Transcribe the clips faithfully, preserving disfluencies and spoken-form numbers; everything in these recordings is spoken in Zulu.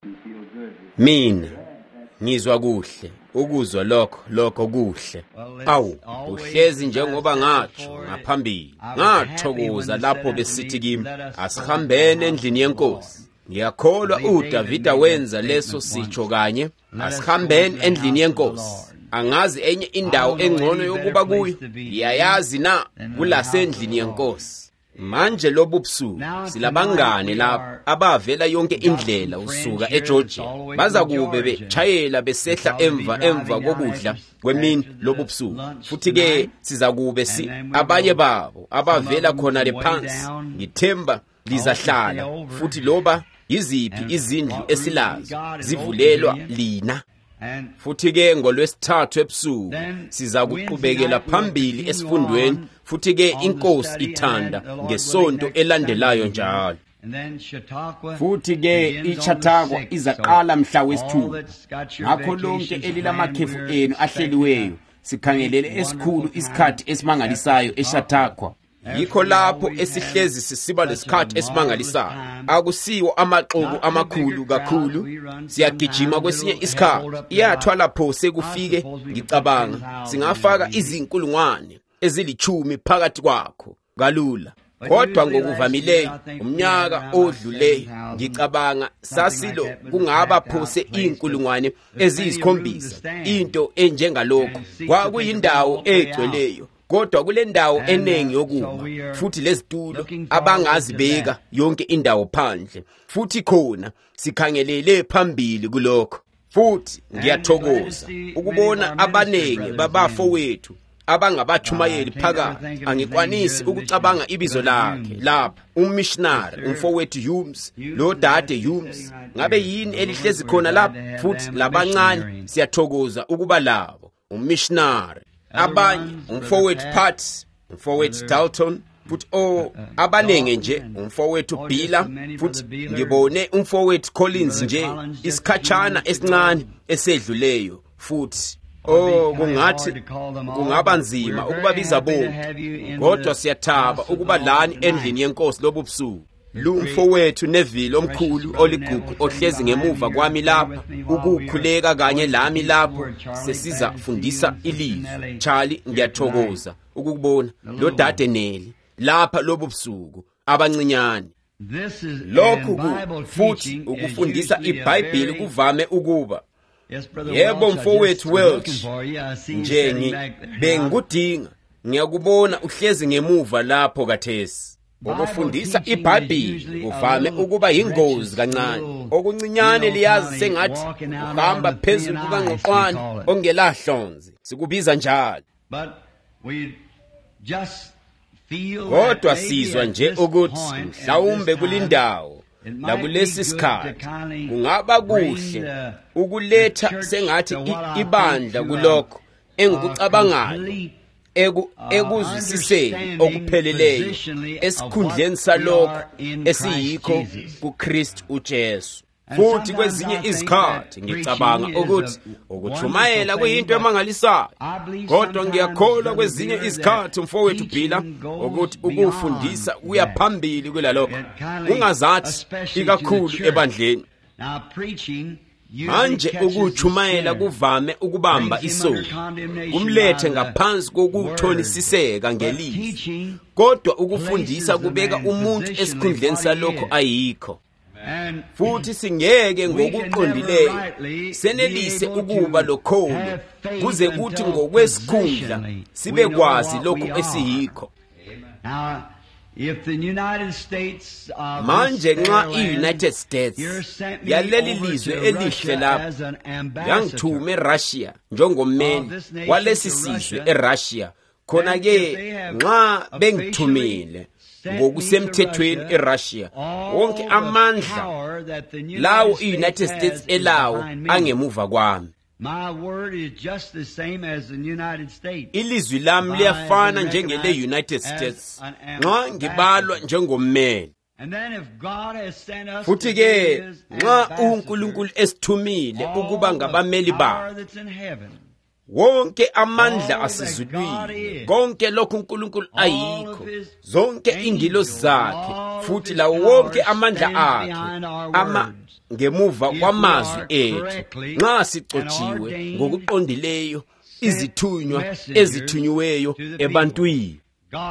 Mina ngizwa kuhle ukuzwa lokho lokho kuhle. Awu uhlezi njengoba ngatsho ngaphambili. Ngathokoza lapho besithi kimi asihambene endlini yenkosi. Ngiyakholwa uDavida wenza leso sitsho kanye. Asihambene endlini yenkosi. Angazi enye indawo engcono yokuba kuyo. Iyayazi na kulasendlini yenkosi. Manje lobu busuku silabangane lapha abavela yonke indlela usuka eGeorgia. Baza kube bechayela besehla emva emva kokudla kwemini lobu busuku. Futhi ke siza kube si abanye babo abavela khona lephansi. Ngithemba lizahlala futhi loba yiziphi izindlu esilazo zivulelwa lina. Futhi ke ngolwesithathu ebusuku siza kuqhubekela phambili esifundweni. Futhi ke inkosi ithanda ngesonto elandelayo njalo. Futhi ke iChautauqua izaqala mhla wesithupha. Ngakho lonke elilamakhefu enu ahleliweyo sikhangelele esikhulu isikhathi esimangalisayo eChautauqua. Yikho lapho esihlezi sisiba lesikhathi esimangalisayo. Akusiwo amaxuku amakhulu kakhulu. Siyagijima kwesinye isikhathi. Iyathwala pho sekufike ngicabanga singafaka izinkulungwane ezilichumi phakathi kwakho kalula. Kodwa ngokuvamileyo umnyaka odluleyo ngicabanga sasilo kungaba phose inkulungwane eziyisikhombisa into enjengalokho. Kwakuyindawo egcweleyo. Kodwa kule ndawo enengi yokuma futhi lezitulo abangazibeka yonke indawo phandle. Futhi khona sikhangelele phambili kulokho. Futhi ngiyathokoza ukubona abanengi babafowethu abangabachumayeli phakathi. Angikwanisi ukucabanga ibizo lakhe lapha. Ummissionary umfowethu Humes lo dade Humes ngabe yini elihlezi khona lapha. Futhi labancane siyathokoza ukuba labo ummissionary. Abanye umfowethu Pat, umfowethu Dalton, futhi o abanenge nje umfowethu Billa, futhi ngibone umfowethu Collins nje isikhatshana esincane esedluleyo. Futhi oh kungathi kungaba nzima ukubabiza bonke, kodwa siyathaba ukuba lani endlini yenkosi lobu busuku. Lumfowethu Neville omkhulu oligugu ohlezi ngemuva kwami lapha ukukhuleka kanye lami lapho sesizafundisa ilizwi. Charlie ngiyathokoza ukubona lo dade Neli lapha lobu busuku abancinyane. Lokhu futhi ukufundisa iBhayibheli kuvame ukuba yebo mfowethu Welch nje bengudinga ngiyakubona uhlezi ngemuva lapho kathesi. Ukufundisa iBhayibheli kuvame ukuba yingozi kancane. Okuncinyane liyazi sengathi uhamba phezulu kukangqoqwane ongelahlonze. Sikubiza njalo. Kodwa sizwa nje ukuthi mhlawumbe kulindawo la kulesi sikhathi kungaba kuhle ukuletha sengathi ibandla kulokho engikucabangayo eku ekuzwisiseni okupheleleyo esikhundleni salokho esiyikho kuKristu uJesu. Futhi kwezinye izikhathi ngicabanga ukuthi ukuchumayela kuyinto emangalisayo. Kodwa ngiyakholwa kwezinye izikhathi umfowethu Billa ukuthi ukufundisa uyaphambili kulalokho. Ungazathi ikakhulu ebandleni. Manje ukuchumayela kuvame ukubamba isono. Kumlethe ngaphansi kokuthonisiseka ngelizwi. Kodwa ukufundisa kubeka umuntu esikhundleni salokho ayikho. Futhi singeke ngokuqondileyo senelise ukuba lokholo kuze kuthi ngokwesikhundla sibe kwazi lokho esiyikho. Manje nxa iUnited States yaleli lizwe elihle lapha yangithume eRussia njengommeli walesi sizwe eRussia, khona ke nxa bengithumile ngokusemthethweni eRussia wonke amandla lawo iUnited States elawo angemuva kwami. My word is just the same as the United States. Ilizwi lami liyafana njengele United States nxa ngibalwa njengommeli. And then if God has sent us futhi ke nxa uNkulunkulu esithumile ukuba ngabameli bakhe wonke amandla asizulwini konke lokho uNkulunkulu ayikho zonke ingilosi zakhe futhi lawo wonke amandla akhe ama ngemuva kwamazwi ethu nxa sicotshiwe ngokuqondileyo izithunywa ezithunyiweyo ebantwini.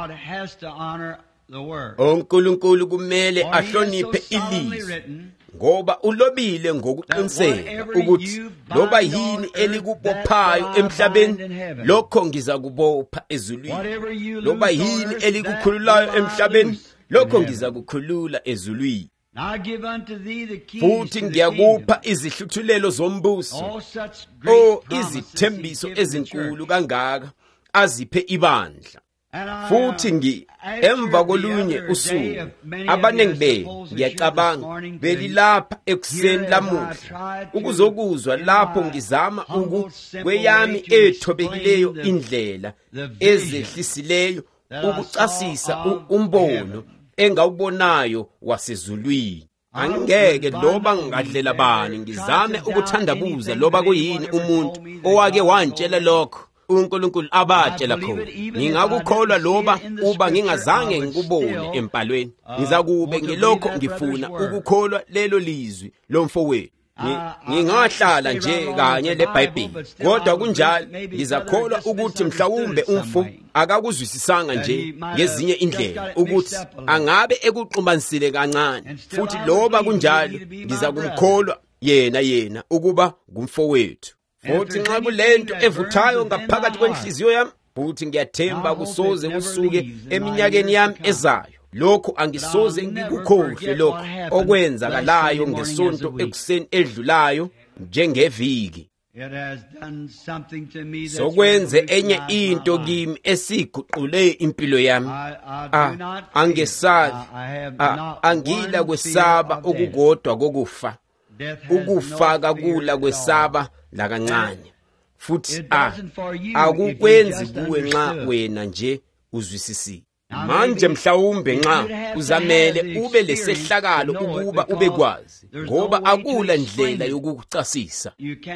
uNkulunkulu kumele ahloniphe ilizwi ngoba ulobile ngokuqiniseka ukuthi loba yini elikubophayo emhlabeni lokho ngizakubopha ezulwini, loba yini elikukhululayo emhlabeni lokho ngizakukhulula ezulwini. Futhi ngiyakupha izihluthulelo zombuso, o izithembiso ezinkulu kangaka aziphe ibandla. Futhi ngi emva kolunye usuku abanengi benu ngiyacabanga belilapha ekuseni lamuhla ukuzokuzwa lapho ngizama uku kweyami ethobekileyo indlela ezehlisileyo ukucasisa umbono engawubonayo wasezulwini. Angeke loba ngadlela bani ngizame ukuthandabuza loba kuyini umuntu owake wantshela lokho uNkulunkulu abatshela khona. Ngingakukholwa loba uba ngingazange ngikubone empalweni. Ngizakube ngilokho ngifuna ukukholwa lelo lizwi lomfowethu. Ngingahlala nje kanye leBhayibheli, kodwa kunjalo ngizakholwa ukuthi mhlawumbe umfo akakuzwisisanga nje ngezinye indlela ukuthi angabe ekuxubanisile kancane. Futhi loba kunjalo ngizakumkholwa yena yena ukuba ngumfowethu. Futhi nxa kulento evuthayo ngaphakathi kwenhliziyo yami, futhi ngiyathemba kusoze kusuke eminyakeni yami ezayo, lokho angisoze ngikukhohle lokho okwenzakalayo ngesonto ekuseni edlulayo njengeviki. Sokwenze enye into kimi esiguqule impilo yami. Angesabi, angila kwesaba okukodwa kokufa. Ukufa kakula kwesaba lakancane. Futhi a akukwenzi kuwe nxa wena nje uzwisisile. Manje mhlawumbe nxa uzamele ube lesehlakalo ukuba ubekwazi, ngoba akula ndlela yokukucasisa.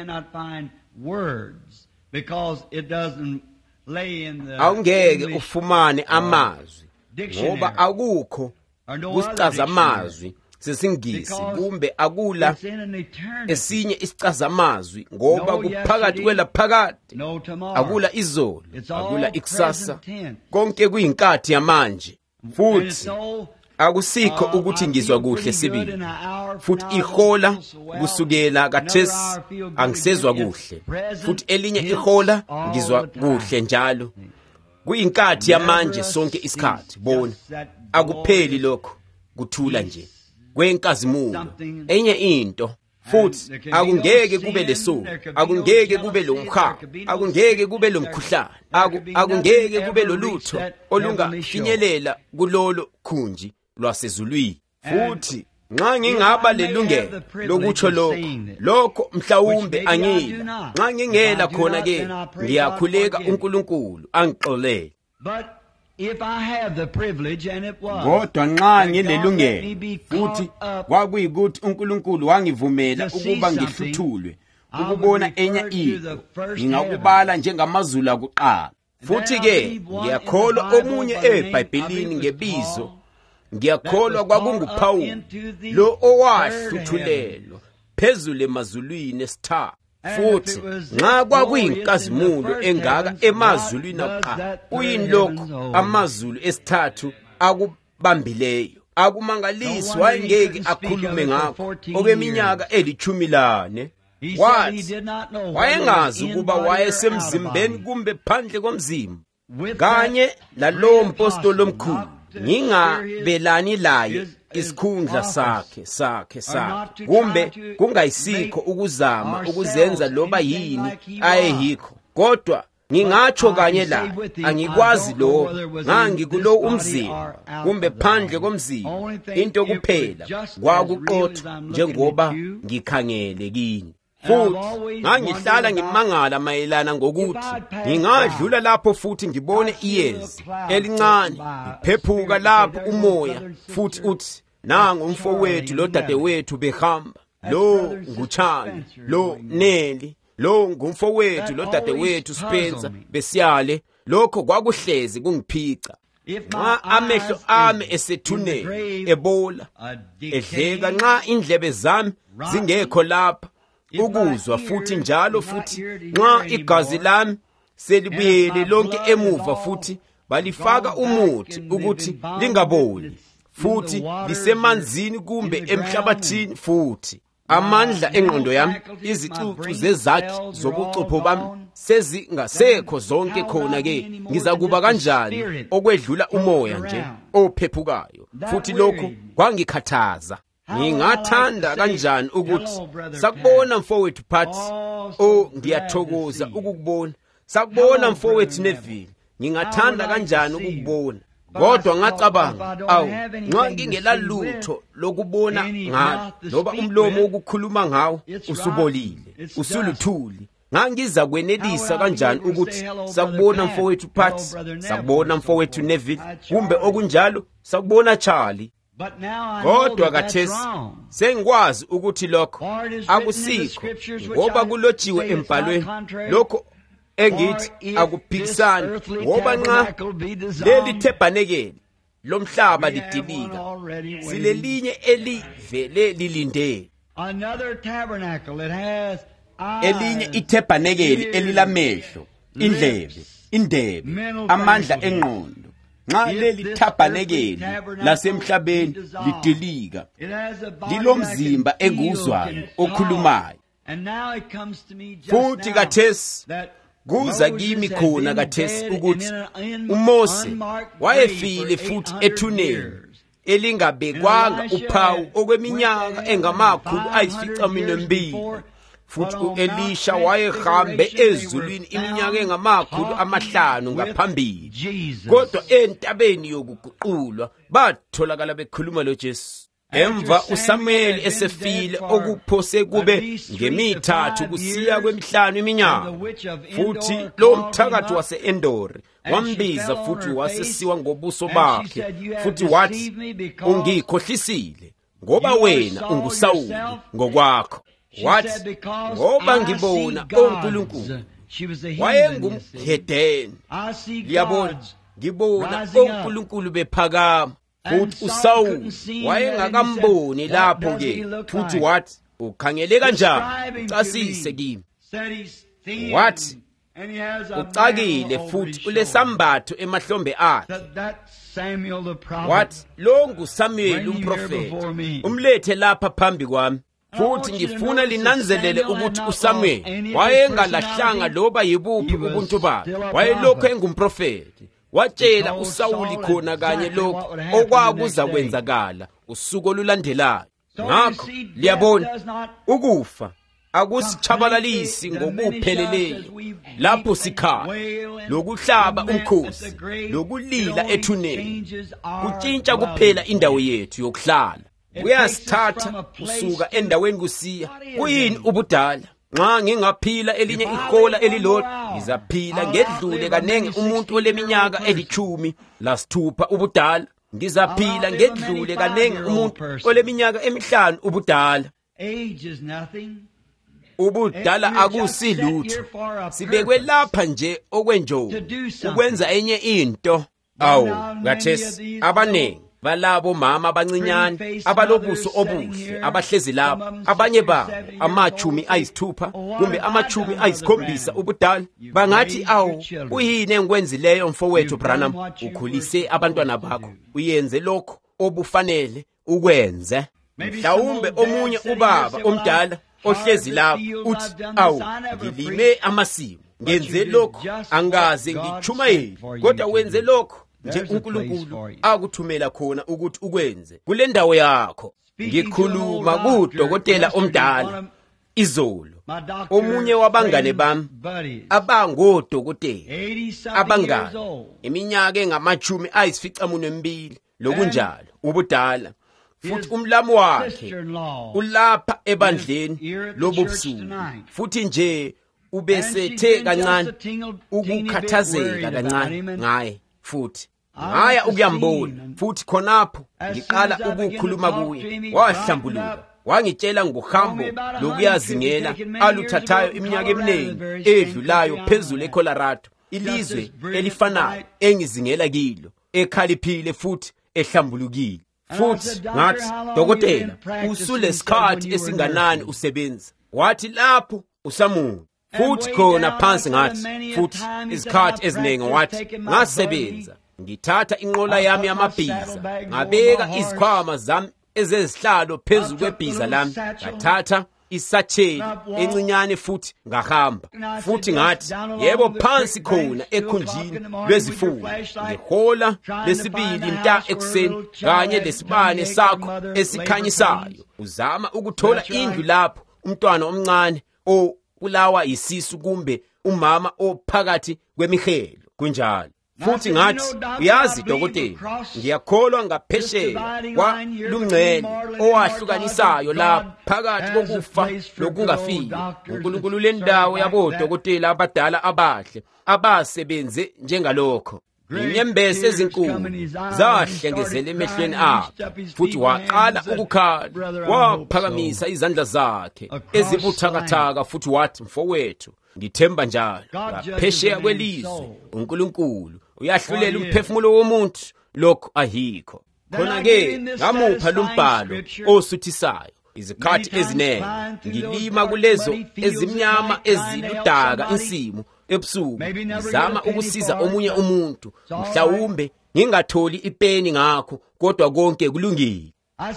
Awungeke ufumane amazwi ngoba akukho kusicaza amazwi sesingisi kumbe akula esinye isicaza amazwi ngoba kuphakathi kwela phakade akula izolo akula ikusasa, konke kuyinkathi yamanje. Futhi akusikho ukuthi ngizwa kuhle sibili, futhi ihola kusukela kathesi angisezwa kuhle, futhi elinye ihola ngizwa kuhle njalo. Kuyinkathi yamanje sonke isikhathi. Bona akupheli lokho, kuthula nje kwenkazimulo. Enye into futhi akungeke kube leso, akungeke kube lomkhaba, akungeke kube lomkhuhlane, akungeke kube lolutho olungafinyelela kulolo khunji lwasezulwini. Futhi nxa ngingaba lelungelo lokutsho lokho, lokho mhlawumbe angila. Nxa ngingela khona ke ngiyakhuleka uNkulunkulu angixolele. If I have the privilege, and it was, kodwa nxa ngilelungelo futhi kwakuyikuthi uNkulunkulu wangivumela ukuba ngihluthulwe ukubona enye into, ngingakubala njengamazulu akuqala. Futhi ke ngiyakholwa omunye eBhayibhelini ngebizo, ngiyakholwa kwakunguPawulu lo owahluthulelwa phezulu emazulwini esithathu. Futhi nxa kwakuyinkazimulo engaka emazulwini akuqala, uyini lokho amazulu esithathu akubambileyo akumangalisi wayengeke akhulume ngakho okweminyaka elithumi lane. Wathi wayengazi ukuba wayesemzimbeni kumbe phandle komzimba, kanye lalowo mpostoli omkhulu ngingabelani laye isikhundla sakhe sakhe sakhe kumbe kungayisikho ukuzama ukuzenza loba yini ayehikho, kodwa ngingatsho kanye laye angikwazi lo ngangikulo umzimba kumbe phandle komzimba. Into kuphela kwakuqotho njengoba ngikhangele kini. Futhi ngangihlala ngimangala mayelana ngokuthi ngingadlula lapho futhi ngibone iyezi elincane iphephuka lapho umoya, futhi uthi nangu umfowethu lo dadewethu behamba, lo nguChali, lo Neli, lo ngumfowethu lo dadewethu Spencer besiyale. Lokho kwakuhlezi kungiphica. nxa amehlo ami esethuneni ebola, edleka nxa indlebe zami zingekho lapha ukuzwa futhi njalo futhi nxa igazi lami selibuyele lonke emuva futhi balifaka umuthi ukuthi lingaboli futhi lisemanzini kumbe emhlabathini futhi. Amandla engqondo yami, izicucu zezakhi zobucopho bami sezingasekho zonke khona ke ngizakuba kanjani okwedlula umoya nje ophephukayo. Futhi lokho kwangikhathaza. Ngingathanda kanjani ukuthi sakubona mfowethu Pat. Oh, ngiyathokoza ukukubona. Sakubona mfowethu Neville. Ngingathanda kanjani ukukubona. Kodwa ngacabanga, awu, nxa ngingela lutho lokubona ngalo loba umlomo wokukhuluma ngawo usubolile, usuluthuli, ngangiza kwenelisa kanjani ukuthi sakubona mfowethu Pat, sakubona mfowethu Neville, kumbe okunjalo sakubona Charlie. Kodwa kathesi sengikwazi ukuthi lokho akusikho, ngoba kulotshiwe embhalweni lokho engithi akuphikisani, ngoba nxa leli thebhanekeli lomhlaba lidilika, silelinye elivele lilindele, elinye ithebhanekeli elilamehlo, indlebe, indebe, amandla engqondo. Nxa leli thabhanekeli lasemhlabeni lidilika, lilomzimba enguzwayo okhulumayo. Futhi kathesi kuza kimi khona kathesi ukuthi uMose wayefile futhi ethuneni elingabekwanga uphawu okweminyaka engamakhulu ayisificaminwembili. Futhi u-Elisha wayehambe ezulwini iminyaka engamakhulu amahlanu ngaphambili. Kodwa entabeni yokuguqulwa batholakala bekhuluma loJesu. Emva uSamuel esefile okuphose kube ngemithathu kusiya kwemihlanu iminyaka. Futhi lo mthakathi wase-Endori wambiza futhi wasesiwa ngobuso bakhe. Futhi wathi, ungikhohlisile ngoba wena unguSawuli ngokwakho. Wathi, ngoba ngibona oNkulunkulu. Wayengumhedeni. Liyabona, ngibona oNkulunkulu bephakama. Futhi uSawuli wayengakamboni lapho-ke. Futhi wathi, ukhangele kanjani? Ucasise kimi. Wathi, ucakile futhi ulesambatho emahlombe akhe. Wathi, lo nguSamuel umprofeti, umlethe lapha phambi kwami. Futhi ngifuna linanzelele ukuthi uSamuel wayengalahlanga loba yibuphi ubuntu bakhe. Wayelokhu engumprofeti. Watshela uSawuli khona kanye lokho okwakuza kwenzakala usuku olulandelayo. Ngakho liyabona, ukufa akusitshabalalisi ngokupheleleyo lapho sikhala, lokuhlaba umkhosi, lokulila ethuneni. Kutshintsha kuphela indawo yethu yokuhlala. Kuyasithatha kusuka endaweni kusiya. Kuyini ubudala? Nxa ngingaphila elinye ihola elilodwa, ngizaphila ngedlule kanenge umuntu oleminyaka elithumi lasithupha ubudala. Ngizaphila ngedlule kanenge umuntu oleminyaka emihlanu ubudala. Ubudala akusilutho. Sibekwe lapha nje okwenjongo, ukwenza enye into. Awu, kathesi abanengi balabo mama abancinyane abalobuso obuhle abahlezi lapho, abanye babo amachumi ayisithupha kumbe amachumi ayisikhombisa ubudala, bangathi awu, uyini engikwenzileyo mfowethu Branham? Ukhulise abantwana bakho, uyenze lokho obufanele ukwenze. Mhlawumbe omunye ubaba omdala ohlezi lapho uthi, awu, ngilime amasimu, ngenze lokho, angaze ngichumayele, kodwa wenze lokho nje uNkulunkulu akuthumela khona ukuthi ukwenze kule ndawo yakho. Ngikhuluma kuDokotela omdala izolo, omunye wabangane bami abangodokotela abangane iminyaka engamachumi ayisificamunwembili lokunjalo ubudala. Futhi umlamo wakhe ulapha ebandleni lobubusuku. Futhi nje ubesethe kancane ukukhathazeka kancane ngaye. Futhi ngaya ukuyambona, futhi khonapho ngiqala ukukhuluma kuye. Wahlambuluka, wangitshela ngohambo lokuyazingela aluthathayo iminyaka eminingi edlulayo phezulu eColorado, ilizwe elifanayo engizingela kilo. ekhaliphile futhi ehlambulukile. Futhi ngathi, dokotela, usulesikhathi esinganani usebenza? Wathi, lapho usamunya. Futhi khona phansi ngathi, futhi isikhathi eziningi wathi, ngasebenza ngithatha inqola yami yamabhiza, ngabeka izikhwama zami ezezihlalo phezu kwebhiza lami, ngathatha isacheli encinyane futhi ngahamba. Futhi ngathi, yebo, phansi khona ekhunjini lwezifuyo, ngehola lesibili nta ekuseni, kanye lesibane sakho esikhanyisayo, uzama ukuthola indlu lapho umntwana omncane obulawa yisisu kumbe umama ophakathi kwemihelo kunjalo. Futhi ngathi, uyazi dokotela, ngiyakholwa ngaphesheya kwalungcele owahlukanisayo la phakathi kokufa lokungafiki. uNkulunkulu lendawo yabodokotela abadala abahle abasebenze njengalokho. Inyembezi ezinkulu zahlengezela emehlweni akhe, futhi waqala ukukhala, waphakamisa izandla zakhe ezibuthakathaka futhi wathi, mfowethu, ngithemba njalo ngaphesheya kwelizwe uNkulunkulu uyahlulela umphefumulo womuntu lokho ahikho. Khona-ke ngamupha lumbhalo osuthisayo. Izikhathi ezinengi ngilima kulezo ezimnyama eziludaka insimu ebusuku, ngizama ukusiza omunye umuntu, mhlawumbe ngingatholi ipeni ngakho, kodwa konke kulungile.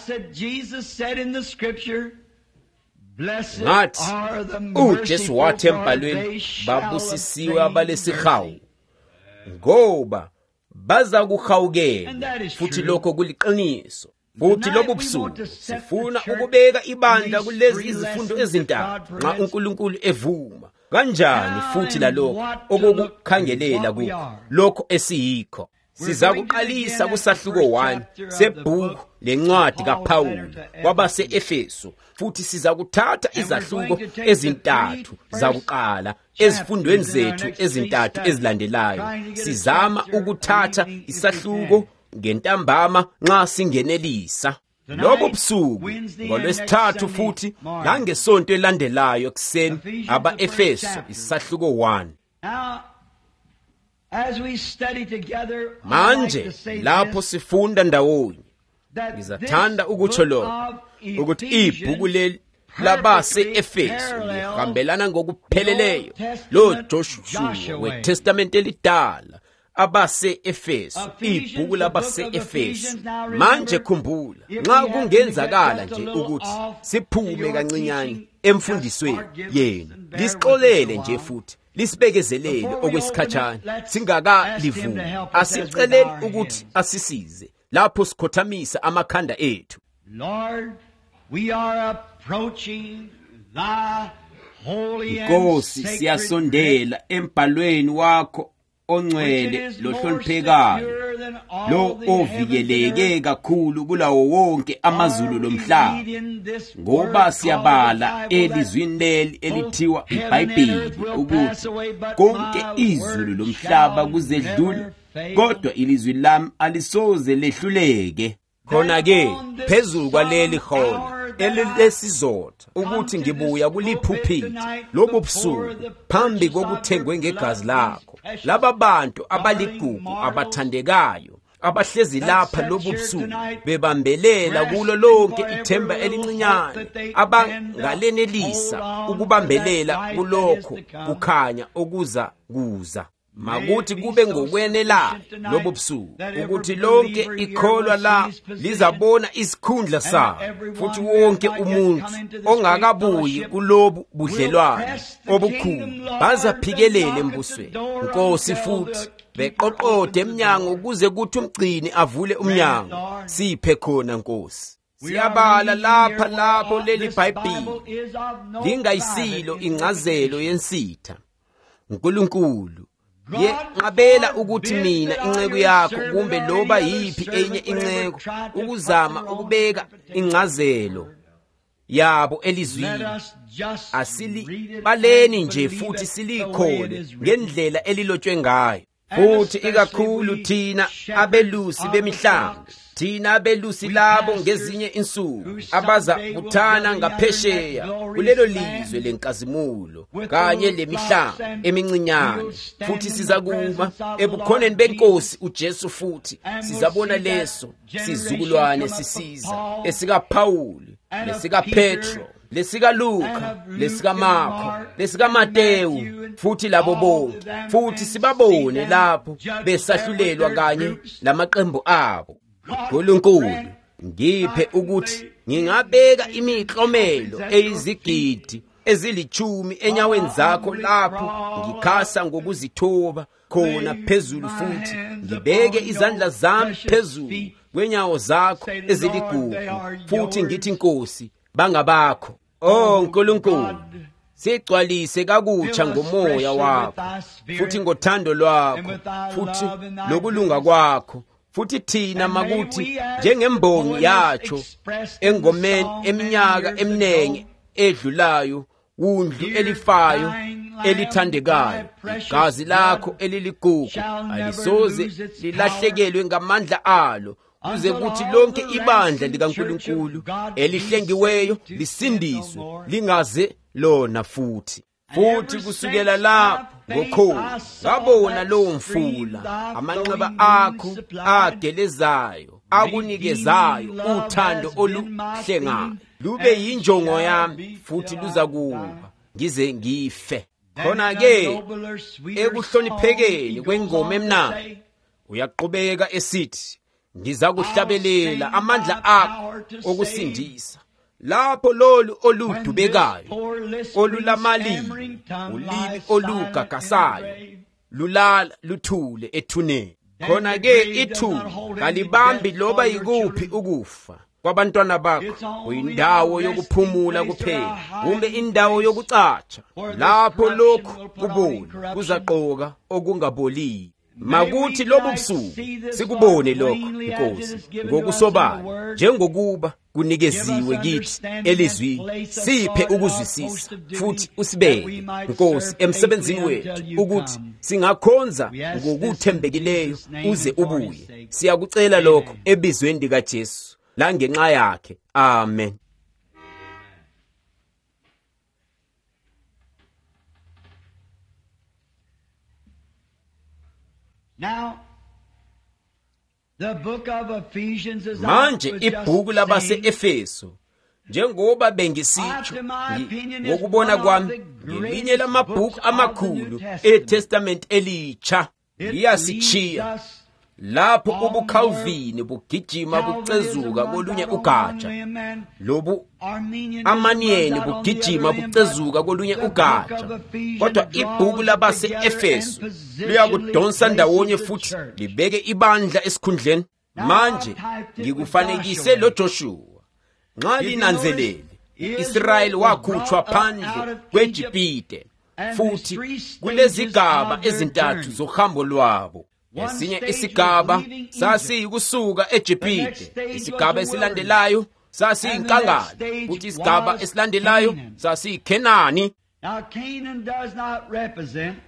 Ngathi, uJesu wathi embhalweni, babusisiwe abalesihawu, ngoba baza kuhawukela, futhi lokho kuliqiniso. Futhi lobu busuku sifuna ukubeka ibandla kulezi izifundo ezintathu nxa uNkulunkulu evuma. Kanjani futhi lalokho okukukhangelela kukho lokho esiyikho. Siza kuqalisa kusahluko one sebhuku lencwadi kaPawulu kwabase-Efeso, futhi siza kuthatha izahluko ezintathu zakuqala ezifundweni zethu ezintathu ezilandelayo. Sizama ukuthatha isahluko ngentambama nxa singenelisa. Lobo busuku ngolwesithathu futhi langesonto elandelayo ekseni aba-Efeso isahluko one. Manje lapho sifunda ndawonye, ngizathanda ukutsho lokho ukuthi ibhuku leli labase-Efeso lihambelana ngokupheleleyo lo Joshua weTestamente elidala. Abase-Efeso, ibhuku labase-Efeso. Manje khumbula, nxa kungenzakala nje ukuthi siphume kancinyane emfundisweni yenu, lisixolele nje futhi lisibekezelele okwesikhatshana singakalivumi. Asiceleni ukuthi asisize lapho sikhothamisa amakhanda ethu. Lord, we are approaching thy holy and Nkosi, sacred siyasondela embhalweni wakho ongcwele lohloniphekayo, lo ovikeleke kakhulu kulawo wonke amazulu lomhlaba, ngoba siyabala elizwini leli elithiwa iBhayibheli ukuthi konke izulu lomhlaba kuzedlula, kodwa ilizwi lami alisoze lehluleke. Khona-ke phezulu kwaleli holo elilesizotha ukuthi ngibuya kuliphuphiti lobo busuku phambi kokuthengwe ngegazi lakho, laba bantu abaligugu abathandekayo abahlezi lapha lobo busuku bebambelela kulo lonke ithemba elincinyane, abangalenelisa ukubambelela kulokho kukhanya okuza kuza. Makuthi kube ngokwenelayo lobo busuku ukuthi lonke ikholwa la lizabona isikhundla sawo, futhi wonke umuntu ongakabuyi kulobu budlelwano obukhulu bazaphikelele embusweni. Nkosi, futhi beqoqode emnyango ukuze kuthi umgcini avule umnyango siphe khona. Nkosi, siyabala lapha lapho leli Bhayibheli lingayisilo incazelo yensitha. uNkulunkulu yenqabela ukuthi mina inceku yakho kumbe loba yiphi enye inceku ukuzama ukubeka incazelo yabo elizwini. Asilibaleni nje futhi silikhole ngendlela elilotshwe ngayo, futhi ikakhulu thina abelusi bemihlambi thina belusi labo ngezinye insuku abaza kuthana ngaphesheya kulelo lizwe lenkazimulo kanye lemihlanga emincinyane, futhi sizakuma ebukhoneni benkosi uJesu, futhi sizabona leso sizukulwane sisiza esika Pawuli, lesika Petro, lesika Luka, lesika Marko, lesika Matewu, futhi labo bonke, futhi sibabone lapho besahlulelwa kanye lamaqembu abo. Nkulunkulu, ngiphe ukuthi ngingabeka imiklomelo eyizigidi ezilichumi enyaweni zakho lapho ngikhasa ngokuzithoba khona phezulu, futhi ngibeke izandla zami phezulu kwenyawo zakho eziligugu, futhi ngithi Nkosi, bangabakho. Oh Nkulunkulu, sigcwalise kakutsha ngomoya wakho, futhi ngothando lwakho, futhi lokulunga kwakho, futhi thina makuthi njengembongi yacho engomeni eminyaka eminenge edlulayo, wundlu elifayo elithandekayo, igazi lakho eliligugu alisoze lilahlekelwe ngamandla alo, kuze kuthi lonke ibandla likaNkulunkulu elihlengiweyo lisindiswe lingaze lona futhi. Futhi kusukela lapho ngokhozi ngabona lowo mfula, amanxeba akho agelezayo akunikezayo uthando oluhlengayo, lube yinjongo yami futhi luzakuba ngize ngife. Khona-ke ekuhloniphekeni kwengoma emnandi uyaqhubeka esithi, ngiza kuhlabelela amandla akho okusindisa. Lapho lolu oludubekayo, olulamalini, ulimi olugagasayo, lulala luthule ethuneni. Khona-ke ithuna kalibambi loba yikuphi ukufa kwabantwana bakho, kuyindawo yokuphumula kuphela, kumbe indawo yokucatsha. Lapho lokhu kubona kuzaqoka okungaboliyo. Makuthi lobu busuku sikubone lokho Nkosi ngokusobala, njengokuba kunikeziwe kithi elizwini. Siphe ukuzwisisa futhi usibeke Nkosi emsebenzini wethu, ukuthi singakhonza ngokuthembekileyo uze ubuye. Siyakucela lokho ebizweni likaJesu la ngenxa yakhe. Amen. Now, the book of Ephesians is manje ibhuku labase-Efeso, njengoba bengisitsho ngokubona kwami, ngelinye lamabhuku amakhulu eTestament elitsha. Liyasichiya lapho ubuKalvini bugijima bucezuka kolunye ugatsha, lobu Arminian bugijima bucezuka kolunye ugatsha. Kodwa ibhuku labase-Efeso liyakudonsa ndawonye futhi libeke ibandla esikhundleni. Manje ngikufanekise lo Joshua. Nxa linanzelele, Israyeli wakhutshwa phandle kweGibhite, futhi kulezigaba ezintathu zohambo lwabo. Esinye isigaba sasiyikusuka eGibhite, isigaba esilandelayo sasiyinkangala, futhi isigaba esilandelayo sasiyiKhenani. Now Canaan does not represent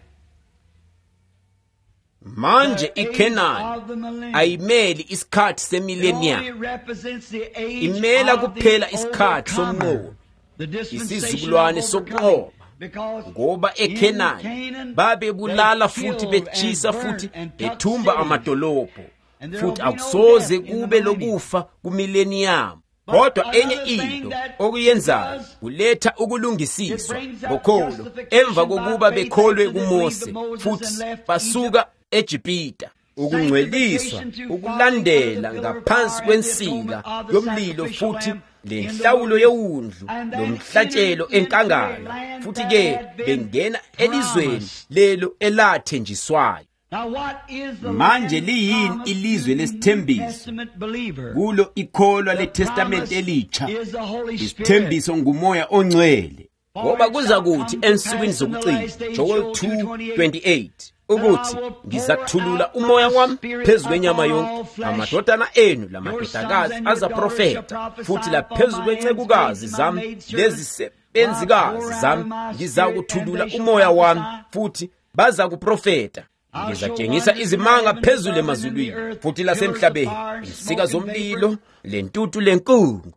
manje iKhenani ayimeli isikhathi semillennium, imela kuphela isikhathi somnqobo, isizukulwane sokuqoba. Ngoba eKhenani babebulala futhi betshisa futhi bethumba amadolobho, futhi akusoze kube lokufa kumillennium. Kodwa enye into okuyenzayo kuletha ukulungisiswa ngokholo emva kokuba bekholwe kuMose, futhi basuka eGibhita, ukungcweliswa, ukulandela ngaphansi kwensika yomlilo, futhi lenhlawulo yewundlu lomhlatshelo enkangala, futhi-ke bengena elizweni lelo elathenjiswayo. Manje liyini ilizwe lesithembiso? Kulo ikholwa leTestament elitsha, isithembiso ngumoya ongcwele. Ngoba kuza kuthi ensukwini zokucina, Joel two twenty-eight, ukuthi ngizathulula umoya wami phezu kwenyama yonke, amadodana enu lamadodakazi azaprofeta, futhi laphezu kwencekukazi zami lezisebenzikazi zami ngizakuthulula umoya wami, futhi baza kuprofeta. ngizatshengisa izimanga phezulu emazulwini futhi lasemhlabeni, insika zomlilo lentuthu lenkungu.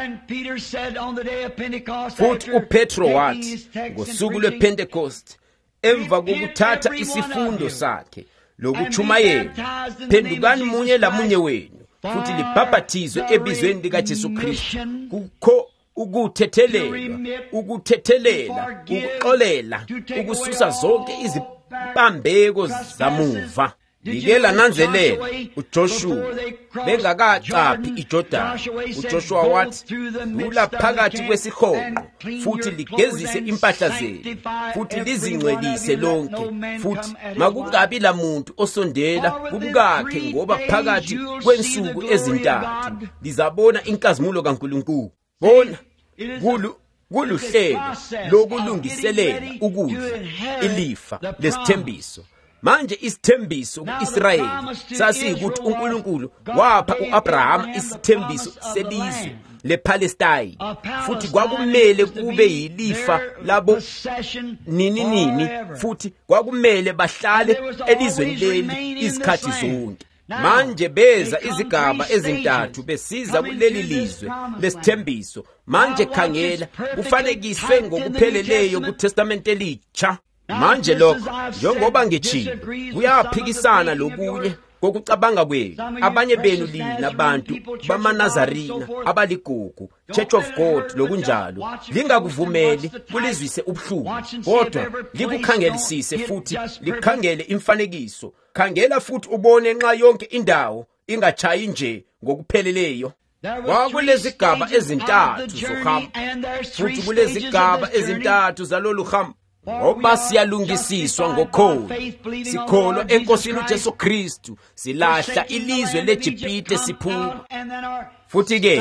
Futhi uPetro wathi ngosuku lwePentecost, emva kokuthatha isifundo sakhe lokuchumayela, phendukani munye lamunye wenu futhi libhaphathizwe ebizweni likaJesu Kristu kukho ukuthethelela, ukuthethelela, ukuxolela, ukususa zonke izimpambeko zamuva. Like lananzelela uJoshua bengakacaphi iJordani, uJoshua wathi, dula phakathi kwesihonqo futhi ligezise impahla zenu futhi lizingcwelise lonke, futhi makungabi lamuntu osondela kumkakhe, ngoba phakathi kwensuku ezintathu lizabona inkazimulo kaNkulunkulu. Bona kulu kuluhlelo lokulungiselela ukudla ilifa lesithembiso. Manje isithembiso ku-Israyeli sasiyikuthi uNkulunkulu wapha u-Abrahama isithembiso selizwe lePalestine, futhi kwakumele kube yilifa labo nini nini, futhi kwakumele bahlale elizweni leli izikhathi zonke. Manje beza izigaba ezintathu besiza kuleli lizwe lesithembiso. Manje khangela, kufanekiswe ngokupheleleyo kuTestament elitsha. Manje lokho njengoba ngitshilo kuyaphikisana lokunye kokucabanga kwenu. Abanye benu lina bantu bamaNazarina abaligugu, Church of God lokunjalo, lingakuvumeli kulizwise ubuhlungu, kodwa likukhangelisise futhi likhangele imfanekiso. Khangela futhi ubone nxa yonke indawo ingachayi nje ngokupheleleyo. Kwakulezigaba ezintathu zohambo, futhi kulezigaba ezintathu zalolu hambo. Ngoba siyalungisiswa ngokholo, sikholwa eNkosini uJesu Kristu, silahla ilizwe leJibhite siphuma. Futhi ke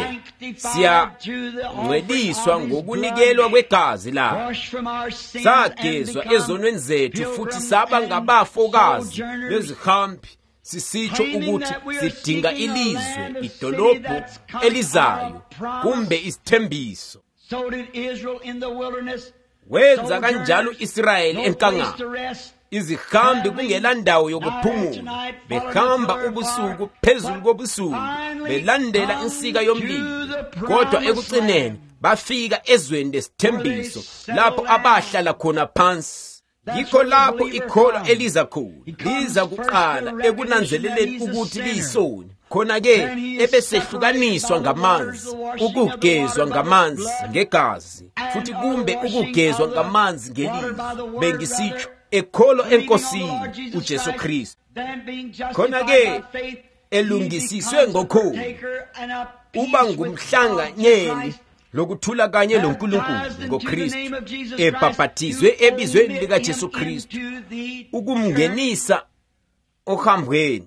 siyangcweliswa ngokunikelwa kwegazi lakhe, sagezwa ezonweni zethu, futhi saba ngabafokazi bezihambi, sisitsho ukuthi sidinga ilizwe, idolobho elizayo, kumbe isithembiso. Wenza kanjalo Israyeli enkangala, izihambi kungela ndawo yokuphumula, behamba ubusuku phezulu kobusuku belandela insika yomlilo, kodwa ekugcineni bafika ezweni lesithembiso lapho abahlala khona phansi. Yikho lapho ikholo eliza khona, liza kuqala ekunanzeleleni ukuthi liyisoni. Khona-ke ebesehlukaniswa ngamanzi, ukugezwa ngamanzi ngegazi, futhi kumbe ukugezwa ngamanzi ngelizwi, bengisitsho ekholo eNkosini uJesu Kristu. Khona-ke elungisiswe ngokholo, uba ngumhlanganyeli lokuthula kanye loNkulunkulu ngoKristu, ebhaphathizwe ebizweni likaJesu Kristu, ukumngenisa ohambweni.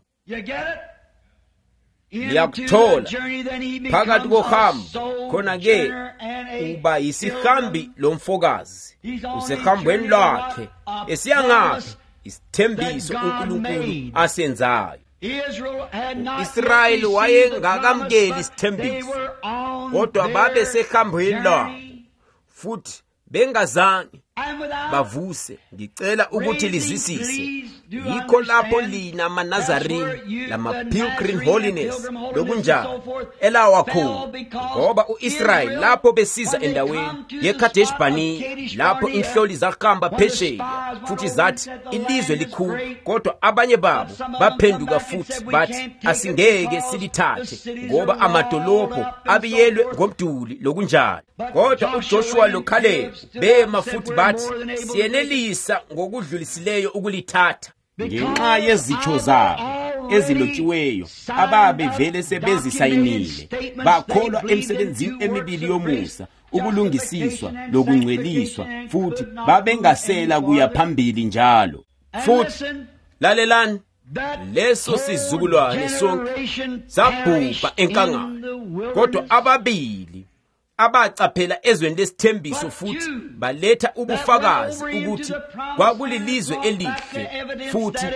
Liyakuthola phakathi kohambo. Khona-ke uba yisihambi lomfokazi, usehambweni lwakhe esiyangaphi isithembiso uNkulunkulu asenzayo. U-Israyeli wayengakamukeli isithembiso, kodwa babe sehambweni lwabo, futhi bengazange bavuse. Ngicela ukuthi lizwisise, yikho lapho lina maNazarini lama-Pilgrim Holiness lokunjalo elawa khona, ngoba u-Israyeli lapho besiza endaweni yeKadesh Barnea, lapho inhloli zahamba phesheya futhi zathi ilizwe likhulu, kodwa abanye babo baphenduka futhi bathi asingeke silithathe ngoba amadolobho abiyelwe ngomduli lokunjalo. Kodwa uJoshua loKhalebi bema futhi bathi siyenelisa ngokudlulisileyo ukulithatha, ngenxa yezitsho zabo ezilotshiweyo ababe vele sebezisayinile. Bakholwa emsebenzini emibili yomusa, ukulungisiswa lokungcweliswa, futhi babengasela kuya phambili njalo. Futhi lalelani, leso sizukulwane sonke sabhubha enkangala, kodwa ababili abacaphela ezweni lesithembiso futhi baletha ubufakazi ukuthi kwakulilizwe elihle, futhi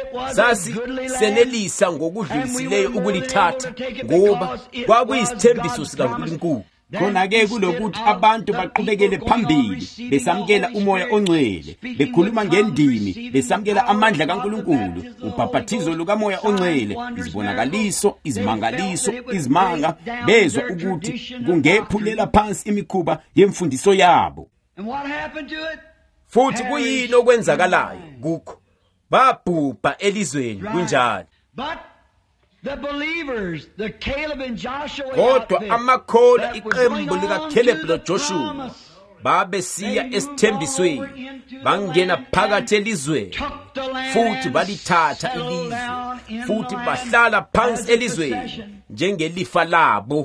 sasisenelisa ngokudlulisileyo ukulithatha ngoba kwakuyisithembiso sikaNkulunkulu. khona-ke kulokuthi abantu baqhubekele phambili besamukela umoya ongcwele, bekhuluma ngendimi, besamukela amandla kaNkulunkulu, ubhaphathizo lukamoya ongcwele, izibonakaliso, izimangaliso, izimanga, bezwa ukuthi kungephulela phansi imikhuba yemfundiso yabo. Futhi kuyini okwenzakalayo kukho? Babhubha elizweni kunjalo. The believers, the Caleb and Joshua, kodwa amakholwa iqembu likaCaleb loJoshua babesiya esithembisweni, bangena phakathi elizweni, futhi balithatha ilizwe, futhi bahlala phansi elizweni njengelifa labo.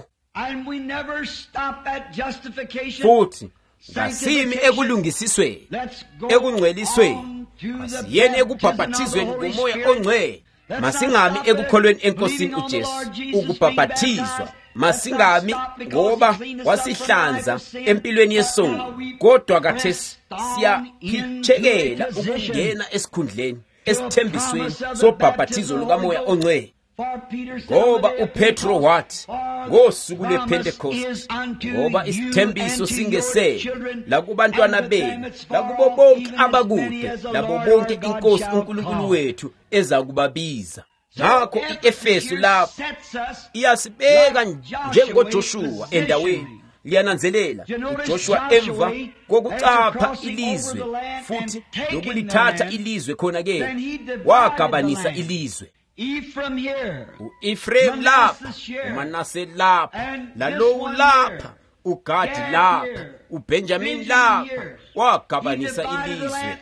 Futhi ngasimi ekulungisisweni, ekungcwelisweni, asiyeni ekubhaphathizweni ngomoya ongcwele. Masingami ekukholweni enkosini uJesu ukubhaphathizwa, masingami ngoba wasihlanza empilweni yesono, kodwa kathesi siyaphithekela ukungena esikhundleni, esithembisweni sobhaphathizo lukamoya ongcwele. Ngoba uPetro wathi ngosuku lwePentecost, ngoba isithembiso singesele lakubantwana benu, lakubo bonke abakude, labo bonke inkosi uNkulunkulu wethu ezakubabiza. Ngakho iEfesu lapho iyasibeka njengoJoshua endaweni. Liyananzelela uJoshua emva kokucapha ilizwe, futhi lokulithatha ilizwe khona-ke wagabanisa ilizwe. Ephraim here, u-Ephraim lapha, uManase lapha, lalowu lapha, uGadi lapha, uBenjamin lapha, wagabanisa ilizwe.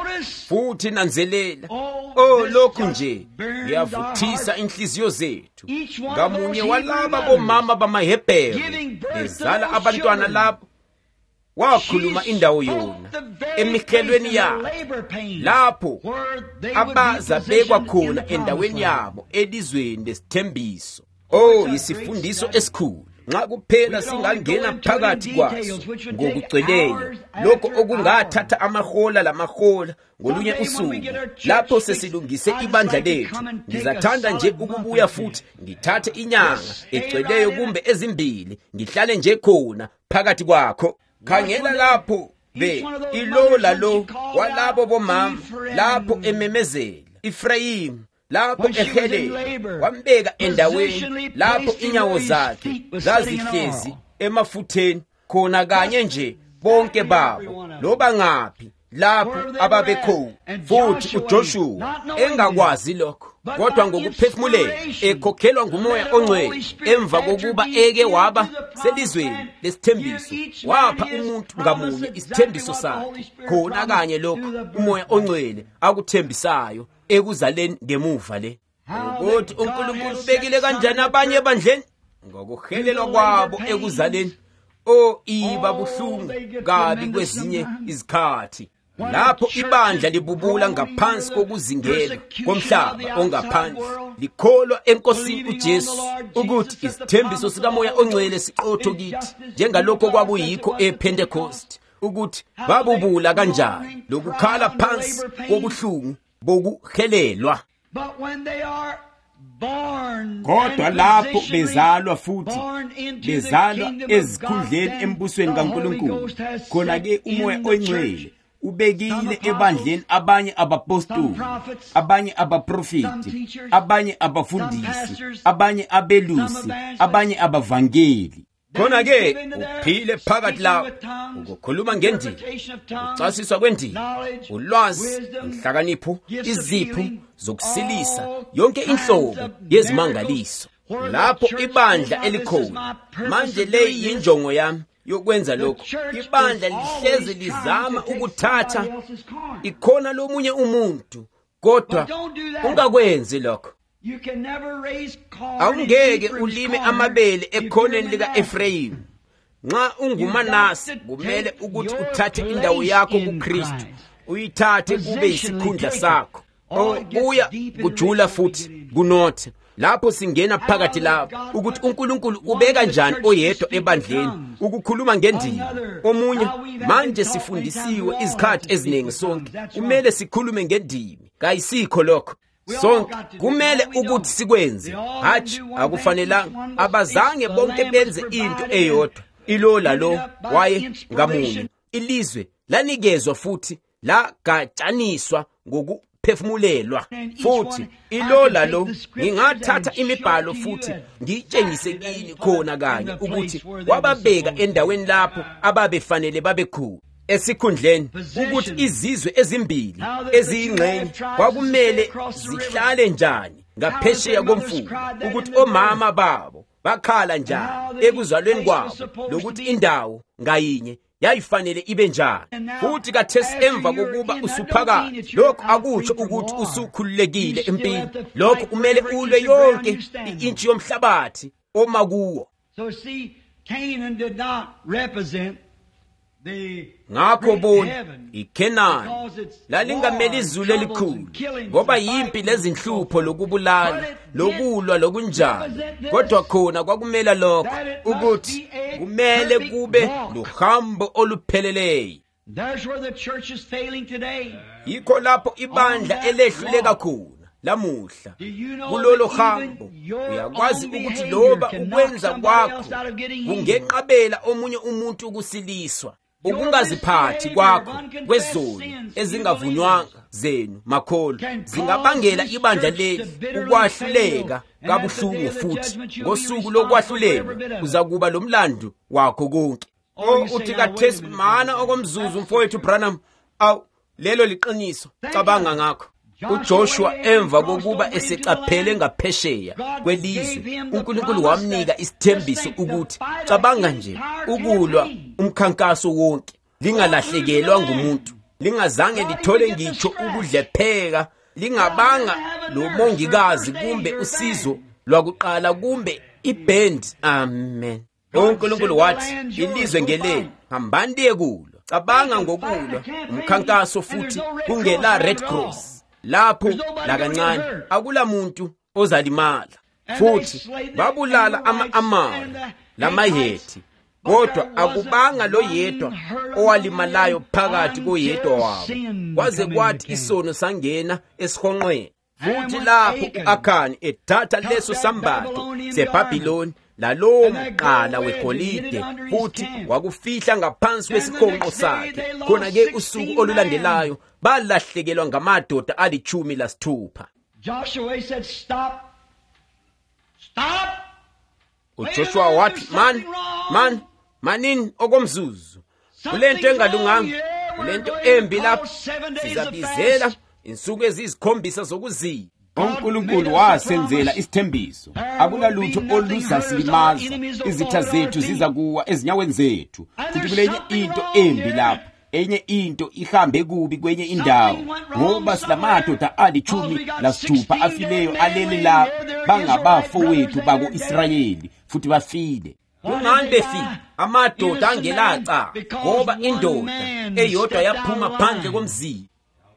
Futhi nanzelela, oh lokhu nje kuyavuthisa inhliziyo zethu. Ngamunye walaba bomama bamaHebheru bezala abantwana labo, wakhuluma indawo yona emihelweni yabo, lapho abazabekwa khona endaweni yabo elizweni lesithembiso. Oh, isifundiso esikhulu nxa kuphela singangena phakathi kwaso ngokugcweleyo, lokho okungathatha amahola lamahola ngolunye usuku. Lapho sesilungise ibandla lethu, ngizathanda nje ukubuya futhi ngithathe inyanga egcweleyo kumbe ezimbili, ngihlale nje khona phakathi kwakho. Khangela lapho be ilo lalo walabo bomama lapho ememezela, Ephraim lapho ehele wambeka endaweni lapho inyawo zakhe zazihlezi emafutheni khona, kanye nje bonke babo loba ngaphi lapho ababekhona. Futhi uJoshua engakwazi lokho, kodwa ngokuphefumulela ekhokhelwa ngumoya ongcwele, emva kokuba eke waba selizweni lesithembiso, wapha umuntu ngamunye isithembiso sakhe, khona kanye lokho umoya ongcwele akuthembisayo ekuzaleni ngemuva le. Ukuthi uNkulunkulu ubekile kanjani abanye ebandleni ngokuhelelwa kwabo ekuzaleni. O iba buhlungu kabi kwezinye izikhathi lapho ibandla libubula ngaphansi kokuzingela komhlaba ongaphansi, likholwa enkosini uJesu ukuthi isithembiso sikamoya ongcwele siqotho kithi, njengalokho kwakuyikho ePentecost, ukuthi babubula kanjani lokukhala phansi kobuhlungu bokuhelelwa. Kodwa lapho bezalwa futhi bezalwa ezikhundleni embusweni kaNkulunkulu, khona-ke umoya ongcwele ubekile ebandleni abanye abapostoli, abanye abaprofeti, abanye abafundisi, abanye abelusi, abanye abavangeli. Khona-ke uphile phakathi lawo, ukukhuluma ngendimi, ukucasiswa kwendimi, ulwazi, inhlakanipho, izipho zokusilisa, yonke inhlobo yezimangaliso. Lapho ibandla elikhona manje, leyi yinjongo yami yokwenza lokho. Ibandla lihlezi lizama ukuthatha ikhona lomunye umuntu, kodwa ungakwenzi lokho. Awungeke ulime amabele ekhoneni lika-Ephraim. Nxa unguManase, kumele ukuthi uthathe indawo yakho kuKristu, uyithathe ube yisikhundla sakho. Uya kujula futhi kunothe. Lapho singena phakathi lapho ukuthi uNkulunkulu ubeka njani oyedwa ebandleni ukukhuluma ngendimi, omunye. Manje sifundisiwe izikhathi eziningi sonke kumele sikhulume ngendimi, kayisikho lokho. Sonke kumele ukuthi sikwenze, hatshi akufanelanga. Abazange bonke benze into eyodwa, ilo lalo waye ngamunye. Ilizwe lanikezwa futhi lagatshaniswa ngokuphefumulelwa. Futhi ilo lalo ngingathatha imibhalo futhi ngitshengise kini khona kanye ukuthi wababeka endaweni lapho ababefanele babekhulu esikhundleni, ukuthi izizwe ezimbili eziyingxenye kwakumele zihlale njani ngaphesheya komfula, ukuthi omama babo bakhala njani ekuzalweni kwabo, lokuthi indawo ngayinye yayifanele ibe njani. Futhi kathesi emva kokuba usuphakathi, lokho akutsho ukuthi usukhululekile empini. Lokho kumele ulwe yonke i-intshi yomhlabathi oma kuwo. So see, Canaan did not represent the ngakho great bona heaven, iKhenani because it's lalingamele war, izulu troubles elikhulu, and killings ngoba and yimpi fighting lezinhlupho and so lokubulala forth. But it lokulwa did lokunjalo. represent this, Kodwa khona kwakumela lokho that it must ukuthi be a kumele perfect kube walk. luhambo olupheleleyo. There's where the church is failing today. Yikho lapho ibandla elehluleka khona lamuhla Do you know kulolo that hambo. even your Uyakwazi own ukuthi behavior loba can knock ukwenza somebody kwakho else out of getting healed? kungenqabela omunye umuntu ukusiliswa. Your Ukungaziphathi misbehavior kwakho of unconfessed kwezono sins, ezingavunywanga zenu makholo can cause zingabangela this ibandla church leli to bitterly ukwahluleka fail. And at the day kabuhlungu of the futhi. judgment, you'll be Ngosuku responsible lokwahluleka for every bit of it. uzakuba lomlando wakho konke. Oh, Oh, you say, uthi now, wait a kathesi minute, mana brother. okomzuzu mfowethu Branham, aw lelo liqiniso. Think Cabanga of it. ngakho. Joshua, uJoshua when he emva crossed kokuba over into the eseqaphele land, ngaphesheya God kwelizwe, gave him the uNkulunkulu promise wamnika that isithembiso just think ukuthi the fight cabanga of nje entire ukulwa campaign. umkhankaso wonke lingalahlekelwa ngumuntu, lingazange God lithole even get the ngitsho scratch. ukudlepheka, lingabanga lo mongikazi kumbe usizo lwakuqala kumbe iband. Amen. uNkulunkulu wathi ilizwe ngeleli hambani liye kulo. Cabanga ngokulwa umkhankaso futhi kungela Red Cross lapho lakancane akula muntu ozalimala. Futhi babulala ama-Amori lamaHethi, kodwa akubanga lo yedwa owalimalayo phakathi koyedwa wabo, kwaze kwathi isono sangena esihonqweni. Futhi lapho u-Akhani ethatha leso sambatho seBhabhiloni lalowo mqala wegolide futhi wakufihla ngaphansi kwesikhonqo sakhe, khona-ke usuku olulandelayo balahlekelwa ngamadoda alithumi lasithupha. Joshua said, stop. Stop. uJoshua wathi, man man manini okomzuzu, kulento engalunganga, kulento embi lapho. Sizabizela insuku eziyisikhombisa zokuziya. uNkulunkulu wasenzela isithembiso, akulalutho oluzasilimaza. Izitha zethu ziza kuwa ezinyaweni zethu. Futhi kulenye into embi lapho, enye into ihambe kubi kwenye indawo, ngoba silamadoda alithumi lasithupha afileyo alele lapho, bangabafowethu bako-Israyeli futhi bafile. Kungani befile? Amadoda angelaca, ngoba indoda eyodwa yaphuma phandle komzimba.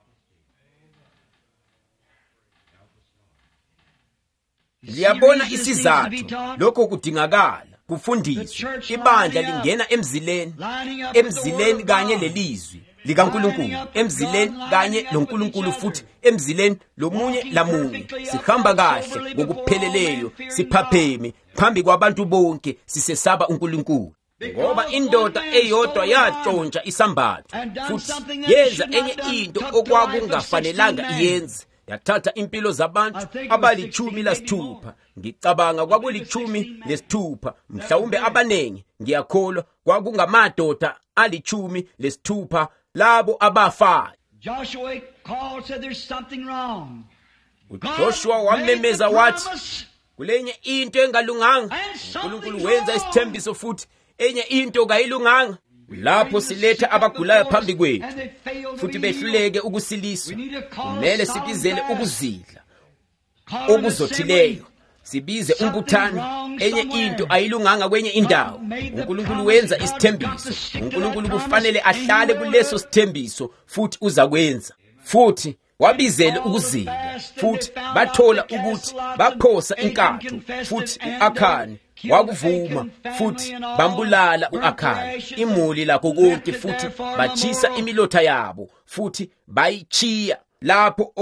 Liyabona isizathu lokho kudingakala kufundiswa. Ibandla lingena emzileni, emzileni kanye lelizwi likaNkulunkulu, emzileni kanye loNkulunkulu futhi emzileni lomunye lamunye. Sihamba kahle ngokupheleleyo, siphapheme phambi kwabantu bonke, sisesaba uNkulunkulu. Ngoba indoda eyodwa yatshontsha isambatho futhi yenza enye into okwakungafanelanga iyenze, yathatha impilo zabantu abalithumi lasithupha. Ngicabanga kwakulithumi lesithupha, mhlawumbe abanengi ngiyakholwa kwakungamadoda alithumi lesithupha labo abafayo. Joshua called, said there's something wrong. uJoshua wamemeza wathi kulenye into engalunganga. uNkulunkulu wenza isithembiso futhi enye into kayilunganga. Lapho siletha abagulayo phambi kwethu futhi behluleke ukusiliswa, kumele sibizele ukuzidla okuzothileyo, sibize umbuthano. Enye into ayilunganga kwenye indawo. uNkulunkulu wenza isithembiso, uNkulunkulu kufanele ahlale kuleso sithembiso futhi uzakwenza. Futhi wabizele ukuzila, futhi bathola ukuthi baphosa inkatho, futhi u-Akhani wakuvuma, futhi bambulala u-Akhani, imuli lakho konke, futhi bachisa imilotha yabo, futhi bayichiya lapho okwe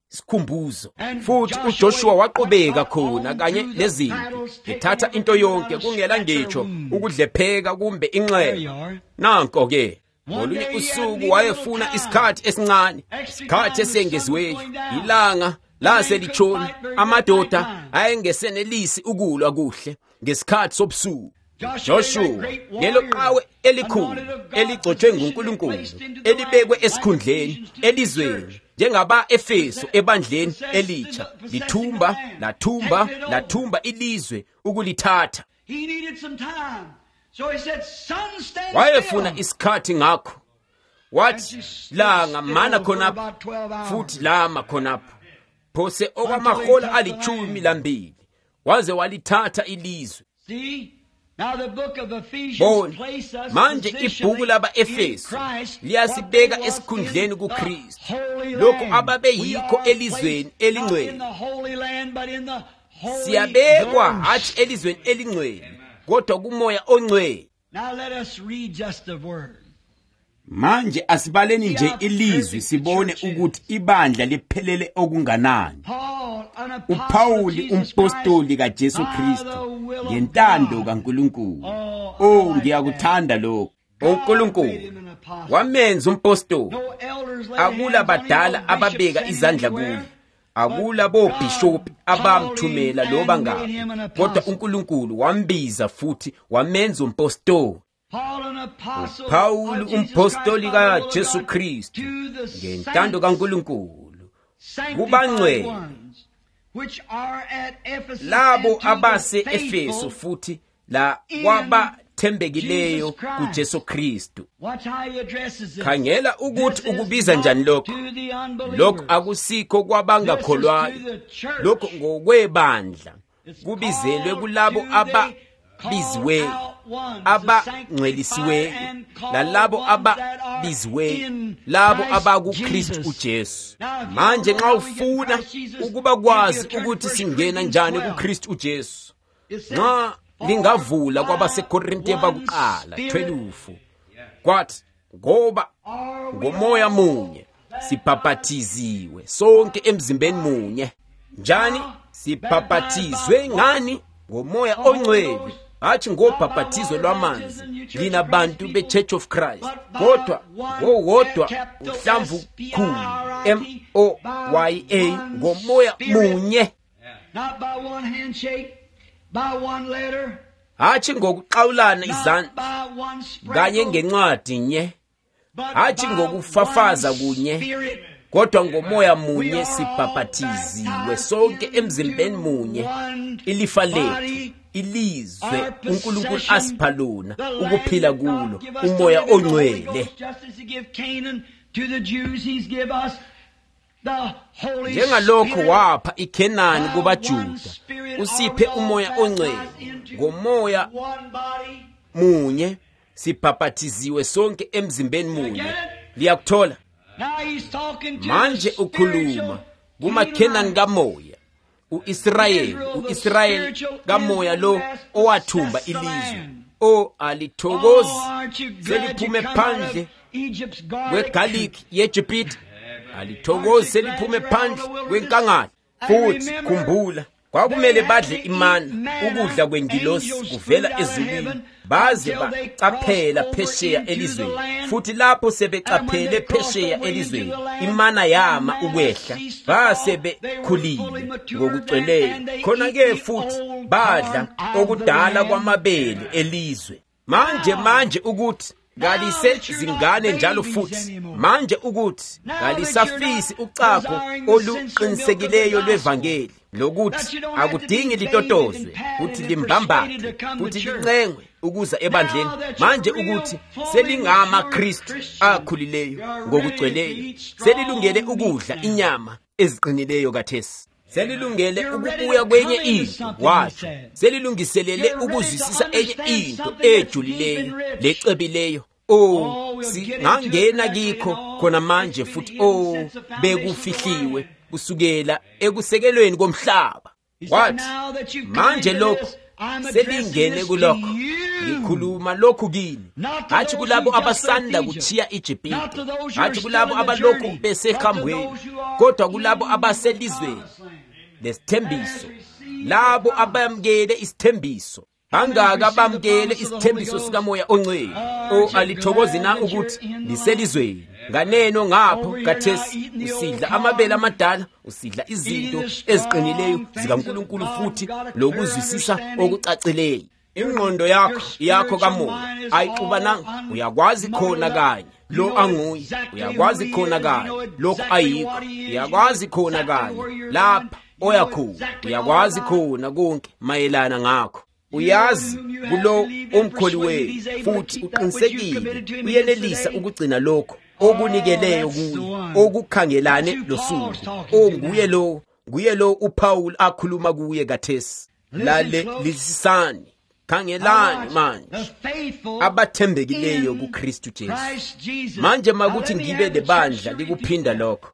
sikhumbuzo. Futhi uJoshua waqhubeka khona kanye lezimpi, ethatha into yonke kungela ngitsho ukudlepheka kumbe inxele. Nanko ke ngolunye usuku wayefuna isikhathi esincane, isikhathi esengeziweyo. Ilanga lase litshoni, amadoda ayengesenelisi ukulwa kuhle ngesikhathi sobusuku. Joshua lelo qawe elikhulu eligcotshwe nguNkulunkulu, elibekwe esikhundleni elizweni njengaba Efeso ebandleni elitsha, lithumba lathumba lathumba ilizwe ukulithatha. Wayefuna isikhathi ngakho wathi langa mana khonapha futhi lama khonapha, phose okwamahola alichumi lambili waze walithatha ilizwe. Bona manje ibhuku laba Efeso liyasibeka esikhundleni kuKristu, lokho ababeyikho elizweni elingcwele. Siyabekwa hathi elizweni elingcwele kodwa kumoya ongcwele. Manje asibaleni nje ilizwi sibone ukuthi ibandla liphelele okunganani. uPauli umpostoli kaJesu Kristu ngentando kaNkulunkulu. Oh, ngiyakuthanda lokho. uNkulunkulu wamenza umpostoli. Akula badala ababeka izandla kuye, akula bobhishophi abamthumela loba ngaphi, kodwa uNkulunkulu wambiza futhi wamenza umpostoli. uPauli umpostoli kaJesu Kristu ngentando kaNkulunkulu kubangcwele labo abase Efeso futhi la kwabathembekileyo kuJesu Kristu. Khangela ukuthi ukubiza njani lokho. Lokho akusikho kwabangakholwayo, lokho ngokwebandla kubizelwe kulabo ababiziweyo, abangcwelisiweyo, lalabo ababiziweyo, labo abakuKristu uJesu. Manje nxa ufuna ukuba kwazi ukuthi singena njani kuKristu uJesu, nxa lingavula kwabaseKorinte bakuqala twelve kwathi ngoba ngomoya munye sibhaphathiziwe sonke emzimbeni munye. Njani sibhaphathizwe? Ngani? Ngomoya ongcwele, hathi ngobhaphathizo lwamanzi lina bantu beChurch of Christ, kodwa ngowodwa uhlamvu khulu, M O Y A, ngomoya munye. Hathi ngokuqawulana izandla kanye ngencwadi nye, hathi ngokufafaza kunye, kodwa ngomoya munye sibhaphathiziwe sonke emzimbeni munye. Ilifa lethu, ilizwe uNkulunkulu asipha lona ukuphila kulo, umoya ongcwele. Njengalokho wapha iKhenani kubaJuda, usiphe umoya ongcwele. Ngomoya munye sibhaphathiziwe sonke emzimbeni munye. Liyakuthola? Manje ukhuluma kumaKhenani kamoya, uIsrayeli, uIsrayeli kamoya lo owathumba ilizwe. O alithokozi seliphume phandle kweGaliki yeJibhithe, alithokozi seliphume phandle kwenkangala. Futhi khumbula kwakumele badle imana, ukudla kwengilosi kuvela ezulwini, baze bacaphela phesheya elizweni. Futhi lapho sebecaphele phesheya elizweni, imana yama ukwehla, base bekhulile ngokugcweleyo. Khona-ke futhi badla okudala kwamabele elizwe. Manje manje ukuthi kalise zingane njalo futhi, manje ukuthi kalisafisi ucago oluqinisekileyo lwevangeli, lokuthi akudingi litotozwe, futhi limbambathe, futhi lincengwe ukuza ebandleni. Manje ukuthi selingama Kristu akhulileyo ngokugcweleyo, selilungele ukudla inyama eziqinileyo kathesi, selilungele ukubuya kwenye into watsho, selilungiselele ukuzwisisa enye into ejulileyo lecebileyo. Oh, singangena kikho khona manje futhi. Oh, bekufihliwe kusukela ekusekelweni komhlaba. Wathi manje lokho selingene kulokho. Ngikhuluma lokhu kini, hathi kulabo abasanda kuthiya iJibhite, hathi kulabo abalokhu besehambweni, kodwa kulabo abaselizweni lesithembiso, labo abamkele isithembiso. Bangaka abamkele isithembiso sikaMoya oNgcwele. O alithokozi na ukuthi liselizweni nganeno ngapho kathesi usidla amabele amadala, usidla izinto eziqinileyo zikaNkulunkulu futhi lokuzwisisa okucacileyo. Ingqondo yakho yakho kaMoya ayixubananga, uyakwazi khona kanye lo anguye, uyakwazi khona kanye lokho ayikho, uyakwazi khona kanye lapha oyakhona, uyakwazi khona konke mayelana ngakho. Uyazi kulo omkholiweyo futhi uqinisekile uyenelisa ukugcina lokho okunikeleyo kuye, okukhangelane losuku. Onguye lo, nguye lo uPaul akhuluma kuye kathesi. Lale lisisani, khangelani manje abathembekileyo kuKristu Jesu. Manje makuthi ngibe lebandla likuphinda lokho.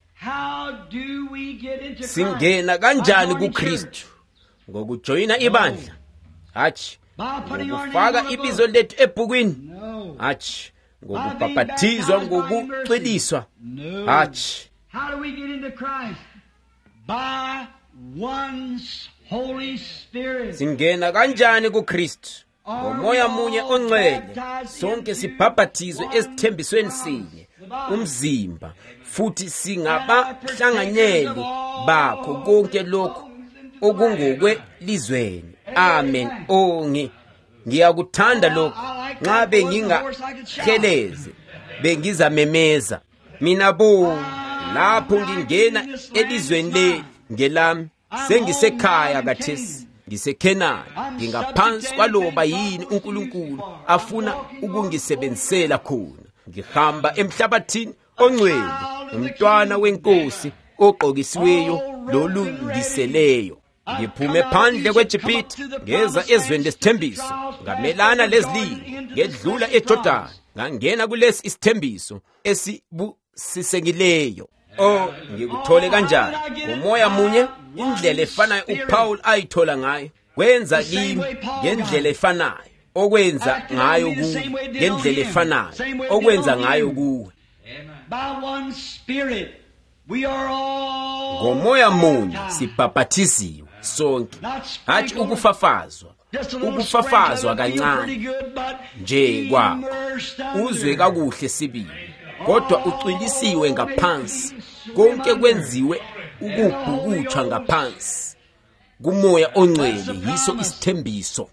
Singena kanjani kuKristu? Ngokujoyina ibandla, hathi ngokufaka ibizo lethu ebhukwini, hathi ngokubhaphathizwa, ngokucweliswa, hathi. How do we get into Christ? By one Holy Spirit. Singena kanjani kuKristu? Ngomoya munye ongcwele, sonke sibhaphathizwe esithembisweni sinye, umzimba, futhi singabahlanganyeli bakho konke lokho okungokwe lizweni. Amen. Ongi ngiyakuthanda lokho, nxa bengingaheleze bengizamemeza. Mina bo lapho ngingena elizweni le ngelami, sengisekhaya kathesi, ngiseKhenani, ngingaphansi kwaloba yini uNkulunkulu afuna ukungisebenzisela khona. Ngihamba emhlabathini ongcwele, umntwana wenkosi ogqokisiweyo lolungiseleyo. Ngiphume phandle kweJibhite, ngeza ezweni lesithembiso, ngamelana lezililo, ngedlula eJordani, ngangena kulesi isithembiso esibusisekileyo. Oh, ngikuthole kanjani? Ngomoya munye, indlela efanayo uPaul ayithola ngayo, kwenza kimi ngendlela efanayo, okwenza ngayo kuwe, ngendlela efanayo, okwenza ngayo kuwe. By one Spirit we are all. Ngomoya munye sibhaphathiziwe sonke, hathi ukufafazwa, ukufafazwa kancane nje kwakho, uzwe kakuhle sibili, kodwa ucwilisiwe ngaphansi, konke kwenziwe ukubhukutshwa ngaphansi kuMoya oNgcwele, yiso isithembiso.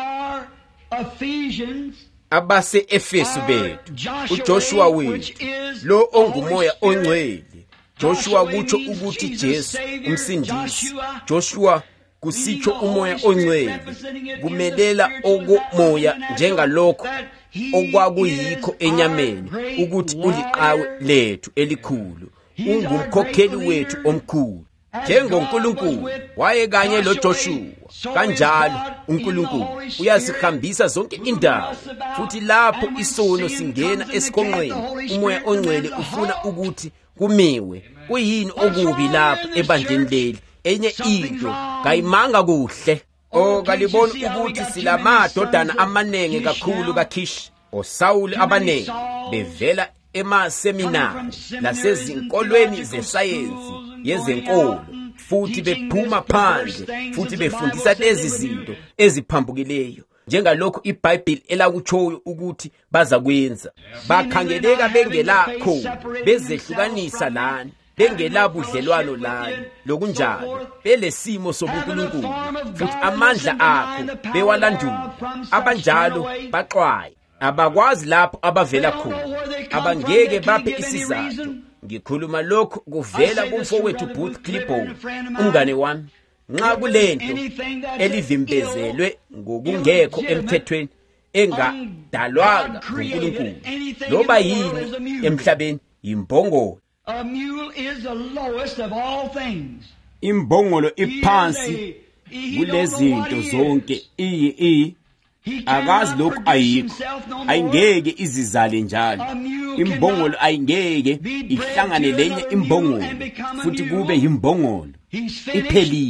Abase Efesu bethu, uJoshua wethu, lo onguMoya oNgcwele. Joshua kutsho ukuthi Jesu umsindisi. Joshua kusitsho uMoya oNgcwele, kumelela okomoya njengalokho okwakuyikho enyameni, ukuthi uliqhawe lethu elikhulu, ungumkhokheli wethu omkhulu. NjengoNkulunkulu waye kanye loJoshua, kanjalo uNkulunkulu uyasihambisa zonke indawo, futhi lapho isono singena esikhonqweni, uMoya oNgcwele ufuna ukuthi kumiwe. Kuyini okubi lapho ebandleni leli? Enye into kayimanga kuhle. O kalibona ukuthi silamadodana amanenge kakhulu kaKhishi, oSawuli abanenge bevela emaseminari lasezinkolweni zesayensi yezenkolo, futhi bephuma phandle, futhi befundisa lezi zinto eziphambukileyo, njengalokho iBhayibheli elakutshoyo ukuthi baza kwenza. Bakhangeleka bengelakho, bezehlukanisa lani, bengelabudlelwano lani, lokunjalo belesimo sobuNkulunkulu, futhi amandla akho bewalandula. Abanjalo baxwaye, abakwazi lapho abavela khona, abangeke baphe isizathu. Ngikhuluma lokho kuvela kumfowethu Booth Clipboard, umngane wami. Nxa kulento elivimbezelwe ngokungekho emthethweni, engadalwanga nguNkulunkulu, loba yini emhlabeni, yimbongolo. A mule is the lowest of all things. Imbongolo iphansi kulezinto zonke, iyi iyi akazi lokhu ayikho, ayingeke izizale njalo. Imbongolo ayingeke ihlangane lenye imbongolo futhi kube yimbongolo iphelile.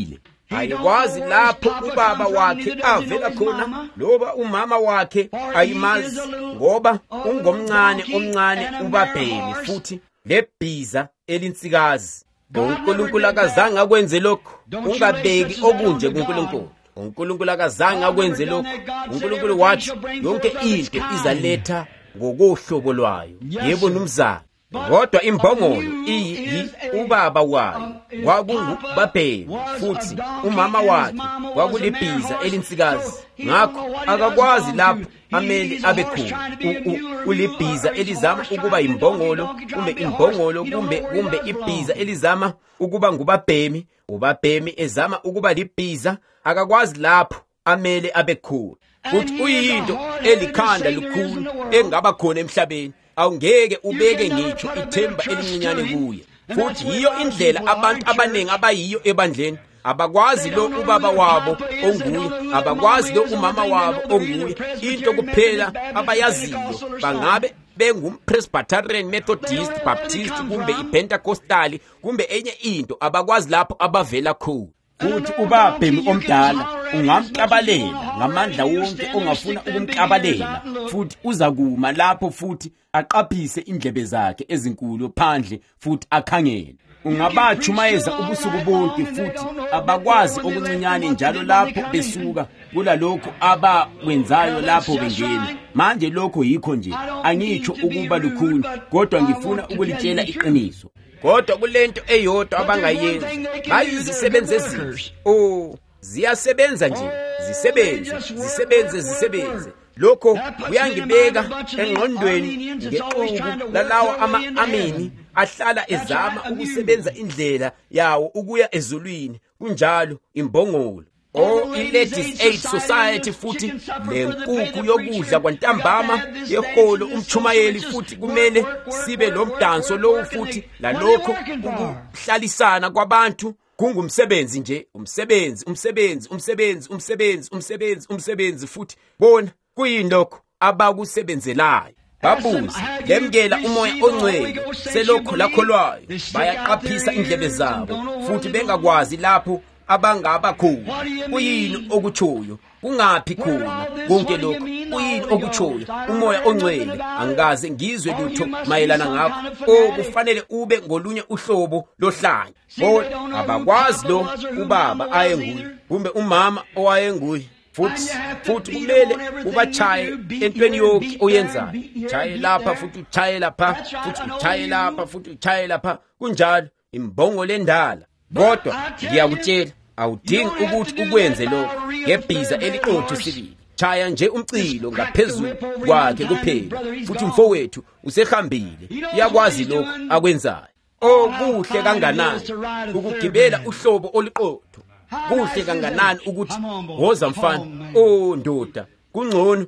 ayikwazi lapho ubaba wakhe avela khona loba umama wakhe ayimazi, ngoba ungomncane omncane ubabhemi futhi lebhiza elinsikazi. uNkulunkulu akazange akwenze lokho. Ungabeki okunje kuNkulunkulu. uNkulunkulu akazange akwenze lokho. uNkulunkulu wathi yonke into izaletha ngokohlobo lwayo. Yebo numzana, kodwa imbongolo iyi ubaba wayo kwakungubabhemi futhi umama wakhe kwakulibhiza elinsikazi. Ngakho akakwazi lapho amele abe khona ulibhiza elizama ukuba imbongolo kumbe imbongolo kumbe kumbe ibhiza elizama ukuba ngubabhemi, ubabhemi ezama ukuba libhiza. Akakwazi lapho amele abe khona. Futhi uyinto elikhanda likhulu engaba khona emhlabeni. Awungeke ubeke ngitsho ithemba elincinyane kuye. Futhi yiyo indlela abantu abanengi abayiyo ebandleni. Abakwazi lo ubaba wabo onguye, abakwazi lo umama wabo onguye. Into kuphela abayaziyo bangabe bengumpresbyterian, Methodist, Baptist kumbe iPentecostal kumbe enye into. Abakwazi lapho abavela khona. Futhi ubabhemi omdala ungamklabalela ngamandla wonke ongafuna ukumklabalela, futhi uza kuma lapho futhi aqaphise indlebe zakhe ezinkulu phandle futhi akhangele. Ungabachumayeza ubusuku bonke futhi abakwazi okuncinyane njalo lapho besuka kulalokho abakwenzayo lapho bengena. Manje lokho yikho nje, angitsho ukuba lukhulu, kodwa ngifuna ukulitshela iqiniso. Kodwa kulento eyodwa abangayenzi, bayizisebenze ezinhle. Oh, ziyasebenza nje, zisebenze, zisebenze, zisebenze. Lokho kuyangibeka engqondweni ngexuku lalawa ama-amini ahlala ezama ukusebenza indlela yawo ukuya ezulwini. Kunjalo imbongolo, oh i-Ladies Aid Society futhi lenkukhu yokudla kwantambama yeholo umchumayeli. Futhi kumele sibe lomdanso lowo futhi lalokho ukuhlalisana kwabantu kungumsebenzi nje, umsebenzi, umsebenzi, umsebenzi, umsebenzi, umsebenzi, umsebenzi. Futhi bona kuyini lokho abakusebenzelayo. Babuze, lemkela umoya ongcwele selokho lakholwayo. Bayaqaphisa indlebe zabo futhi bengakwazi lapho abangaba khona. Kuyini okutshoyo? Kungaphi khona konke lokho? Kuyini okutshoyo? Umoya ongcwele angikaze ngizwe lutho mayelana ngakho. Oh, kufanele ube ngolunye uhlobo lohlanya. Kodwa abakwazi lo ubaba ayenguye kumbe umama owayenguye. Futhi futhi kumele ubachaye entweni yonke oyenzayo. Chaye lapha futhi uchaye lapha futhi uchaye lapha futhi uchaye lapha. Kunjalo imbongo lendala. Kodwa ngiyakutshela, awudingi ukuthi ukwenze lokho ngebhiza eliqotho sibili. Chaya nje umcilo ngaphezulu kwakhe kuphela. Futhi mfowethu usehambile, uyakwazi lokho akwenzayo. Oh, kuhle kanganani ukugibela uhlobo oliqotho. Kuhle kanganani ukuthi woza mfana, oh ndoda, kungcono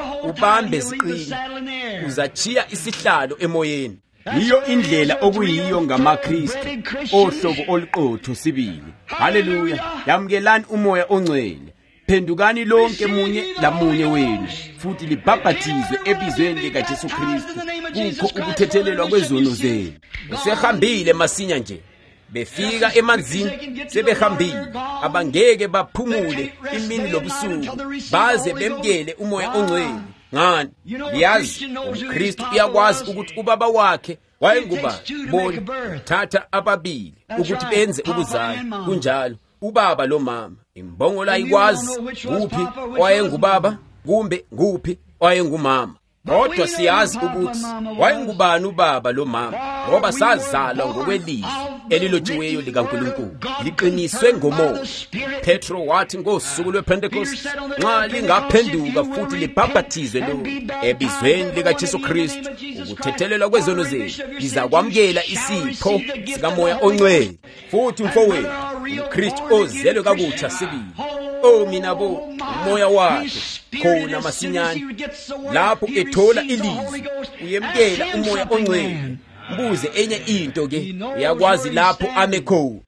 ubambe ziqini, uzachiya isihlalo emoyeni. Yiyo indlela okuyiyo ngamaKristu ohlobo oliqotho sibili. Haleluya. Yamkelani umoya ongcwele. Phendukani lonke munye lamunye wenu futhi libhabhathizwe ebizweni likaJesu Kristu kukho ukuthethelelwa kwezono zenu. Usehambile masinya nje. Befika emanzini sebehambile, abangeke baphumule imini lobusuku baze bemkele umoya ongcwele. Ngani? Yazi uKristu uyakwazi ukuthi ubaba wakhe wayengubani. Bona thatha ababili ukuthi benze ukuzala. Kunjalo ubaba lo mama, imbongola ayikwazi kuphi wayengubaba kumbe kuphi wayengumama. Kodwa siyazi ukuthi wayengubani ubaba lo mama, ngoba sazalwa ngokwelizwi elilotshiweyo likaNkulunkulu, liqiniswe ngomoya. Petro wathi ngosuku lwePentecost, nxa lingaphenduka futhi libhabhathizwe lo ebizweni likaJesu Kristu ukuthethelelwa kwezono zenu, lizakwamukela isipho sikamoya ongcwele. Futhi mfowethu, uKristu ozelwe kabutsha sibili, oh mina bo, umoya wakhe khona masinyane lapho ethola ilizwi uyemkela umoya ongcwele. Mbuze enye into ke, uyakwazi lapho ame khona.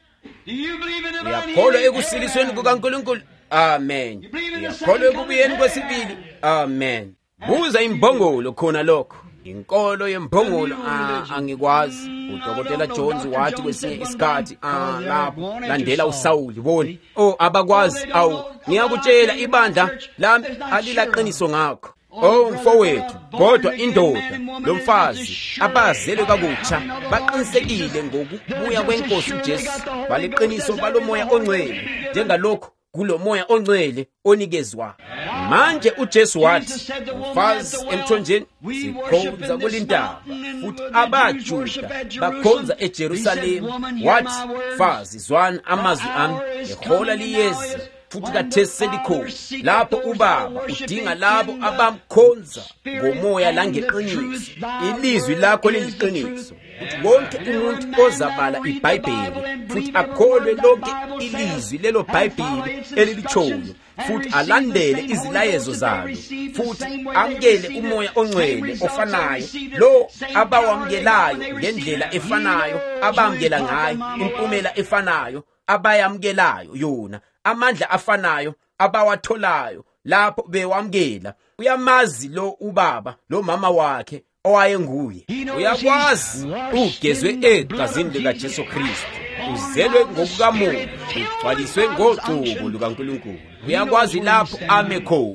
Uyakholwa ekusilisweni kukaNkulunkulu? Amen. Uyakholwa ekubuyeni kwesibili? Amen. Buza imbongolo khona lokho. inkolo yemphongolo angikwazi. Udokotela Jones wathi kwesinye isikhathi ah lapho landela uSawuli boni oh abakwazi awu ngiyakutshela ibandla lami alilaqiniso ngakho. Oh mfowethu, kodwa indoda lomfazi abazelwe kabutsha baqinisekile ngokubuya kwenkosi uJesu, baliqiniso balomoya ongcwele njengalokho kulomoya ongcwele onikezwa. Manje uJesu wathi umfazi emthonjeni sikhonza kulindaba, futhi abaJuda bakhonza eJerusalema. Wathi mfazi zwana amazwi ami, ihola liyeza futhi kathesi selikhona lapho uBaba udinga labo abamkhonza ngomoya langeqiniso. Ilizwi lakho liliqiniso. Wonke umuntu ozabala iBhayibheli futhi akholwe lonke ilizwi lelo Bhayibheli elilichoyo futhi alandele izilayezo zalo futhi amkele umoya ongcwele ofanayo lo abawamkelayo ngendlela efanayo, abamkela ngayo impumela efanayo, abayamkelayo yona amandla afanayo abawatholayo lapho bewamkela. Uyamazi lo uBaba lo mama wakhe owayenguye. Uyakwazi ugezwe egazini likaJesu Kristu, uzelwe ngokukamoya, ugcwaliswe ngocubo lukaNkulunkulu. Uyakwazi lapho ame khona.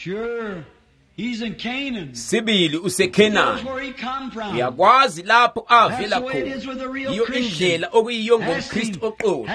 Sibili useKhenani. Uyakwazi lapho avela khona. Iyo indlela okuyiyo ngomKristu oqotho.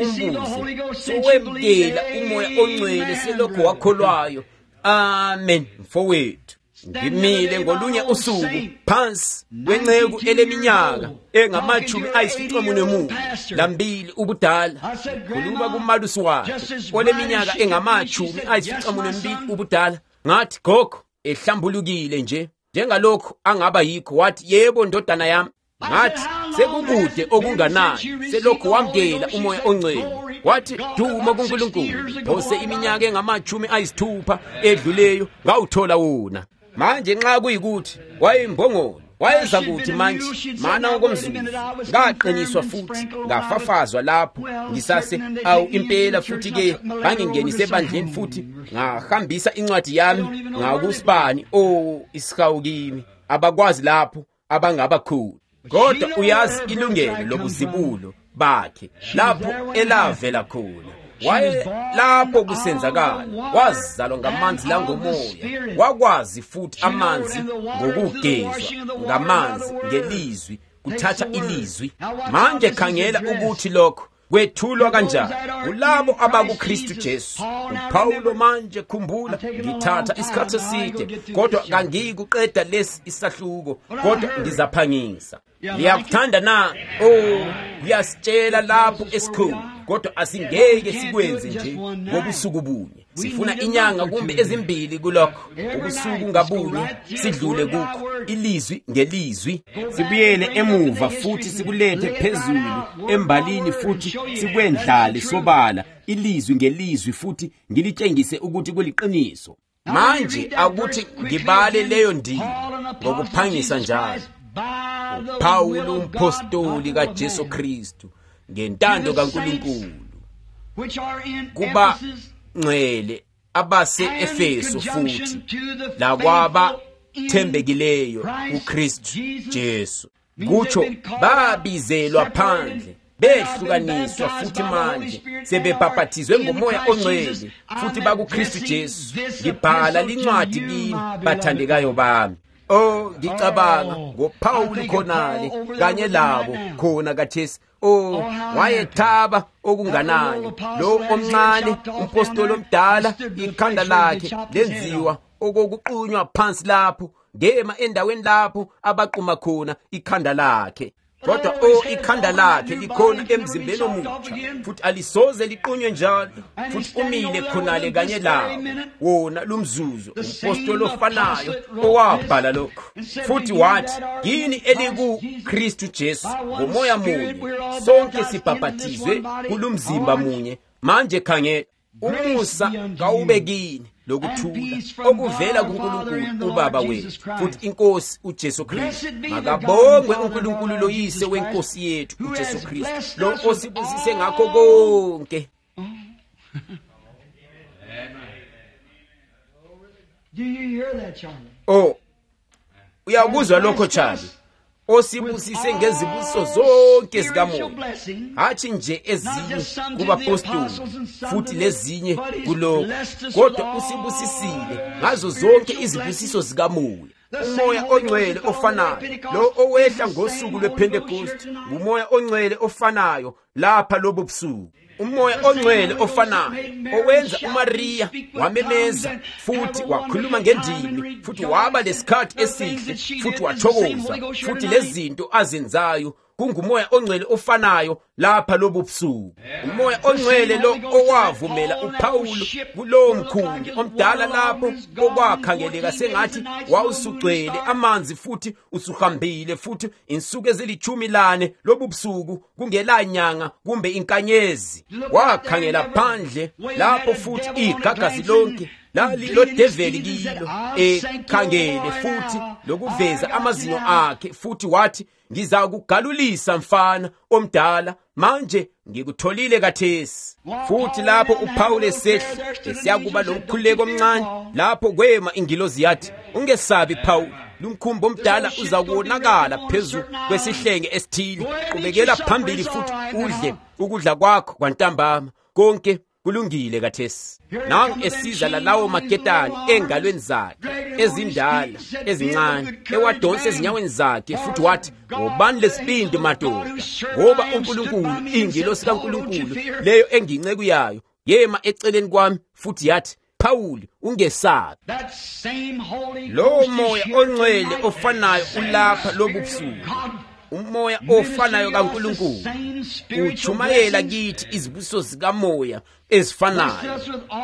Umbuze sowemkela umoya ongcwele selokho wakholwayo. Amen mfowethu. Ngimile ngolunye usuku phansi kwenceku eleminyaka engamachumi ayisishiyagalombili lambili ubudala. Khuluma kumalusi wakhe oleminyaka engamachumi ayisishiyagalombili ubudala. Ngathi gogo ehlambulukile nje njengalokho angaba yikho. Wathi yebo ndodana yami. Ngathi sekukude okunganani selokho wamkela umoya ongcwele. Wathi duma kuNkulunkulu, phose iminyaka engamachumi ayisithupha edluleyo ngawuthola wona. Manje nxa kuyikuthi wayimbongolo wayeza kuthi manje mana okomzulu ngaqiniswa futhi ngafafazwa lapho ngisase awu impela futhi ke bangingenise ebandleni futhi ngahambisa incwadi yami ngakusibani o isihawu kimi abakwazi lapho abangaba khulu. Kodwa uyazi ilungelo lobuzibulo bakhe lapho elavela khona. Waye lapho kusenzakala wazalwa ngamanzi langomoya, wakwazi futhi amanzi ngokugezwa ngamanzi ngelizwi, kuthatha ilizwi. Manje khangela ukuthi lokho kwethulwa kanjani kulabo abakuKristu Jesu. uPaulo manje khumbula ngithatha isikhathi eside kodwa kangikuqeda lesi isahluko kodwa ngizaphangisa. Liyakuthanda na oh uyasitshela lapho esikhulu kodwa asingeke sikwenze nje ngobusuku bunye. Sifuna inyanga kumbe ezimbili kulokho ubusuku ngabunye sidlule kukho ilizwi ngelizwi. Sibuyele emuva futhi sikulethe phezulu embalini futhi sikwendlale sobala ilizwi ngelizwi futhi ngilitshengise ukuthi kuliqiniso. Manje akuthi ngibale leyo ndima ngokuphangisa njalo. uPaulo umpostoli kaJesu Kristu ngentando kaNkulunkulu kuba ngcwele abase Efeso futhi lakwaba thembekileyo uKristu Jesu. Kutsho babizelwa phandle behlukaniswa futhi manje sebebhaphathizwe ngomoya ongcwele futhi bakuKristu Jesu. Ngibhala lincwadi kini bathandekayo bami. Oh ngicabanga ngoPaulo khonale kanye labo khona kaJesu. Oh wayethaba okunganani lo omncane umpostoli omdala ikhanda lakhe lenziwa okokuqunywa phansi lapho ngema endaweni lapho abaquma khona ikhanda lakhe. Kodwa o ikhanda lakhe likhona emzimbeni omutsha futhi alisoze liqunywe njalo futhi umile khonale kanye lawo wona lumzuzu umpostoli ofanayo owabhala lokho futhi wathi yini eliku Kristu Jesu ngomoya munye sonke sibhaphathizwe kulumzimba munye. Manje khangela umusa kawubekini lokuthula okuvela kuNkulunkulu uBaba wethu futhi iNkosi uJesu Kristu. Makabongwe uNkulunkulu loyise wenkosi yethu uJesu Kristu lo osibusise ngakho konke. Do you hear that, Charlie? Oh Uyakuzwa lokho Charlie? Osibusise ngezibusiso zonke zikamoya, hathi nje ezinye kubapostoli futhi lezinye kuloko, kodwa usibusisile ngazo zonke izibusiso zikamoya. Umoya ongcwele ofanayo lo owehla ngosuku lwePentecost, umoya ongcwele ofanayo lapha lobo busuku. Umoya ongcwele ofanayo owenza uMaria wamemeza futhi wakhuluma ngendimi futhi waba lesikhathi esihle futhi wathokoza futhi lezinto azenzayo kungumoya ongcwele ofanayo lapha lobo busuku. Umoya ongcwele lo owavumela uPaulo kulowo mkhumbi omdala lapho okwakhangeleka sengathi wawusugcwele amanzi futhi usuhambile futhi insuku ezilithumi lane lobo busuku kungelanyanga kumbe inkanyezi. Wakhangela phandle lapho futhi igagazi lonke lali lo develi kilo ekhangele futhi lokuveza amazinyo akhe futhi wathi, ngizakugalulisa mfana omdala, manje ngikutholile kathesi. Futhi lapho uPaulo esehla esiyakuba lomkhuleko omncane, lapho kwema ingilozi yathi, ungesabi Paulo, lumkhumbi omdala uzakubonakala phezulu kwesihlenge esithile. Qhubekela phambili futhi udle ukudla kwakho kwantambama, konke kulungile kathesi. Nangu esiza lalawo maketani engalweni zakhe ezindala ezincane, ewadonsa ezinyaweni zakhe futhi wathi, wobani lesibindi madoda, ngoba uNkulunkulu, ingilosi kaNkulunkulu leyo enginceku yayo, yema eceleni kwami futhi yathi, Phawuli, ungesabi. Lo moya ongcwele ofanayo ulapha lobu busuku, umoya ofanayo kaNkulunkulu uchumayela kithi izibusiso zikamoya ezifanayo.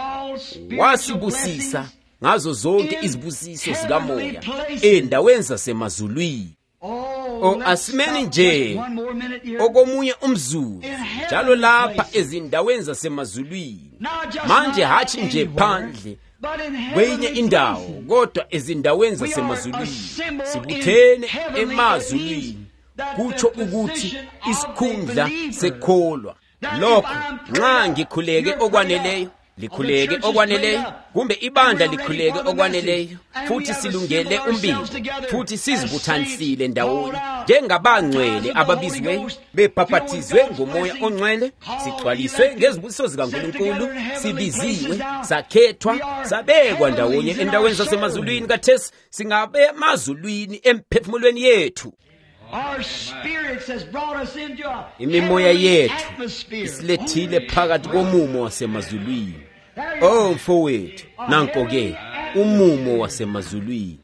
Wasibusisa ngazo zonke izibusiso zikamoya endaweni zasemazulwini. O asimeni nje okomunye umzulu njalo lapha ezindaweni zasemazulwini, manje hathi nje phandle kwenye indawo, kodwa ezindaweni zasemazulwini. Sibuthene emazulwini, kutsho ukuthi isikhundla sekholwa. Lokho nxa ngikhuleke okwaneleyo, likhuleke okwaneleyo, kumbe ibandla likhuleke okwaneleyo, futhi silungele umbiko, futhi sizibuthanisile ndawonye njengabangcwele ababizwe bebhaphathizwe ngomoya ongcwele, sigcwaliswe ngezibusiso zikaNkulunkulu, sibiziwe, sakhethwa, sabekwa ndawonye endaweni zasemazulwini kathesi, singabe emazulwini emphefumulweni yethu. Imimoya yethu isilethile phakathi komumo wasemazulwini. Oh mfowethu, nanko-ke umumo wasemazulwini.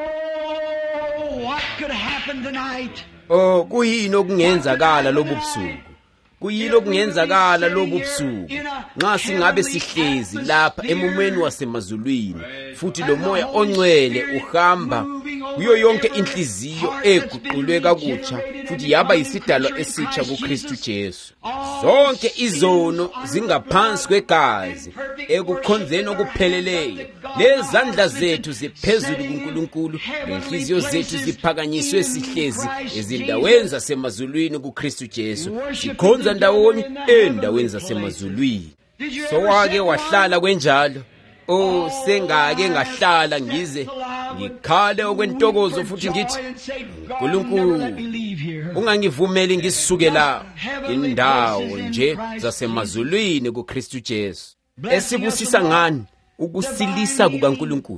Oh, kuyini okungenzakala lobu busuku? Kuyini okungenzakala lobu busuku nxa singabe sihlezi lapha emumweni wasemazulwini, futhi lo moya ongcwele uhamba kuyo yonke inhliziyo eguqulwe kakutsha futhi yaba yisidalwa esitsha kuKristu Jesu. Zonke izono zingaphansi kwegazi ekukhonzeni okupheleleyo, lezandla zethu ziphezulu kuNkulunkulu, lenhliziyo zethu ziphakanyiswe sihlezi ezindaweni zasemazulwini kuKristu Jesu, sikhonza ndawonye endaweni zasemazulwini. Sowake wahlala kwenjalo? Oh, sengake ngahlala ngize ngikhale okwentokozo futhi ngithi, Nkulunkulu, ungangivumeli ngisuke la indawo nje zasemazulwini kuKristu Jesu. Esibusisa ngani ukusilisa kukaNkulunkulu,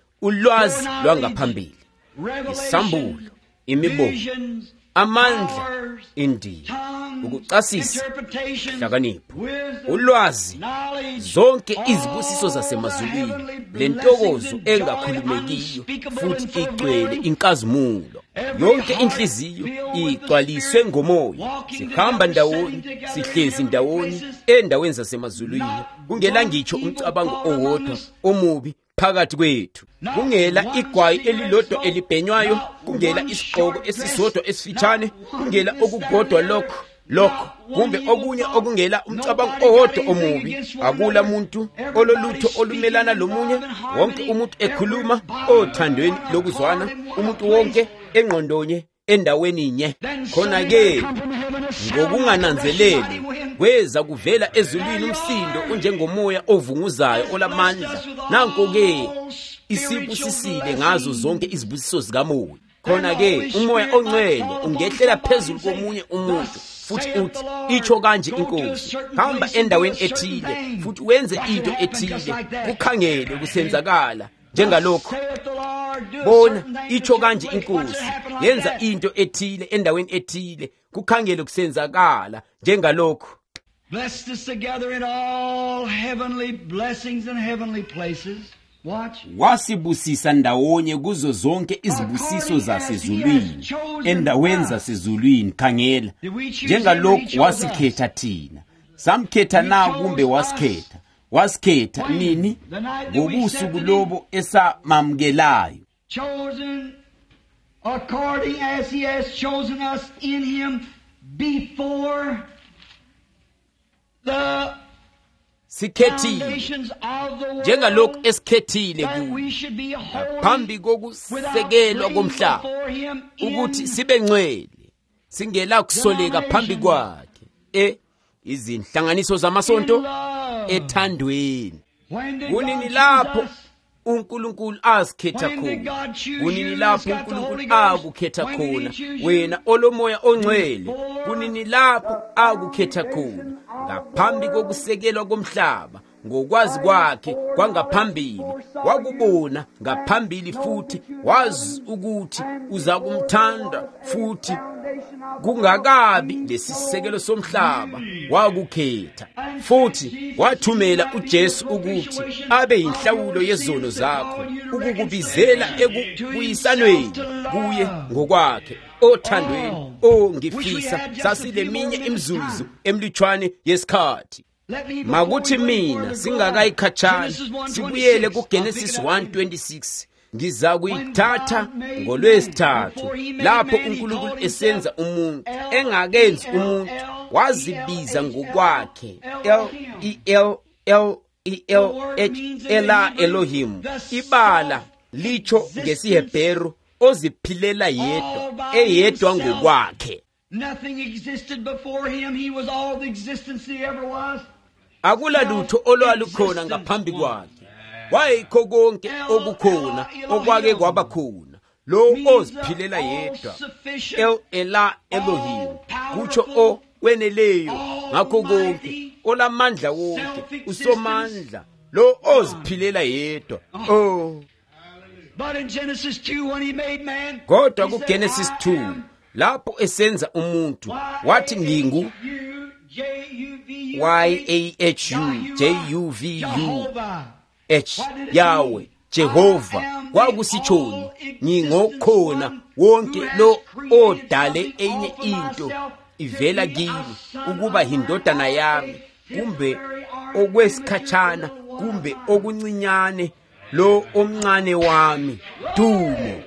ulwazi lwangaphambili, isambulo, imibono, amandla, indimi, ukucasisa, hlakanipho, ulwazi, zonke izibusiso zasemazulwini, lentokozo engakhulumekiyo futhi igcwele inkazimulo. Yonke inhliziyo igcwaliswe ngomoya, sihamba ndawonye, sihlezi ndawonye endaweni zasemazulwini, kungela ngitsho umcabango owodwa omubi phakathi kwethu, kungela igwayi elilodwa elibhenywayo, kungela isigqoko esisodwa esifitshane, kungela okugodwa lokho lokho kumbe okunye okungela umcabango owodwa omubi. Akula muntu ololutho olumelana lomunye, wonke umuntu ekhuluma othandweni lokuzwana, umuntu wonke engqondonye endaweni nye. Khona-ke ngokungananzeleli kweza kuvela ezulwini umsindo unjengomoya ovunguzayo olamandla. Nanko-ke isibusisile ngazo zonke izibusiso zikamoya. Khona-ke umoya ongcwele ungehlela phezulu komunye umuntu futhi uthi itsho kanje inkosi, hamba endaweni ethile futhi wenze into ethile, kukhangele kusenzakala njengalokho. Bona itsho kanje inkosi, yenza into ethile endaweni ethile, kukhangele kusenzakala njengalokho. Blessed us together in all heavenly blessings and heavenly places. Watch. Wasibusisa ndawonye kuzo zonke izibusiso zasezulwini endaweni zasezulwini. Khangela njengalokhu wasikhetha thina. Samkhetha na kumbe wasikhetha? Wasikhetha nini? Ngobusuku lobo esamamukelayo. Chosen according as he has chosen us in him before the sikhethile njengalokhu esikhethile kuye phambi kokusekelwa komhlaba ukuthi sibe ngcwele singela kusoleka phambi kwakhe. E izinhlanganiso zamasonto ethandweni. Kunini lapho uNkulunkulu asikhetha khona? Kunini lapho uNkulunkulu akukhetha khona wena olomoya ongcwele? Kunini lapho akukhetha khona? Ngaphambi kokusekelwa komhlaba, ngokwazi kwakhe kwangaphambili. Wakubona ngaphambili futhi wazi ukuthi uza kumthanda futhi kungakabi lesisekelo somhlaba wakukhetha. Futhi wathumela uJesu ukuthi abe inhlawulo yezono zakho, ukukubizela ekubuyisanweni kuye ngokwakhe othandweni. O ngifisa sasileminye imizuzu emlutshwane yesikhathi. Makuthi mina singakayikhatshana sibuyele kuGenesis one twenty-six. Ngiza kuyithatha ngolwesithathu lapho uNkulunkulu esenza umuntu, engakenzi umuntu, wazibiza ngokwakhe. El El El El Ela Elohim. Ibala licho ngesiHebheru oziphilela yedwa, eyedwa ngokwakhe. Nothing existed before him. He was all the existence he ever was. Akula lutho olwalukhona ngaphambi kwakhe. Wayekho konke okukhona okwake kwaba khona. Lo oziphilela yedwa. El Ela Elohim. Kutsho o weneleyo ngakho konke, olamandla wonke, usomandla, lo oziphilela yedwa. Oh. But in Genesis two when he made man, kodwa kuGenesis two lapho esenza umuntu wathi ngingu Y A H U J U V U H Yahweh Jehova. Kwakusitshoni ngingokhona wonke lo odale enye into ivela kimi ukuba indodana yami, kumbe okwesikhatshana kumbe okuncinyane, lo omncane wami dumo.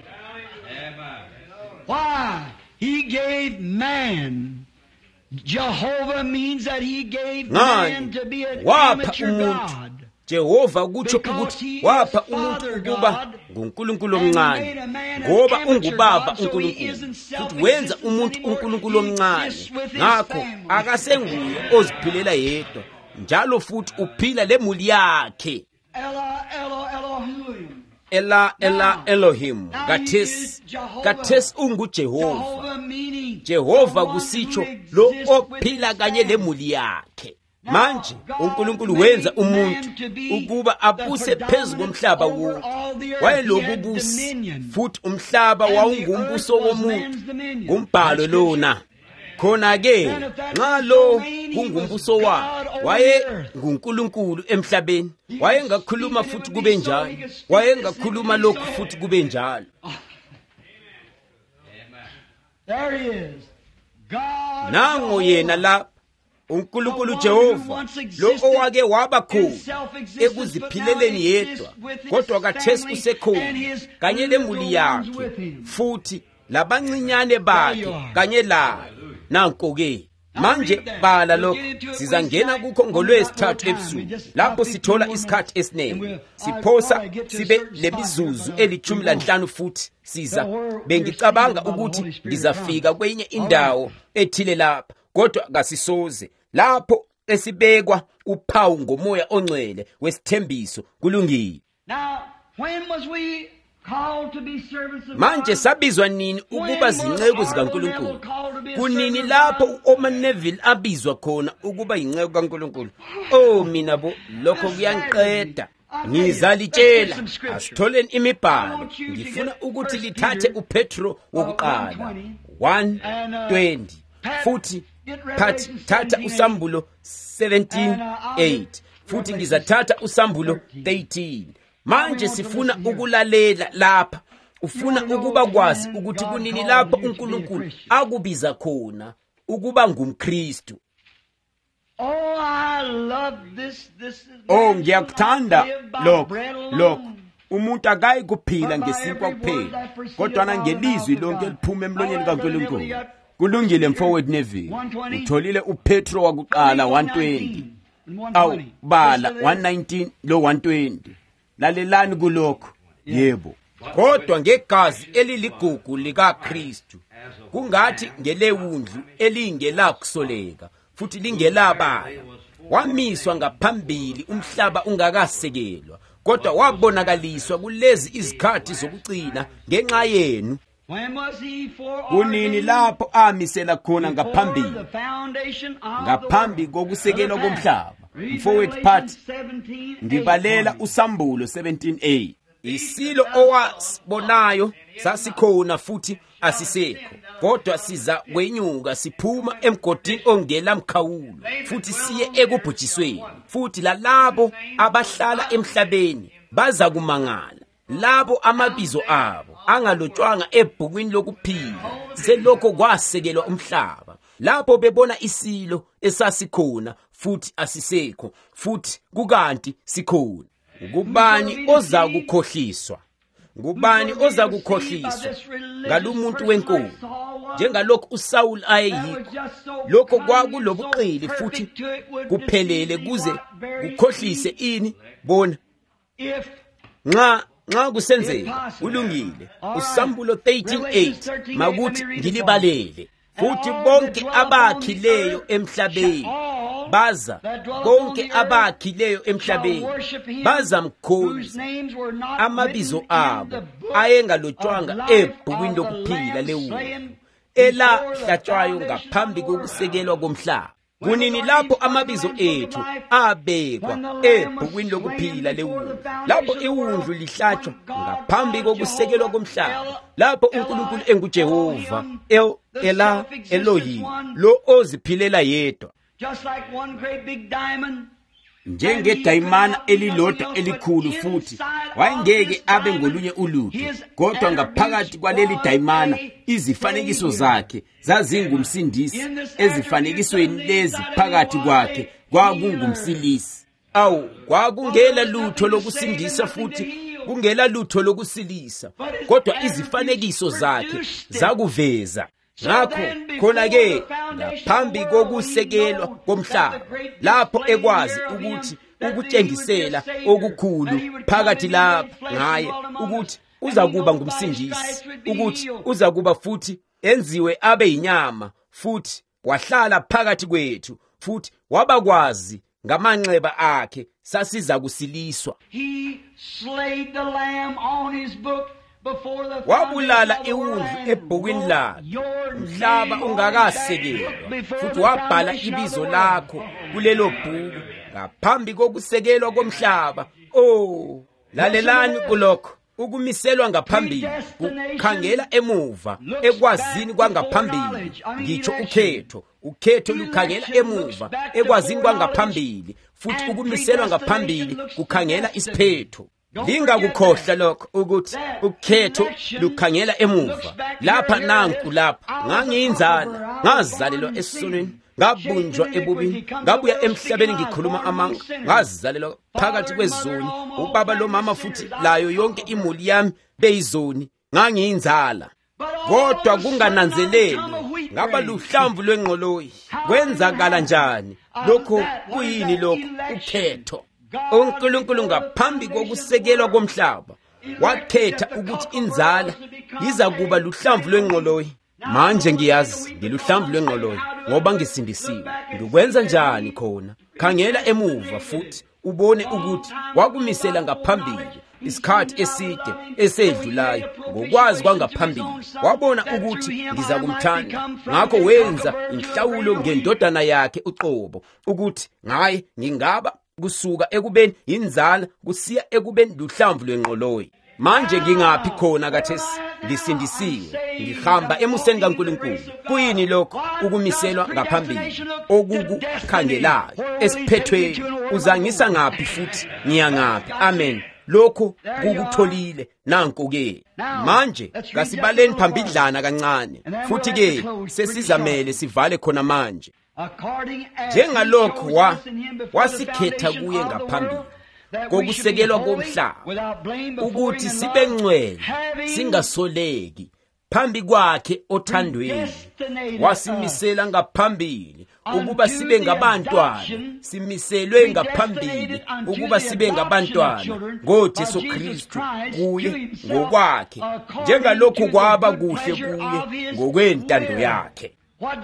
Why? He gave man. Jehovah means that he gave man to be an amateur God. Jehova kutsho ukuthi wapha umuntu ukuba nguNkulunkulu omncane, ngoba ungubaba uNkulunkulu futhi wenza umuntu uNkulunkulu omncane. Ngakho akasenguye oziphilela yedwa, njalo futhi uphila lemuli yakhe. Ela Elo Elohim. Ela Ela Elohim. Kathesi kathesi unguJehova. Jehova kusitsho lo ophila kanye lemuli yakhe. Manje uNkulunkulu wenza umuntu ukuba abuse phezu komhlaba wonke. Wayelobubusi futhi umhlaba wawungumbuso womuntu. Kumbhalo lona khona ke nxa lo kungumbuso wakhe, waye nguNkulunkulu emhlabeni, wayengakhuluma futhi kube njalo, wayengakhuluma lokhu futhi kube njalo. There he is. God. Nango yena la uNkulunkulu Jehova, lo owake waba khona ekuziphileleni yedwa, kodwa kathesi usekhona kanye lemuli yakhe futhi labancinyane bakhe kanye laye. Nanko ke manje bala lokho sizangena kukho ngolwesithathu ebusuku, lapho sithola isikhathi esiningi, siphosa sibe lemizuzu elithumi lanhlanu futhi siza. Bengicabanga ukuthi ngizafika kwenye indawo ethile lapha, kodwa kasisoze. Lapho esibekwa uphawu ngomoya ongcwele wesithembiso kulungile. Now, when was we manje sabizwa nini ukuba zinceku zikaNkulunkulu? Kunini lapho uOma Neville abizwa khona ukuba yinceku kaNkulunkulu? Oh mina bo, lokho kuyangiqeda. Ngizalitshela, asitholeni imibhalo. Ngifuna ukuthi lithathe uPetro wokuqala one twenty futhi phathi thatha uSambulo seventeen eight futhi ngizathatha uSambulo thirteen. Manje sifuna ukulalela lapha. Ufuna ukuba kwazi ukuthi kunini lapho uNkulunkulu akubiza khona ukuba ngumKristu. Oh, I love this, this Oh, ngiyakuthanda lokho lokho. Umuntu akayi kuphila ngesinkwa kuphela, kodwa na ngelizwi lonke liphuma emlonyeni kaNkulunkulu. Kulungile mfowethu Neville. Utholile uPetro wakuqala one twenty. Aw bala one nineteen lo one twenty. Lalelani kulokho. Yebo. Kodwa ngegazi eliligugu likaKristu. Kungathi ngelewundlu elingela kusoleka. Futhi lingelabala. Wamiswa ngaphambili umhlaba ungakasekelwa, kodwa wabonakaliswa kulezi izikhathi zokucina ngenxa yenu. Kunini lapho amisela khona ngaphambili, ngaphambi kokusekelwa komhlaba. Mfowethu Phathi, ngibalela uSambulo seventeen eight. Isilo owasibonayo sasikhona futhi asisekho, kodwa siza kwenyuka siphuma emgodini ongela mkhawulo futhi siye ekubhujisweni. Futhi lalabo abahlala emhlabeni baza kumangala, labo amabizo abo angalotshwanga ebhukwini lokuphila selokho kwasekelwa umhlaba, lapho bebona isilo esasikhona futhi asisekho futhi kukanti sikhona. Ngubani oza kukhohliswa? Ngubani oza kukhohliswa ngalumuntu wenkomo njengalokhu uSaul ayeyikho? Lokho kwakulobuqili futhi kuphelele kuze kukhohlise ini? Bona nxa nxa kusenzeka kulungile. uSambulo thirteen eight makuthi ngilibalele. Futhi bonke abakhileyo emhlabeni baza, bonke abakhileyo emhlabeni baza mkhonza, amabizo abo ayengalotshwanga ebhukwini lokuphila lewundlu elahlatshwayo ngaphambi kokusekelwa komhlaba. Kunini lapho amabizo ethu abekwa ebhukwini lokuphila lewundlu, lapho iwundlu lihlatshwa ngaphambi kokusekelwa komhlaba, lapho uNkulunkulu enguJehova El Ela Elohim, lo oziphilela yedwa. Just like one great big diamond, njengedayimana elilodwa elikhulu, futhi wayengeke abe ngolunye ulutho, kodwa ngaphakathi kwaleli dayimana izifanekiso zakhe zazingumsindisi. Ezifanekisweni lezi phakathi kwakhe kwakungumsilisi. Awu, kwakungela lutho lokusindisa futhi kungela lutho lokusilisa, kodwa izifanekiso zakhe zakuveza. Ngakho khona-ke ngaphambi kokusekelwa komhlaba, lapho ekwazi ukuthi ukutshengisela okukhulu phakathi lapha ngaye, ukuthi uza kuba ngumsindisi, ukuthi uza kuba futhi enziwe abe yinyama, futhi wahlala phakathi kwethu, futhi wabakwazi ngamanxeba akhe sasiza kusiliswa. He slayed the lamb on his book. Wabulala iwundlu ebhukwini lakhe umhlaba ungakasekelwa, futhi wabhala ibizo lakho kulelo bhuku ngaphambi kokusekelwa komhlaba. Oh, lalelani kulokho. Ukumiselwa ngaphambili kukhangela emuva ekwazini kwangaphambili. Ngitsho ukhetho, ukhetho lukhangela emuva ekwazini kwangaphambili, futhi ukumiselwa ngaphambili kukhangela isiphetho. Lingakukhohlwa lokho ukuthi ukhetho lukhangela emuva. Lapha nanku lapha ngangiyinzana, ngazalelwa esonweni, ngabunjwa ebubini, ngabuya emhlabeni ngikhuluma amanga, ngazalelwa phakathi kwezoni, ubaba lo mama futhi layo yonke imuli yami beyizoni, ngangiyinzala. Kodwa kungananzeleli ngaba luhlamvu lwengqoloyi. Kwenzakala njani lokho? Kuyini lokho? Ukhetho. uNkulunkulu ngaphambi kokusekelwa komhlaba wakhetha ukuthi inzala iza kuba luhlamvu lwengqoloyi. Manje ngiyazi ngiluhlamvu lwengqoloyi ngoba ngisindisiwe. Ngikwenza njani khona? Khangela emuva futhi ubone ukuthi wakumisela ngaphambili isikhathi eside esedlulayo ngokwazi kwangaphambili wabona ukuthi ngiza kumthanda ngakho wenza inhlawulo ngendodana yakhe uqobo ukuthi ngaye ngingaba kusuka ekubeni inzala kusiya ekubeni luhlamvu lwenqoloyi. Manje ngingaphi khona kathesi ngisindisiwe ngihamba emuseni kaNkulunkulu. Kuyini lokho ukumiselwa ngaphambili okukukhangelayo esiphethweni uzangisa ngaphi futhi ngiya ngaphi? Amen. Lokho kukutholile nanku ke manje kasibaleni phambidlana kancane futhi ke sesizamele sivale khona manje njengalokho wa wasikhetha kuye ngaphambili kokusekelwa komhlaba ukuthi sibe ngcwele singasoleki phambi kwakhe othandweni. Wasimisela ngaphambili ukuba sibe ngabantwana, simiselwe ngaphambili ukuba sibe ngabantwana ngoJesu Kristu kuye ngokwakhe njengalokhu kwaba kuhle kuye ngokwentando yakhe.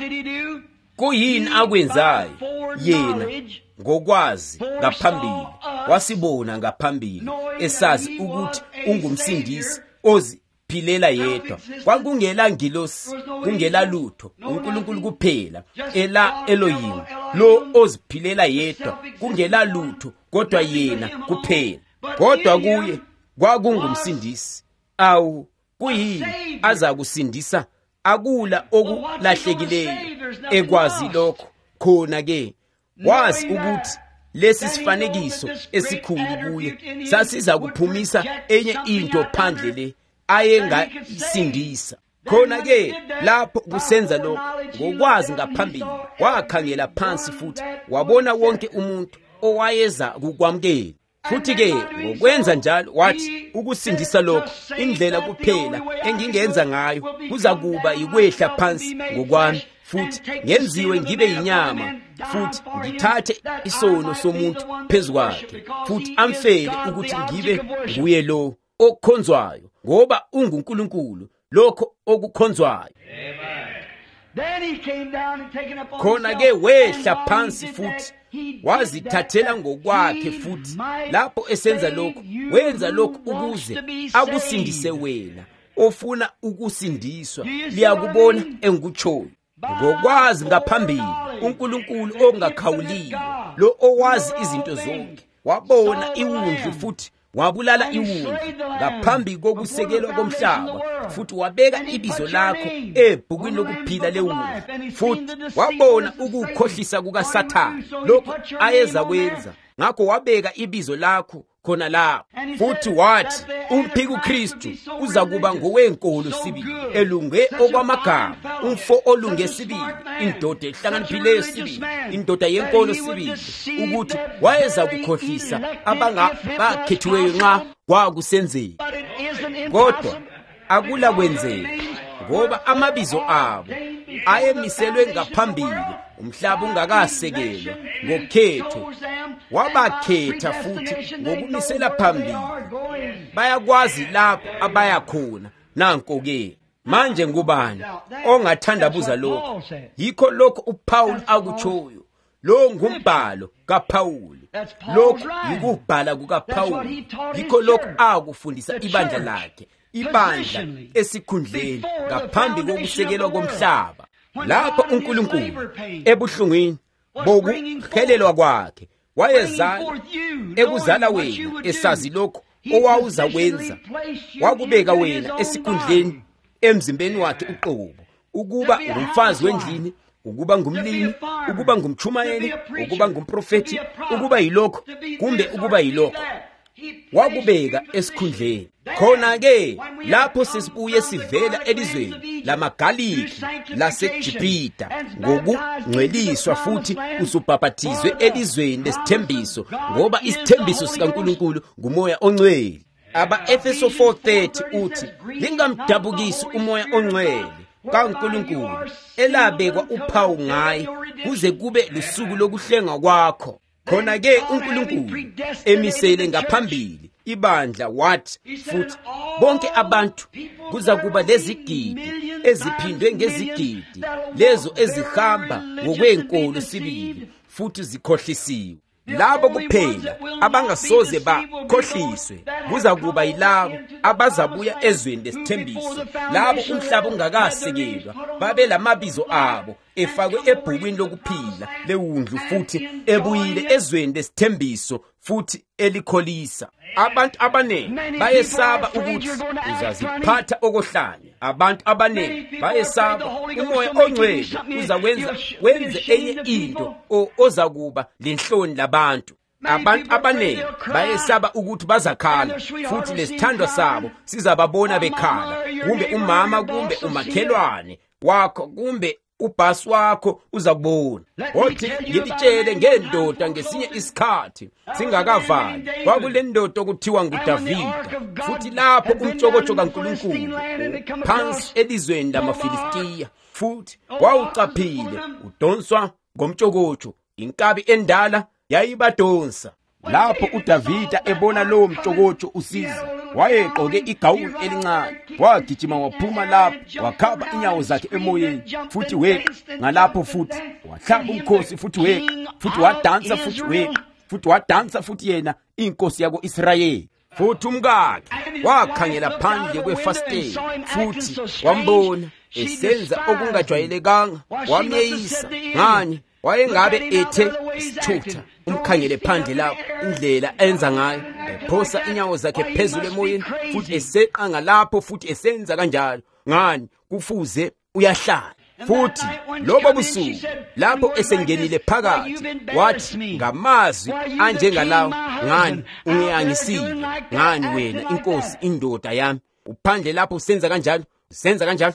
Kuyini akwenzayo yena ngokwazi ngaphambili wasibona ngaphambili esazi ukuthi ungumsindisi oziphilela yedwa. Kwakungela ngilosi kungela lutho uNkulunkulu kuphela ela Elohim lo oziphilela yedwa kungela lutho kodwa yena kuphela. Kodwa kuye kwakungumsindisi awu kuyini aza kusindisa akula okulahlekileyo ekwazi lokho khona ke wazi ukuthi lesi sifanekiso esikhulu kuye sasiza kuphumisa enye into phandle le ayengasindisa khona ke. Lapho kusenza lokho ngokwazi ngaphambili wakhangela phansi futhi wabona wonke umuntu owayeza kukwamkela futhi ke ngokwenza njalo wathi ukusindisa lokho indlela kuphela engingenza ngayo kuza kuba yikwehla phansi ngokwami futhi ngenziwe ngibe inyama futhi ngithathe isono somuntu phezukakhe futhi amfele ukuthi ngibe nguye lo okhonzwayo ngoba unguNkulunkulu lokho okukhonzwayo. Khona ke wehla phansi futhi wazithathela ngokwakhe futhi lapho esenza lokho wenza lokho ukuze akusindise wena ofuna ukusindiswa. Liyakubona engikutshoyo ngokwazi ngaphambili uNkulunkulu ongakhawuliyo lo owazi izinto zonke wabona iwundlu futhi wabulala iwundlu ngaphambi kokusekelwa komhlaba futhi wabeka ibizo lakho ebhukwini lokuphila lewundlu futhi wabona ukukhohlisa kukaSathane lokho ayeza kwenza ngakho wabeka ibizo lakho khona lapho futhi wathi umphiki uKristu uza kuba ngowenkolo sibili elunge okwamagama umfo olunge sibili indoda ehlanganiphileyo sibili indoda yenkolo sibili ukuthi wayeza kukhohlisa abangabakhethiweyo nxa kwakusenzeka. Kodwa akula kwenzeka ngoba amabizo abo ayemiselwe ngaphambili umhlaba ungakasekelwa ngokhetho wabakhetha futhi ngokumisela phambili bayakwazi lapho abaya khona. Nanko ke manje ngubani ongathandabuza lokho? Yikho lokho uPaul akutshoyo. Lo ngumbhalo kaPaul, lokho yikubhala kukaPaul. Yikho lokho akufundisa ibandla lakhe, ibandla esikhundleni ngaphambi kokusekelwa komhlaba. Lapho uNkulunkulu ebuhlungwini bokuhelelwa kwakhe wayezala ekuzala wena esazi lokho owawuza kwenza wakubeka wena esikhundleni emzimbeni wakhe uqobo ukuba ngumfazi wendlini, ukuba ngumlimi, ukuba ngumchumayeli, ukuba ngumprofeti, ukuba yilokho kumbe ukuba yilokho wakubeka esikhundleni. Khona ke lapho sesibuye sivela elizweni lamaGaliki laseJupita ngokungcweliswa futhi usubhaphathizwe elizweni lesithembiso ngoba isithembiso sikaNkulunkulu ngumoya ongcwele. Aba-Efeso four thirty uthi lingamdabukisi umoya ongcwele kaNkulunkulu elabekwa uphawu ngaye kuze kube lusuku lokuhlenga kwakho. Khona ke uNkulunkulu emisele ngaphambili ibandla wathi futhi bonke abantu kuza kuba lezigidi eziphindwe ngezigidi lezo ezihamba ngokwenkolo sibili futhi zikhohlisiwe. labo kuphela abangasoze bakhohliswe kuza kuba yilabo abazabuya ezweni lesithembiso, labo umhlaba ungakasekelwa babe lamabizo abo efakwe ebhukwini lokuphila lewundlu, futhi ebuyile ezweni lesithembiso futhi elikholisa. Abantu abaningi bayesaba ukuthi uzaziphatha okohlanya. Abantu abaningi bayesaba umoya ongcwele uzakwenza wenze enye into ozakuba lenhloni labantu. Abantu abaningi bayesaba ukuthi bazakhala, futhi lesithandwa sabo sizababona bekhala, kumbe umama, kumbe umakhelwane wakho, kumbe ubhasi wakho uzakubona. Othi ngilitshele ngendoda ngesinye isikhathi singakavali, kwakule ndoda okuthiwa nguDavida, futhi lapho umtshokotsho kaNkulunkulu phansi elizweni lamaFilistiya, futhi wawucaphile udonswa ngomtshokotsho. Inkabi endala yayibadonsa. Lapho uDavida ebona lowo mtshokotsho usiza, wayegqoke igawuni elincane, wagijima waphuma lapho, wakhaba inyawo zakhe emoyeni, futhi weqa ngalapho, futhi wahlaba umkhosi, futhi weqa, futhi wadansa, futhi weqa, futhi wadansa, futhi yena inkosi yako-Israyeli. Futhi umkakhe wakhangela phandle kwefasteni, futhi wambona esenza okungajwayelekanga, wamyeyisa. Ngani? Wayengabe ethe isithutha. Umkhangele phandle lapho indlela enza ngayo, ephosa inyawo zakhe phezulu emoyeni, futhi eseqa ngalapho, futhi esenza kanjalo. Ngani? Kufuze uyahlala. Futhi lobo busuku lapho esengenile phakathi, wathi ngamazwi anjengalawo, ngani ungiyangisile? Ngani wena inkosi, indoda yami? Uphandle lapho usenza kanjalo, usenza kanjalo.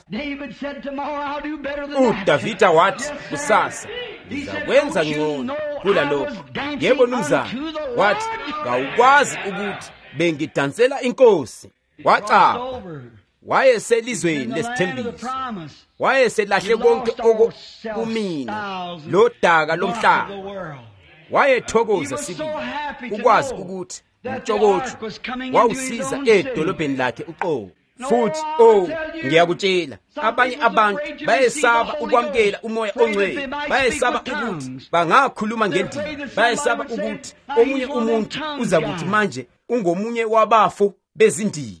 uDavida wathi kusasa ngizakwenza ngcono kula lokho. Yebo mnumzane, wathi ngawukwazi ukuthi bengidansela inkosi. Wacapha, wayeselizweni lesithembiso, wayeselahle konke okumina lo daka lomhlaba. Wayethokoza sibili ukwazi ukuthi umtshokotsho wawusiza edolobheni lakhe uqobo. Futhi oh, ngiyakutshela, abanye abantu bayesaba ukwamkela umoya ongcwele, bayesaba ukuthi bangakhuluma ngendimi, bayesaba ukuthi omunye umuntu uzakuthi manje ungomunye wabafo bezindimi.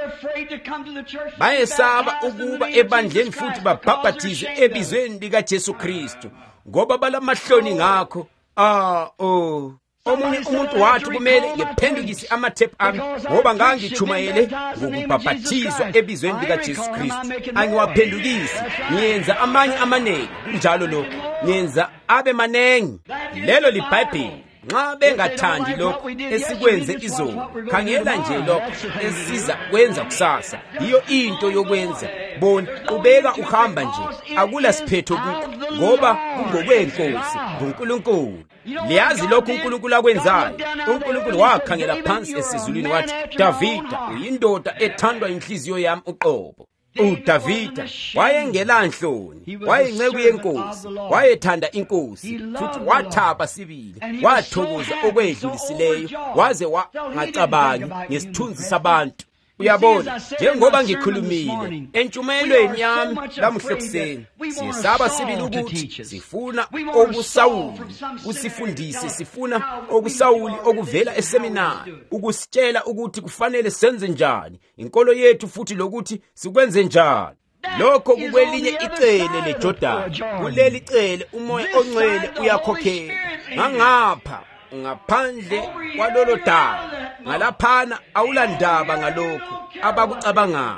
Bayesaba ukuba ebandleni futhi babhaphathize ebizweni likaJesu Kristu, ngoba balamahloni ngakho. Ah oh, omunye umuntu wathi kumele ngiphendukise amathephu ami ngoba ngangichumayele ngokubhaphathizwa ebizweni likaJesu Kristu. Angiwaphendukisi, ngiyenza amanye amanengi kunjalo lokho, ngiyenza abe manengi. Lelo liBhayibheli. Nxa bengathandi lokho esikwenze izolo, khangela nje lokho esiza kwenza kusasa. Iyo into yokwenza. Bona ubeka uhamba nje, akula siphetho kukho, ngoba kungokwenkosi nguNkulunkulu. Liyazi lokho uNkulunkulu akwenzayo. uNkulunkulu wakhangela phansi esizulwini wathi, Davida uyindoda ethandwa inhliziyo yami uqobo. uDavida wayengelanhloni, wayengceku yenkosi, wayethanda inkosi, futhi wathaba sibili, wathokoza okwedlulisileyo, waze wangacabangi ngesithunzi sabantu. Uyabona, njengoba ngikhulumile entshumayelweni yami lamuhla kuseni, siyesaba sibili ukuthi sifuna okusawuli usifundise, sifuna okusawuli okuvela eseminari ukusitshela ukuthi kufanele senze njani inkolo yethu, futhi lokuthi sikwenze njani. Lokho kukwelinye icele leJordani, kuleli cele umoya ongcwele uyakhokhela. Ngangapha ngaphandle kwalolo daba, ngalaphana awulandaba ngalokho abakucabangayo.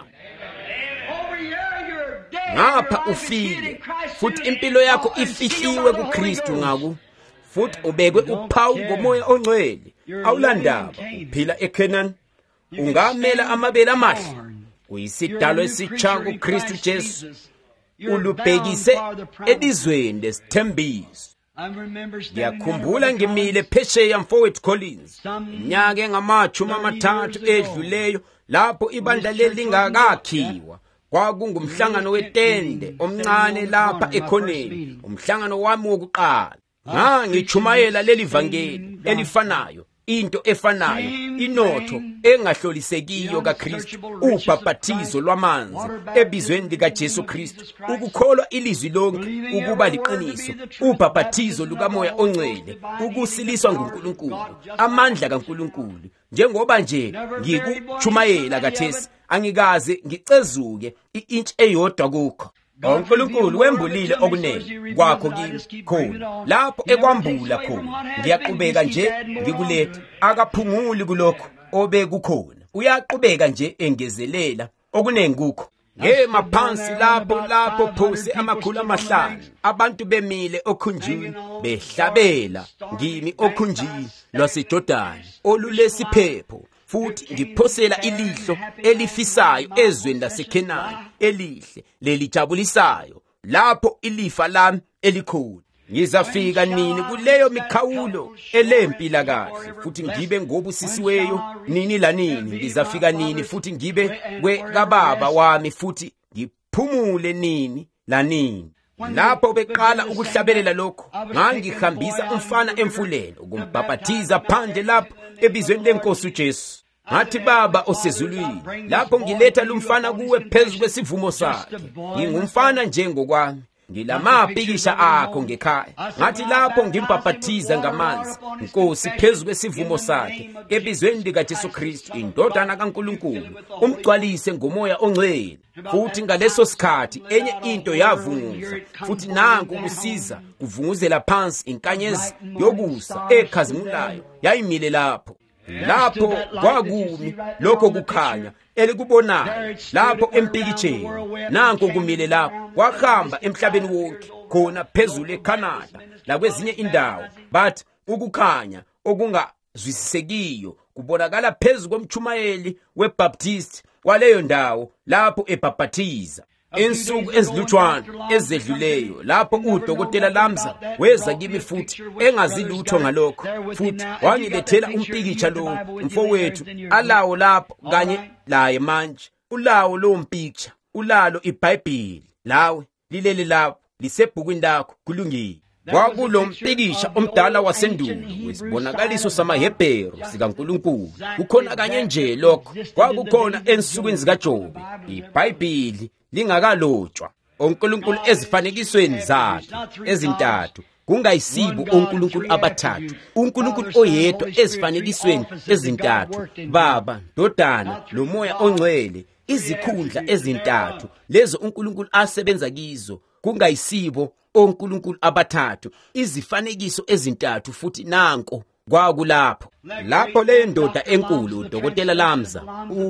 Ngapha ufile, futhi impilo yakho ifihliwe kuKristu ngaku, futhi ubekwe uphawu ngomoya ongcwele. Awulandaba, uphila eKenani, ungamela amabele amahle, uyisidalwa esitsha kuKristu Jesu, ulubhekise elizweni lesithembiso. Ngiyakhumbula ngimile phesheya mfowethu Collins, inyaka engamachumi amathathu edluleyo, lapho ibandla leli lingakakhiwa. Kwakungumhlangano wetende omncane lapha ekhoneni, umhlangano wami wokuqala. Ngangichumayela leli vangeli elifanayo into efanayo, inotho engahlolisekiyo kaKristu, ubhaphathizo lwamanzi ebizweni likaJesu Kristu, ukukholwa ilizwi lonke ukuba liqiniso, ubhaphathizo lukaMoya Ongcwele, ukusiliswa nguNkulunkulu, amandla kaNkulunkulu. Njengoba nje ngikuchumayela kathesi, angikaze ngicezuke i-inch eyodwa kukho. uNkulunkulu wembulile okunene kwakho kimi khona. Lapho ekwambula khona, ngiyaqhubeka nje ngikuletha, akaphunguli kulokho obekukhona. Uyaqhubeka nje engezelela okunengi kukho. Ngema phansi lapho lapho phose amakhulu amahlanu, abantu bemile okhunjini behlabela ngimi okhunjini lwaseJordani olulesiphepho, futhi ngiphosela ilihlo elifisayo ezweni laseKhenani elihle lelijabulisayo, lapho ilifa lami elikhulu. Ngizafika nini kuleyo mikhawulo elempila kahle, futhi ngibe ngobusisiweyo nini lanini. Ngizafika nini futhi ngibe kwe kababa wami, futhi ngiphumule nini lanini. Lapho beqala ukuhlabelela lokho, ngangihambisa umfana emfuleni ukumbhaphathiza phandle lapho ebizweni lenkosi uJesu. Ngathi, Baba osezulwini, lapho ngiletha lumfana kuwe phezu kwesivumo sakhe. Ngingumfana njengokwami, ngilamapikisha akho ngekhaya. Ngathi lapho ngimbhaphathiza ngamanzi, Nkosi, phezu kwesivumo sakhe ebizweni likaJesu Kristu, indodana kaNkulunkulu, umgcwalise ngoMoya Ongcwele. Futhi ngaleso sikhathi enye into yavunguza, futhi nanku kusiza kuvunguzela phansi inkanyezi yokusa ekhazimulayo yayimile lapho. Lapho kwakumi lokho kukhanya elikubonayo lapho empikitsheni. Nanko kumile lapho, kwahamba emhlabeni wonke, khona phezulu eCanada lakwezinye indawo. But ukukhanya okungazwisisekiyo kubonakala phezu komchumayeli weBaptist waleyo ndawo lapho ebhaphathiza. Insuku ezilutshwana ezedluleyo, lapho uDokotela Lamza weza kimi futhi engazilutho ngalokho, futhi wangilethela umpikitsha lo mfowethu alawo lapho, kanye laye manje ulawo lo mpikitsha, ulalo iBhayibheli lawe lilele lapho lisebhukwini lakho kulungile. Kwakulo mpikisha omdala wasendulo wesibonakaliso samaHebheru sikaNkulunkulu. Kukhona kanye nje lokho kwakukhona ensukwini zikaJobe, iBhayibheli lingakalotshwa. uNkulunkulu ezifanekisweni zakhe ezintathu, kungayisibo onkulunkulu abathathu, uNkulunkulu oyedwa ezifanekisweni ezintathu, Baba, Ndodana loMoya Ongcwele, izikhundla ezintathu lezo uNkulunkulu asebenza kizo. Kungayisibo onkulunkulu abathathu, izifanekiso ezintathu. Futhi nanko kwakulapho lapho le ndoda enkulu uDokotela Lamza,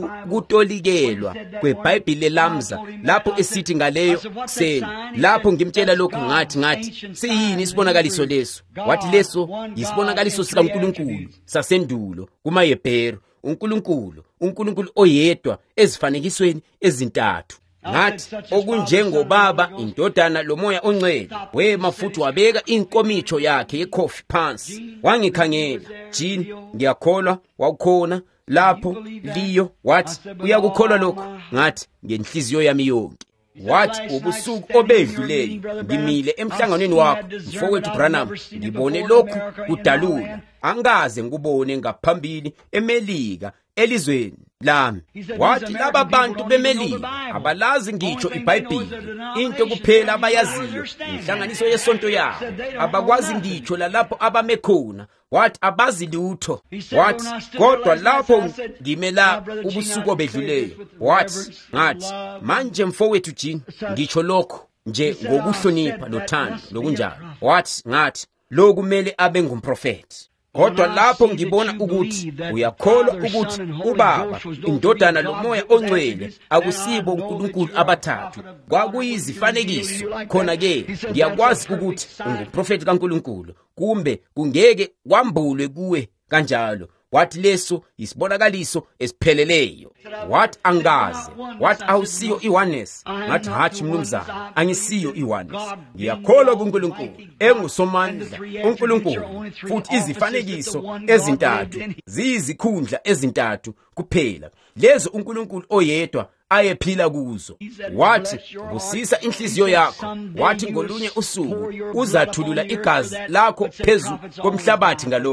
ukutolikelwa kweBhayibheli Lamza, lapho esithi ngaleyo seni, lapho ngimtshela lokho ngathi ngathi siyini isibonakaliso leso? Wathi leso yisibonakaliso sikaNkulunkulu sasendulo kumaHebheru, uNkulunkulu uNkulunkulu oyedwa ezifanekisweni ezintathu. Ngathi okunjengobaba, Indodana loMoya Ongcwele. Wema futhi wabeka inkomitho yakhe yekhofi phansi, wangikhangela. Jini, ngiyakholwa wawukhona lapho liyo. Wathi, uyakukholwa lokho? Ngathi, ngenhliziyo yami yonke. Wathi, ubusuku obedluleyo ngimile emhlanganweni wakho mfowethu Branham, ngibone lokhu kudalula, angaze ngubone ngaphambili eMelika elizweni lami. Wathi, laba bantu beMelika abalazi ngitsho iBhayibheli, into kuphela abayaziyo inhlanganiso yesonto yabo, abakwazi ngitsho lalapho abame khona. Wathi, abazi lutho. Wathi, kodwa lapho ngimela ubusuku obedluleyo. Wathi, ngathi, manje mfowethu Jini, ngitsho lokho nje ngokuhlonipha lothando lokunjalo. Wathi, ngathi, lo kumele abe ngumprofeti. Kodwa lapho ngibona ukuthi uyakholwa ukuthi uBaba, Indodana loMoya Ongcwele akusibo uNkulunkulu abathathu, kwakuyizifanekiso, khona-ke ngiyakwazi ukuthi unguprofeti kaNkulunkulu, kumbe kungeke kwambulwe kuwe kanjalo. Wathi, leso yisibonakaliso esipheleleyo. Wathi, angaze. Wathi, awusiyo iOneness. Ngathi, hatshi mnumzana, angisiyo iOneness. Ngiyakholwa kuNkulunkulu engusomandla, uNkulunkulu, futhi izifanekiso ezintathu ziyizikhundla ezintathu kuphela, lezo uNkulunkulu oyedwa ayephila kuzo. Wathi, busisa inhliziyo yakho. Wathi, ngolunye usuku uzathulula igazi lakho phezu komhlabathi ngalokho.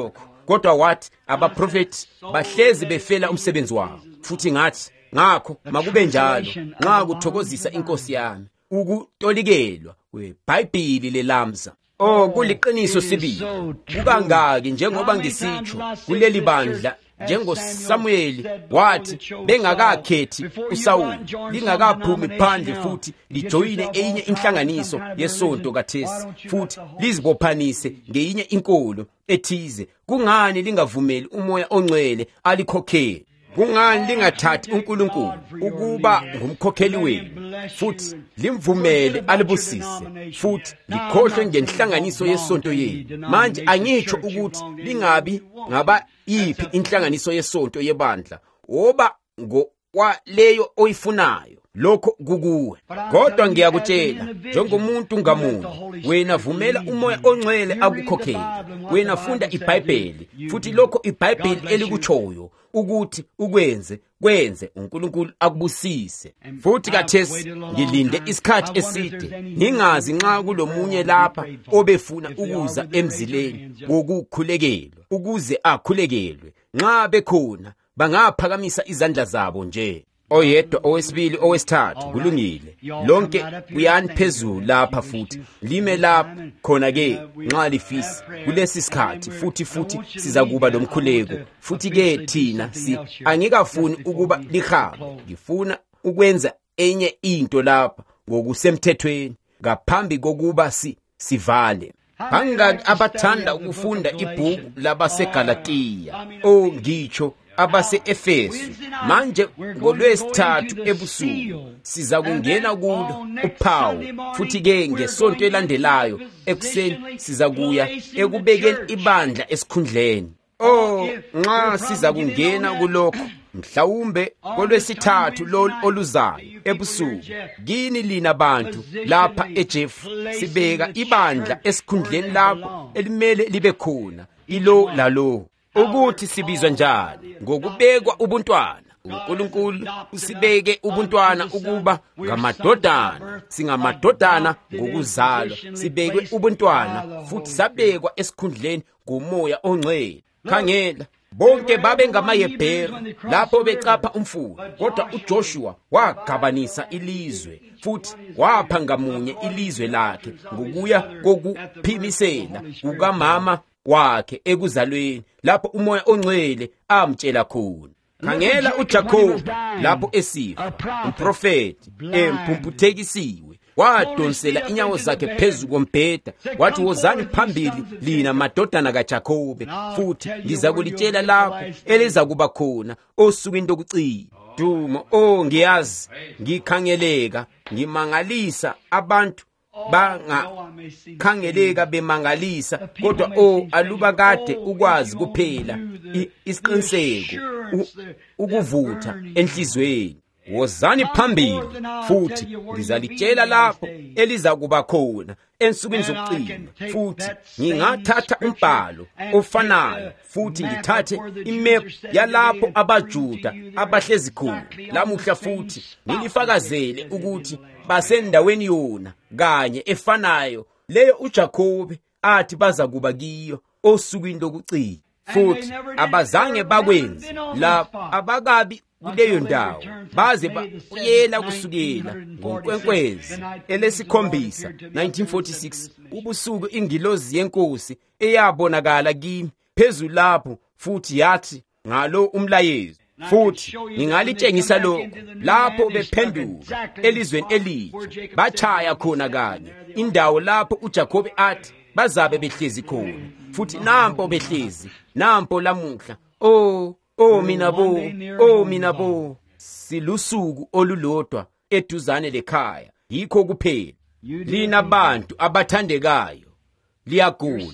kodwa wathi abaprofeti bahlezi befela umsebenzi wabo. Futhi ngathi ngakho makube njalo nxa kuthokozisa inkosi yami ukutolikelwa kweBhayibhili lelamza. Oh, kuliqiniso sibili kukangaki njengoba ngisitsho kuleli bandla njengoSamuel wathi bengakakhethi uSawuli lingakaphumi phandle futhi lijoyine enye inhlanganiso yesonto kaThesi futhi lizibophanise ngeyinye inkolo ethize. Kungani lingavumeli umoya ongcwele alikhokhele? Kungani lingathathi uNkulunkulu ukuba ngumkhokheli wenu futhi limvumele alibusise futhi likhohlwe ngenhlanganiso yesonto yenu? Manje angitsho ukuthi lingabi ngaba yiphi inhlanganiso yesonto yebandla oba ngokwaleyo oyifunayo, lokho kukuwe. Kodwa ngiyakutshela njengomuntu ngamuntu, wena vumela umoya ongcwele akukhokhele. Wena funda iBhayibheli futhi lokho iBhayibheli elikutshoyo ukuthi ukwenze kwenze uNkulunkulu akubusise. Futhi kaThesi ngilinde isikhathi eside ngingazi nxa kulomunye lapha obefuna ukuza emzileni wokukhulekelwa ukuze akhulekelwe. Nxa bekhona bangaphakamisa izandla zabo nje. Oyedwa, owesibili, owesithathu kulungile. Lonke kuyani phezulu lapha futhi lime lapha khona-ke nxa lifisa kulesi sikhathi futhi futhi sizakuba lomkhuleko. Futhi-ke thina si angikafuni ukuba lihambe, ngifuna ukwenza enye into lapha ngokusemthethweni ngaphambi kokuba si sivale. Bangaki abathanda ukufunda ibhuku labaseGalatiya, oh ngitsho abase-Efesu? Manje ngolwesithathu ebusuku siza kungena kulo uphawu. Futhi-ke ngesonto elandelayo ekuseni siza kuya ekubekeni ibandla esikhundleni. Oh, nxa siza kungena kulokho mhlawumbe ngolwesithathu lolu oluzayo ebusuku, kini lina bantu lapha eJefu sibeka ibandla esikhundleni lapho elimele libe khona ilo lalo. Ukuthi sibizwa njani? Ngokubekwa ubuntwana. uNkulunkulu usibeke ubuntwana ukuba ngamadodana. Singamadodana ngokuzalwa, sibekwe ubuntwana futhi sabekwa esikhundleni ngomoya ongcwele. Khangela, bonke babe ngamaHebheru lapho becapha umfula, kodwa uJoshua wagabanisa ilizwe futhi wapha ngamunye ilizwe lakhe ngokuya kokuphimisela kukamama wakhe ekuzalweni lapho umoya ongcwele amtshela khona. Khangela uJakobe lapho esifa, umprofeti emphumputhekisiwe, wadonsela inyawo zakhe phezu kombheda wathi, wozani phambili lina madodana kaJakobe, futhi ngizakulitshela lapho eliza kuba khona osukwini lokucina. Dumo, oh ngiyazi ngikhangeleka ngimangalisa abantu bangakhangeleka bemangalisa, kodwa o aluba kade ukwazi kuphela isiqiniseko ukuvutha enhlizweni. Wozani phambili futhi ngizalitshela lapho eliza kuba khona ensukwini zokucina. Futhi ngingathatha umbhalo ofanayo futhi ngithathe imephu yalapho abaJuda abahlezi khona lamuhla futhi ngilifakazele ukuthi basendaweni yona kanye efanayo leyo uJakobe athi baza kuba kiyo osukwini lokucina. Futhi abazange bakwenze lapho abakabi kuleyo ndawo baze bayela kusukela ngonkwenkwezi elesikhombisa nineteen forty-six ubusuku ingilozi yenkosi eyabonakala kimi phezulu lapho futhi yathi ngalo umlayezo. Futhi ngingalitshengisa lokho lapho bephenduka elizweni elitsha bachaya khona kanye indawo lapho uJakobe athi bazabe behlezi khona. Futhi nampo behlezi nampo lamuhla. Oh Oh mina bo, oh mina bo, silusuku olulodwa eduzane lekhaya. Yikho kuphela lina bantu abathandekayo liyagula,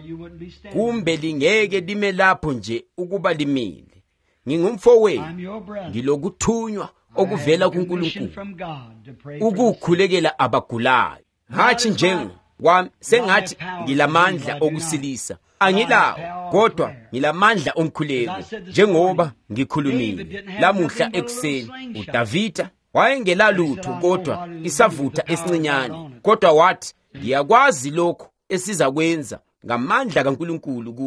kumbe lingeke lime lapho nje ukuba limile. Ngingumfowenu, ngilokuthunywa okuvela kuNkulunkulu ukukhulekela abagulayo. Hathi njengo wami sengathi ngilamandla okusilisa, angilawo, kodwa ngilamandla omkhuleko, njengoba ngikhulumile lamuhla ekuseni. uDavida wayengelalutho kodwa isavutha esincinyane, kodwa wathi ngiyakwazi lokho esizakwenza ngamandla kaNkulunkulu kuso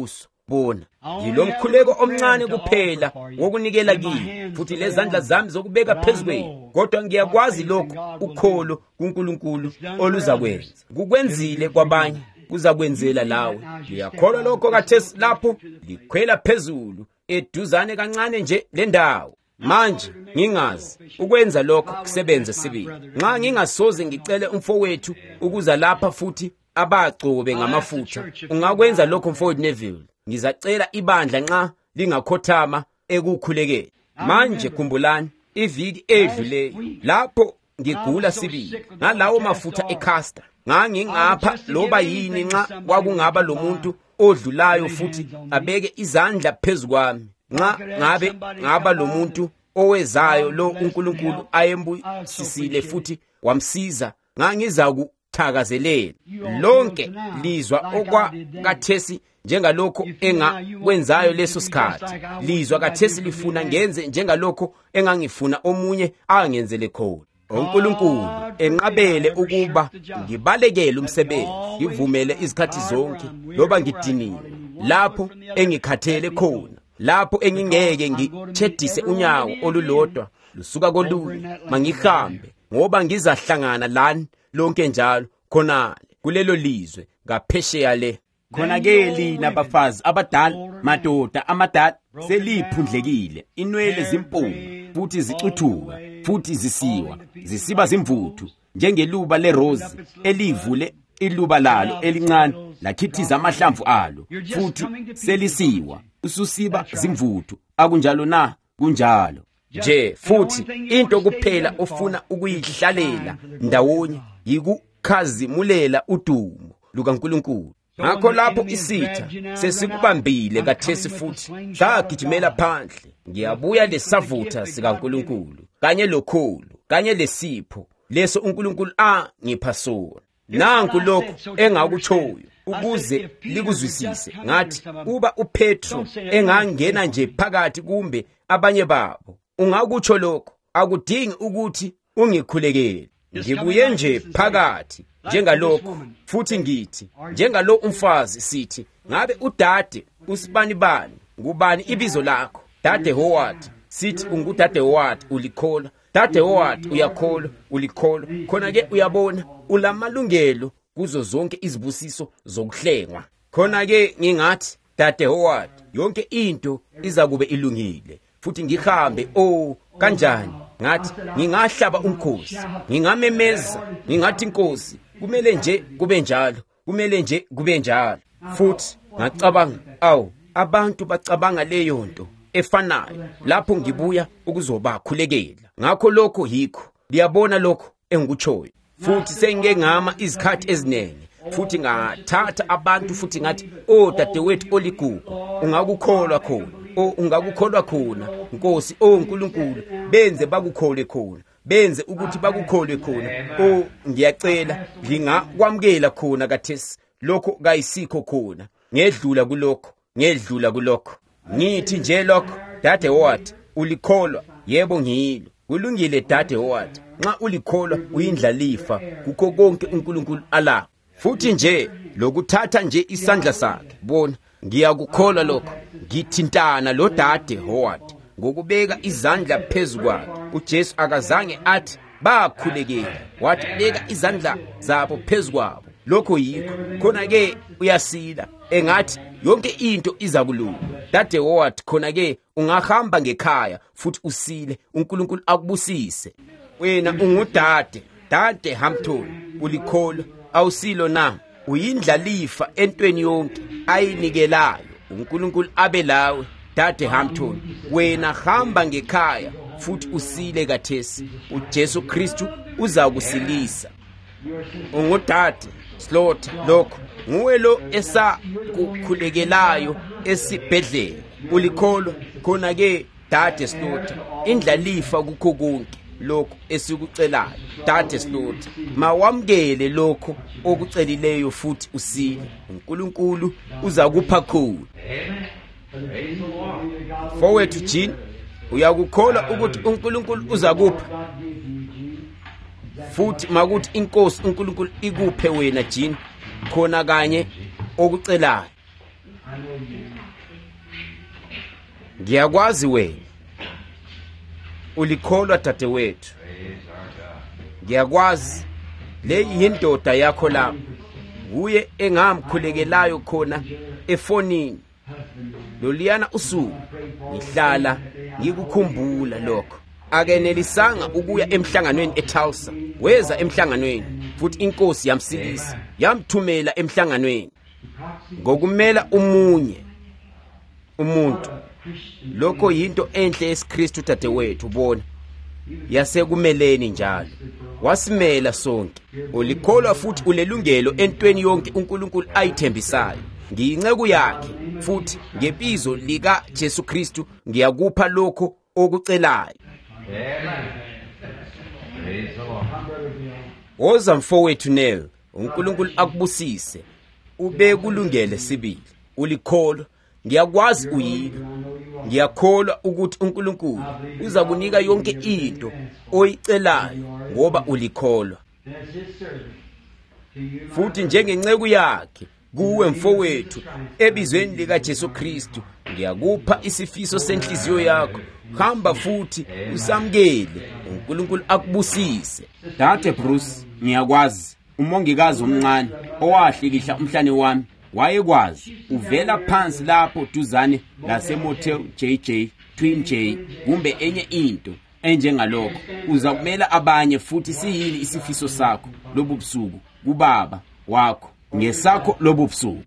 bona ngilomkhuleko omncane kuphela wokunikela kimi, futhi lezandla zami zokubeka phezulu, kodwa ngiyakwazi lokho ukholo kuNkulunkulu oluzakwenza. Kukwenzile kwabanye, kuzakwenzela lawe. Ngiyakholwa lokho kathesi lapho likhwela phezulu eduzane kancane nje lendawo. Manje ngingazi ukwenza lokho kusebenze sibili. Nxa ngingasoze ngicele umfowethu ukuza lapha futhi abagcobe ngamafutha, ungakwenza lokho mfowethu Neville. Ngizacela ibandla nxa lingakhothama ekukhulekeni. Manje khumbulani, iviki edluleyo lapho ngigula sibili ngalawo mafutha eCaster, ngangingapha loba yini nxa kwakungaba lo muntu odlulayo futhi abeke izandla phezu kwami. Nxa ngabe ngaba lo muntu owezayo lo uNkulunkulu ayembusisile futhi wamsiza, ngangiza kuthakazelela lonke lizwa okwa kathesi njengalokho engakwenzayo leso sikhathi. Lizwa kathesi lifuna ngenze njengalokho engangifuna omunye angenzele khona. uNkulunkulu enqabele ukuba ngibalekele umsebenzi, ngivumele izikhathi zonke loba ngidinile, lapho engikhathele khona, lapho engingeke ngitshedise unyawo olulodwa lusuka kolunye mangihambe, ngoba ngizahlangana lani lonke njalo khonale kulelo lizwe ngaphesheya le. Khona-ke lina bafazi abadala, madoda amadala, seliphundlekile, inwele zimpunga futhi zicuthuka futhi zisiwa, zisiba zimvuthu njengeluba lerozi elivule iluba lalo elincane lakhithiza amahlamvu alo, futhi selisiwa ususiba zimvuthu. Akunjalo na? Kunjalo nje. Futhi into kuphela ofuna ukuyihlalela ndawonye yikukhazimulela udumo lukaNkulunkulu. Ngakho lapho isitha sesikubambile kathesi futhi sagijimela phandle, ngiyabuya lesavutha sikaNkulunkulu kanye lokhulu kanye lesipho leso uNkulunkulu angipha sona. Nanku lokho engakutshoyo ukuze likuzwisise. Ngathi uba uPetro engangena nje phakathi kumbe abanye babo, ungakutsho lokho, akudingi ukuthi ungikhulekele. Ngibuye nje phakathi njengalokho, futhi ngithi njengalo umfazi sithi, ngabe udade usibanibani, ngubani ibizo lakho? Dade Howard. Sithi ungudade Howard, ulikholwa? Dade Howard uyakholwa, ulikholwa? Khona-ke uyabona ulamalungelo kuzo zonke izibusiso zokuhlengwa. Khona-ke ngingathi Dade Howard, yonke into iza kube ilungile, futhi ngihambe. Oh, kanjani? Ngathi ngingahlaba umkhosi, ngingamemeza, ngingathi Nkosi, kumele nje kube njalo, kumele nje kube njalo. Futhi ngacabanga, awu, abantu bacabanga leyo nto efanayo lapho ngibuya ukuzobakhulekela. Ngakho lokho yikho liyabona lokho engikutshoyo. Futhi sengengama izikhathi eziningi, futhi ngathatha abantu futhi ngathi, oh dadewethu oligugu, ungakukholwa khona, oh ungakukholwa khona Nkosi, oh Nkulunkulu, benze bakukholwe khona, benze ukuthi bakukholwe khona. Oh ngiyacela, ngingakwamukela khona kathesi lokho kayisikho khona, ngedlula kulokho, ngedlula kulokho. Ngithi nje lokho, Dade Howard, ulikholwa? Yebo ngiyilo. Kulungile Dade Howard, nxa ulikholwa uyindlalifa kukho konke uNkulunkulu ala. Futhi nje lokuthatha nje isandla sakhe, bona ngiyakukholwa lokho. Ngithintana lo Dade Howard ngokubeka izandla phezu kwakhe. uJesu akazange athi bakhulekela, wathi beka izandla zabo phezu kwabo. Lokho yikho khona-ke uyasila, engathi yonke into iza kulunga. Dade Howard, khona-ke ungahamba ngekhaya futhi usile, uNkulunkulu akubusise. Wena ungudade, Dade Hampton, ulikholwa? Awusilo na? Uyindlalifa entweni yonke ayinikelayo uNkulunkulu abe lawe. Dade Hampton, wena hamba ngekhaya futhi usile kathesi, uJesu Kristu uza kusilisa. Ungudade Slaughter, lokho nguwe lo esakukhulekelayo esibhedlela, ulikholwa? Khona-ke Dade Slaughter, indlalifa kukho konke lokho esikucelayo. Dade Slaughter, mawamukele lokho okucelileyo futhi usile, uNkulunkulu uza kupha khona. Fowethu Jean, uyakukholwa ukuthi uNkulunkulu uza kupha? Futhi makuthi inkosi uNkulunkulu ikuphe wena Jean khona kanye okucelayo. ngiyakwazi wena ulikholwa dadewethu. Ngiyakwazi le yindoda yakho lapho, uye engamkhulekelayo khona efonini loliyana usuku. Ngihlala ngikukhumbula lokho. Akenelisanga ukuya emhlanganweni eTulsa, weza emhlanganweni futhi inkosi yamsilisa, yamthumela emhlanganweni ngokumela umunye umuntu. Lokho yinto enhle yesiKristu dadewethu, bona yasekumeleni njalo, wasimela sonke. Ulikholwa futhi ulelungelo entweni yonke uNkulunkulu ayithembisayo. Ngiyinceku yakhe futhi ngebizo lika Jesu Kristu ngiyakupha lokho okucelayo. Woza mfowethu Nel, uNkulunkulu akubusise, ube kulungele sibili. Ulikholwa, ngiyakwazi uyilo. Ngiyakholwa ukuthi uNkulunkulu uza kunika yonke into oyicelayo ngoba ulikholwa. Futhi njengenceku yakhe kuwe mfowethu, ebizweni lika Jesu Kristu, ngiyakupha isifiso senhliziyo yakho. Hamba futhi usamkele, uNkulunkulu akubusise. Dade Bruce, ngiyakwazi umongikazi omncane owahlikihla umhlane wami wayekwazi uvela phansi lapho duzane laseMotel J J Twin J, kumbe enye into enjengalokho. Uza kumela abanye futhi siyini isifiso sakho lobu busuku kubaba wakho ngesakho lobu busuku.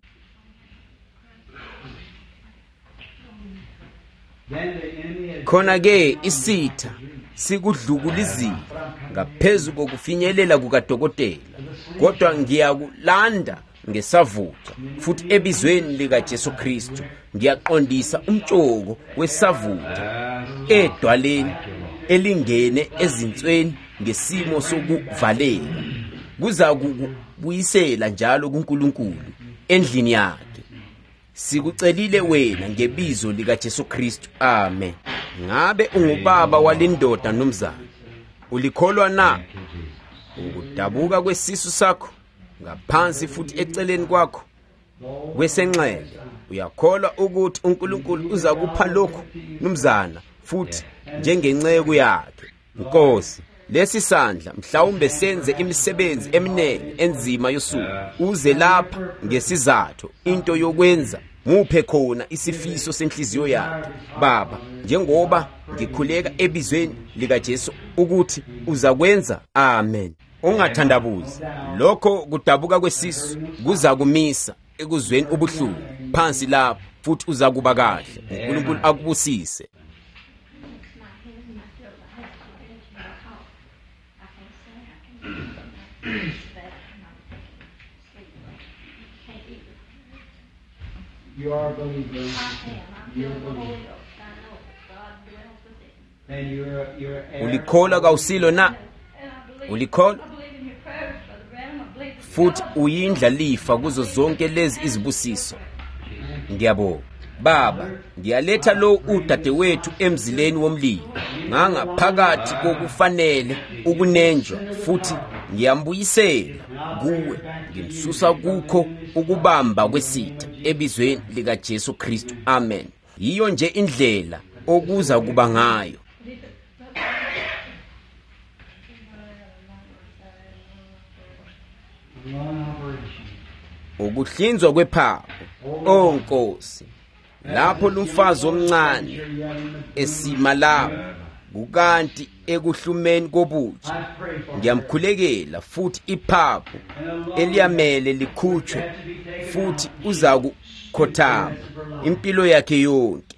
Khona-ke isitha sikudlukulizile ngaphezu kokufinyelela kukadokotela, kodwa ngiyakulanda ngesavutha futhi ebizweni lika Jesu Kristu ngiyaqondisa umtshoko wesavutha edwaleni elingene ezinsweni ngesimo sokuvalela. Kuza kukubuyisela njalo kuNkulunkulu endlini yakhe. Sikucelile wena ngebizo lika Jesu Kristu. Amen. Ngabe ungubaba walindoda nomzana, ulikholwa na? Ukudabuka kwesisu sakho ngaphansi futhi eceleni kwakho kwesenxele, uyakholwa ukuthi uNkulunkulu uza kupha lokho nomzana futhi njengenceku yakhe. Nkosi, lesi sandla mhlawumbe senze imisebenzi eminengi enzima yosuku. Uze lapha ngesizathu into yokwenza, muphe khona isifiso senhliziyo yakhe. Baba, njengoba ngikhuleka ebizweni lika Jesu ukuthi uza kwenza. Amen. Ungathandabuzi, lokho kudabuka kwesisu kuza kumisa ekuzweni ubuhlungu phansi lapho futhi uza kuba kahle. uNkulunkulu akubusise. You are a believer. You're a believer. And you're a, you're a Ulikholwa kawusilo na? Ulikholwa futhi uyindlalifa kuzo zonke lezi izibusiso. Ngiyabonga Baba, ngiyaletha lo udadewethu emzileni womlilo ngangaphakathi kokufanele ukunenjwa, futhi ngiyambuyisela kuwe, ngimsusa kukho ukubamba kwesitha ebizweni lika Jesu Kristu. Amen. Yiyo nje indlela okuza kuba ngayo. Ukuhlinzwa kwephapho, oh Nkosi, lapho lumfazi omncane esima lapho kukanti ekuhlumeni kobuthi, ngiyamkhulekela futhi iphapho eliyamele likhutshwe futhi uza kukhothama impilo yakhe yonke.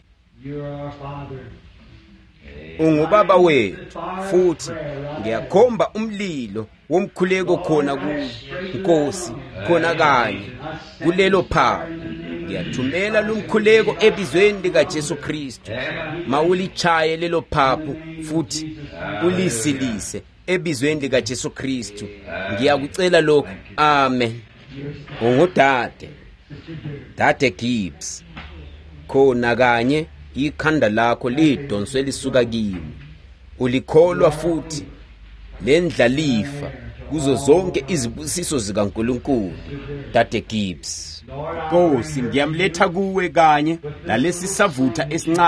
Ungubaba wethu futhi ngiyakhomba umlilo womkhuleko khona ku Nkosi, khona kanye kulelo phapho. Ngiyathumela lumkhuleko ebizweni lika Jesu Kristu, mawulichaye lelo phapho futhi ulisilise ebizweni lika Jesu Kristu. Ngiyakucela lokho. Amen. Ungudade Dade Gibbs, khona kanye ikhanda lakho lidonswe lisuka kimi. Ulikholwa futhi lendlalifa kuzo zonke izibusiso zikaNkulunkulu. Dade Gibbs, Nkosi, ngiyamletha kuwe kanye lalesi savutha esincane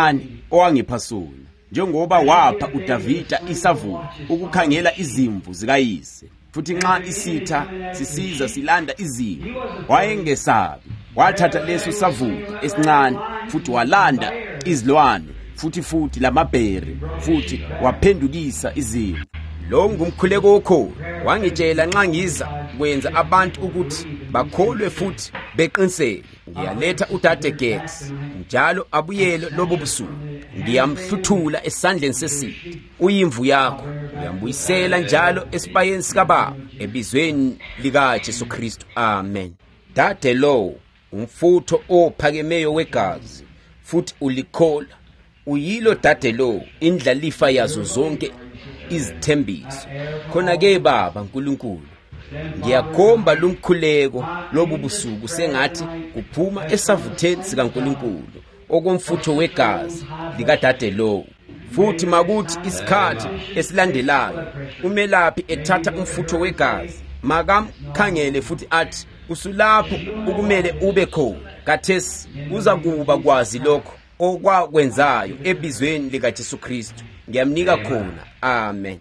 owangipha sona, njengoba wapha uDavida isavuko ukukhangela izimvu zikayise. Futhi nxa isitha sisiza silanda izimvu, wayengesabi. Wathatha leso savuko esincane futhi walanda izilwane futhi futhi lamabheri futhi waphendukisa izimvu. Lo ngumkhuleko wokholo wangitshela nxa ngiza kwenza abantu ukuthi bakholwe futhi beqiniseke. Ngiyaletha uDade Gex njalo abuyele lobo busuku. Ngiyamhluthula esandleni sesitha. Uyimvu yakho ngiyambuyisela njalo esibayeni sikaBaba ebizweni lika Jesu Kristu. Amen. Dade lo umfutho ophakemeyo wegazi futhi ulikhola. Uyilo dade lo indlalifa yazo zonke izithembiso. Khona ke Baba uNkulunkulu, ngiyakhomba lumkhuleko lobu busuku sengathi kuphuma esavutheni sikaNkulunkulu okomfutho wegazi likadade lo. Futhi makuthi isikhathi esilandelayo umelaphi ethatha umfutho wegazi, makamkhangele futhi athi usulapho ukumele ube khona. Kathesi uza kuba kwazi lokho okwakwenzayo ebizweni lika Jesu Kristu. Ngiyamnika khona. Amen.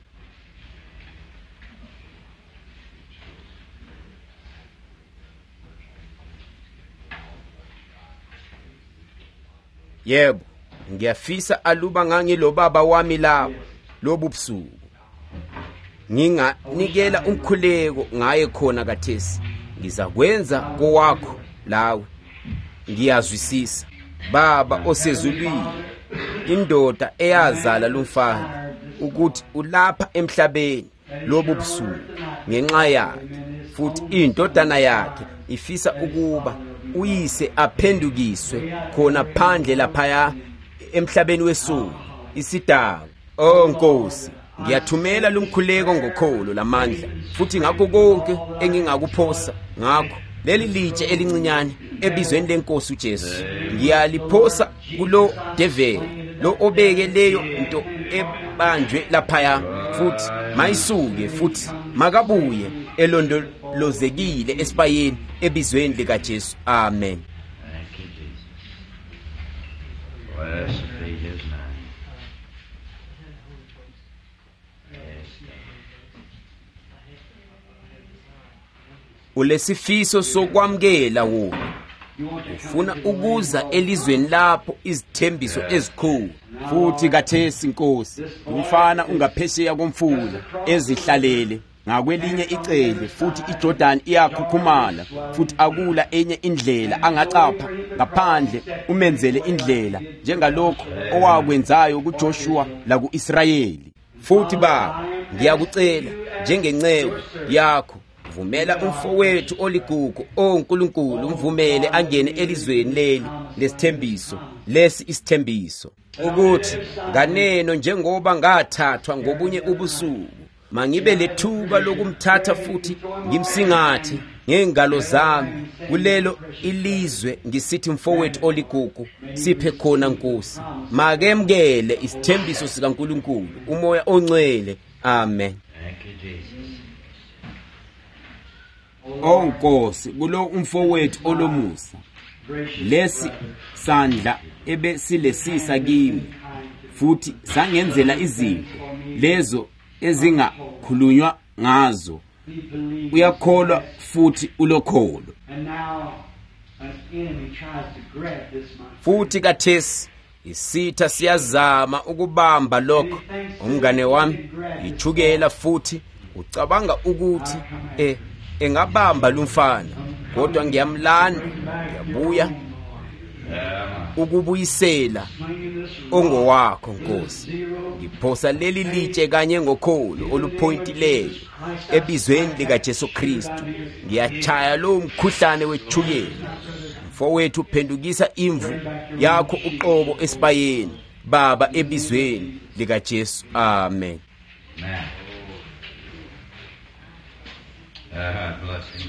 Yebo, ngiyafisa aluba ngangilo baba wami lapho lobu busuku, nginganikela umkhuleko ngaye khona kathesi. Ngizakwenza kowakho lawe. Ngiyazwisisa Baba osezulwini, indoda eyazala lumfana ukuthi ulapha emhlabeni lobu busuku ngenxa yakhe, futhi indodana yakhe ifisa ukuba uyise aphendukiswe khona phandle lapha emhlabeni wesono isidabo. Oh Nkosi, ngiyathumela lumkhuleko ngokholo lamandla futhi ngakho konke engingakuphosa ngakho leli litshe elincinyane ebizweni lenkosi uJesu. Ngiyaliphosa kulo devil lo obeke leyo into ebanjwe lapha futhi mayisuke futhi makabuye elondolozekile esibayeni ebizweni lika Jesu. Amen. Thank you, Jesus. Blessed be his name. Ulesifiso sokwamkela wona. Ufuna ukuza elizweni lapho izithembiso ezikhulu. Futhi kathesi Nkosi, umfana ungaphesheya komfula ezihlalele ngakwelinye icele, futhi iJordan iyakhukhumala, futhi akula enye indlela angacapha ngaphandle umenzele indlela njengalokho owakwenzayo kuJoshua la kuIsrayeli. Futhi Baba, ngiyakucela njengencebo yakho, vumela umfowethu oligugu oNkulunkulu umvumele angene elizweni leli lesithembiso, lesi isithembiso ukuthi nganeno njengoba ngathathwa ngobunye ubusuku, mangibe lethuba lokumthatha futhi ngimsingathe ngengalo zami kulelo ilizwe, ngisithi mfowethu oligugu siphe khona Nkosi. Makemkele isithembiso sikaNkulunkulu umoya ongcwele. Amen. Thank you, Jesus. Oh Nkosi, kulo umfowethu olomusa, lesi sandla ebe silesisa kimi futhi sangenzela izinto lezo ezingakhulunywa ngazo. Uyakholwa futhi ulokholo. Futhi kathesi isitha siyazama ukubamba lokho. Umngane wami ithukela futhi ucabanga ukuthi eh engabamba lumfana, kodwa ngiyamlanda, ngiyabuya ukubuyisela ongowakho Nkosi. Ngiphosa leli litshe kanye ngokholo oluphointileyo ebizweni lika Jesu Kristu. Ngiyachaya lo mkhuhlane wethukela. Mfowethu uphendukisa imvu yakho uqobo esibayeni Baba ebizweni lika Jesu. Amen. Amen. Uh, bless him,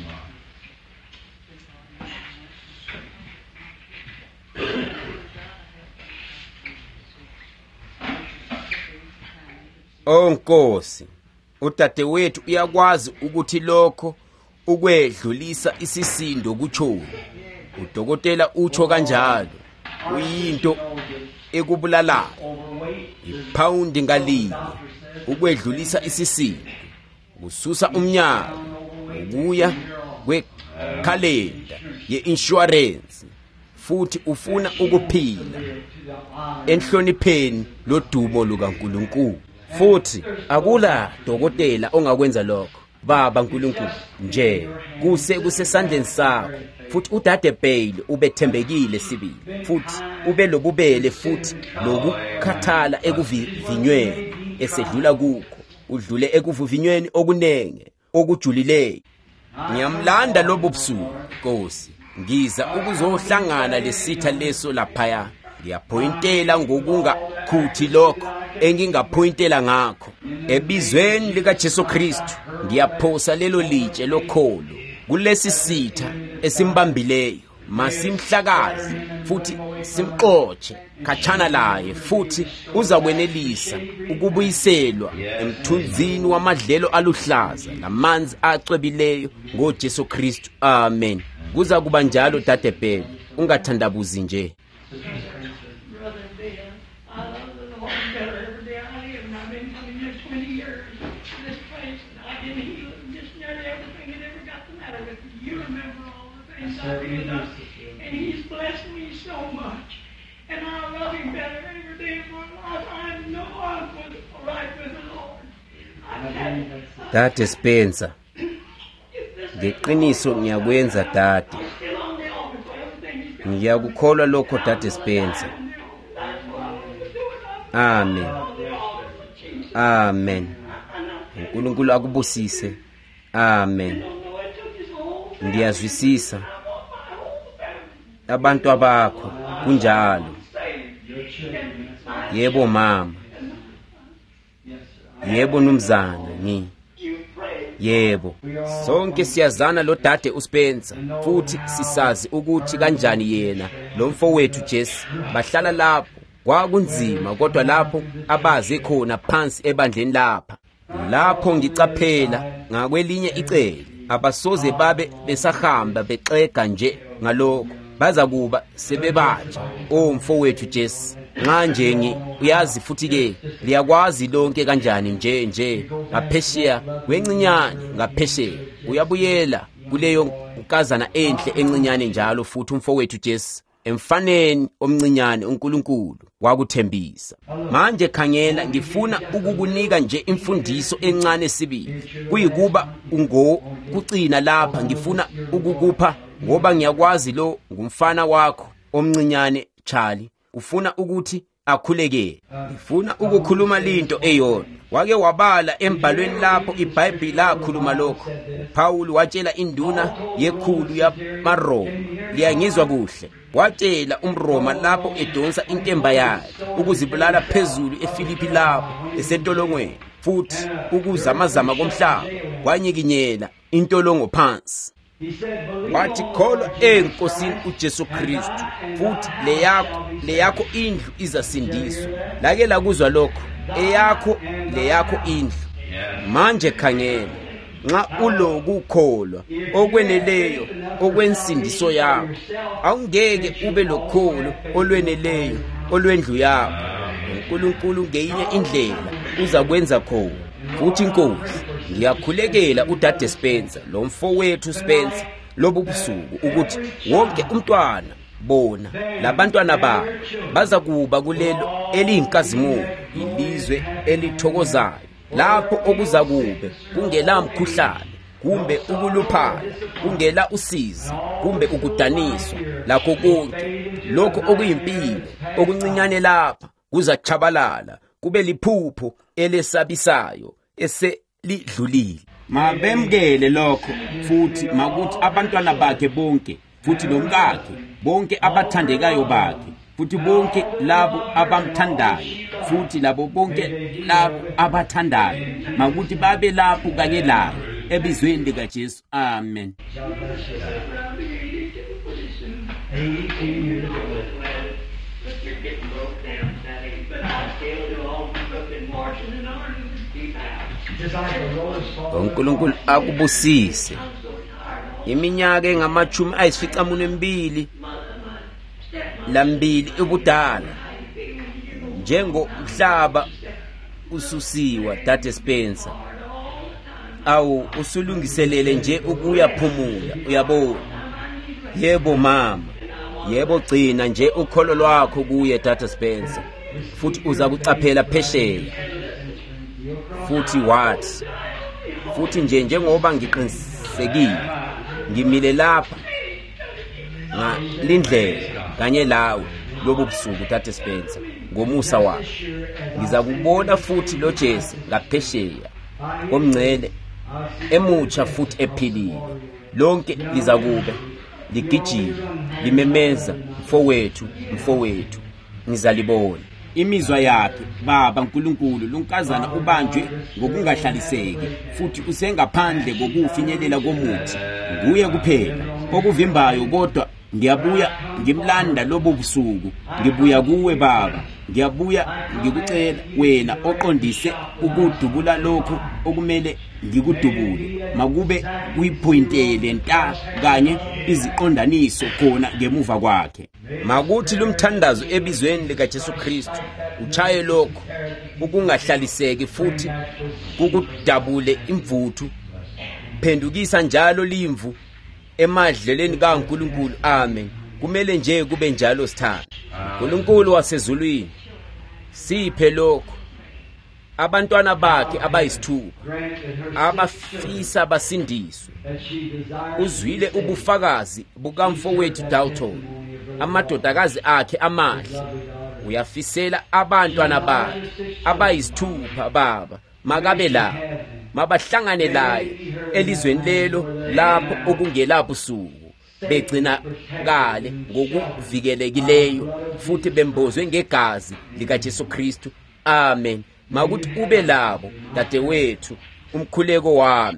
Lord. Oh Nkosi, udadewethu uyakwazi ukuthi lokho ukwedlulisa isisindo kuthoni. Udokotela utsho kanjalo. kuyinto ekubulalayo, iphawundi ngalinye, ukwedlulisa isisindo, kususa umnyaka, ukuya kwekhalenda ye-insurance, futhi ufuna ukuphila enhlonipheni lodumo lukaNkulunkulu. Futhi akula dokotela ongakwenza lokho, Baba uNkulunkulu nje kuse kusesandleni sakho. Futhi uDade Bhayili ubethembekile sibili, futhi ube lobubele futhi lokukhathala ekuvivinyweni esedlula kukho, udlule ekuvivinyweni okunenge okujulileyo. Ngiyamlanda lobo busuku Nkosi, ngiza ukuzohlangana lesitha leso laphaya. Ngiyaphoyintela ngokungakhuthi lokho engingaphoyintela ngakho. Ebizweni lika Jesu Kristu ngiyaphosa lelo litshe lokholo kulesi sitha esimbambileyo. Masimhlakaze futhi simxotshe khatshana laye, futhi uzakwenelisa ukubuyiselwa emthunzini wamadlelo aluhlaza lamanzi acwebileyo ngoJesu Kristu. Amen. Kuza kuba njalo Dade Bhayili, ungathandabuzi nje. And he's blessed me so much, and I love him better every day of my life. I know I'm right with the Lord. Dade Spencer, ngeqiniso ngiyakwenza Dade, ngiyakukholwa lokho Dade Spencer. Amen. Amen. uNkulunkulu akubusise. Amen. Ngiyazwisisa abantu abakho kunjalo. Yebo mama, yebo numzana ngi, yebo sonke siyazana lo Dade uSpencer, futhi sisazi ukuthi kanjani yena lo mfowethu Jesse bahlala lapho. Kwakunzima kodwa lapho abaze khona phansi ebandleni lapha, lapho ngicaphela ngakwelinye icele. Abasoze babe besahamba bexega nje ngalokho, baza kuba sebebatsha. O mfowethu Jesse, manje ngi uyazi futhi ke liyakwazi lonke kanjani nje nje ngaphesheya wencinyane, ngaphesheya uyabuyela kuleyo nkazana enhle encinyane njalo. Futhi umfowethu Jesse emfaneni omncinyane uNkulunkulu wakuthembisa. Manje khangela, ngifuna ukukunika nje imfundiso encane sibili, kuyikuba ungo kucina lapha. Ngifuna ukukupha ngoba ngiyakwazi lo ngumfana wakho omncinyane Charlie, ufuna ukuthi akhuleke. Ngifuna ukukhuluma linto eyodwa. Wake wabala embhalweni lapho iBhayibheli lakhuluma lokho. Paul watshela induna yekhulu yamaRoma, liyangizwa kuhle, watshela umRoma lapho edonsa inkemba yakhe ukuzibulala phezulu eFilipi lapho esentolongweni, futhi ukuzamazama komhlaba kwanyikinyela intolongo phansi. Wathi kholwa eNkosini uJesu Kristu, futhi leyakho leyakho indlu izasindiswa. Lake lakuzwa lokho, eyakho leyakho indlu. Manje khangela, nxa ulokukholwa okweneleyo okwensindiso yakho, awungeke ube lokholo olweneleyo olwendlu yakho. uNkulunkulu ngeyinye indlela uza kwenza khona. Futhi Nkosi, ngiyakhulekela uDade Spencer lo mfowethu Spencer lobu busuku ukuthi wonke umntwana bona labantwana babo baza kuba kulelo eliyinkazimulo, ilizwe elithokozayo, lapho okuza kube kungela mkhuhlane kumbe ukuluphala, kungela usizi kumbe ukudaniswa. Lakho konke lokho okuyimpilo okuncinyane lapha kuzachabalala kube liphupho elesabisayo eselidlulile. Mabemkele lokho, futhi makuthi abantwana bakhe bonke, futhi nomkakhe bonke abathandekayo bakhe, futhi bonke labo abamthandayo, futhi labo bonke labo abathandayo, makuthi babe lapho kanye laye ebizweni likaJesu. Amen. uNkulunkulu akubusise. Iminyaka engamachumi ayisificamunwe mbili lambili ubudala njengomhlaba ususiwa Dade Spencer awu usulungiselele nje ukuya phumula uyabona yebo mama yebo gcina nje ukholo lwakho kuye Dade Spencer futhi uza kucaphela phesheya futhi what futhi nje njengoba ngiqinisekile ngimile lapha ngalindlela kanye lawe lobu busuku Dade Spencer ngomusa wakho ngiza kubona futhi lo Jesu ngaphesheya komngcele emutsha futhi ephilile lonke liza kube ligijima limemeza mfowethu mfowethu ngizalibona imizwa yakhe baba uNkulunkulu lunkazana ubanjwe ngokungahlaliseki futhi usengaphandle kokufinyelela komuthi nguye kuphela okuvimbayo kodwa ngiyabuya ngimlanda lobo busuku ngibuya kuwe baba ngiyabuya ngikucela wena oqondise ukudubula lokho okumele ngikudubule makube kuyipointele nta kanye iziqondaniso khona ngemuva kwakhe makuthi lumthandazo ebizweni lika Jesu Kristu uchaye lokho ukungahlaliseki futhi kukudabule imvuthu phendukisa njalo limvu emadleleni kaNkulunkulu amen kumele nje kube njalo sithanda uNkulunkulu wasezulwini siphe lokho abantwana bakhe abayisithupha abafisa basindiswe uzwile ubufakazi bukamfowethu Dalton amadodakazi akhe amahle uyafisela abantwana bakhe abayisithupha baba makabe la mabahlangane laye elizweni lelo lapho okungelapho usuku begcina kale ngokuvikelekileyo futhi bembozwe ngegazi lika Jesu Kristu amen makuthi ube labo dadewethu umkhuleko wami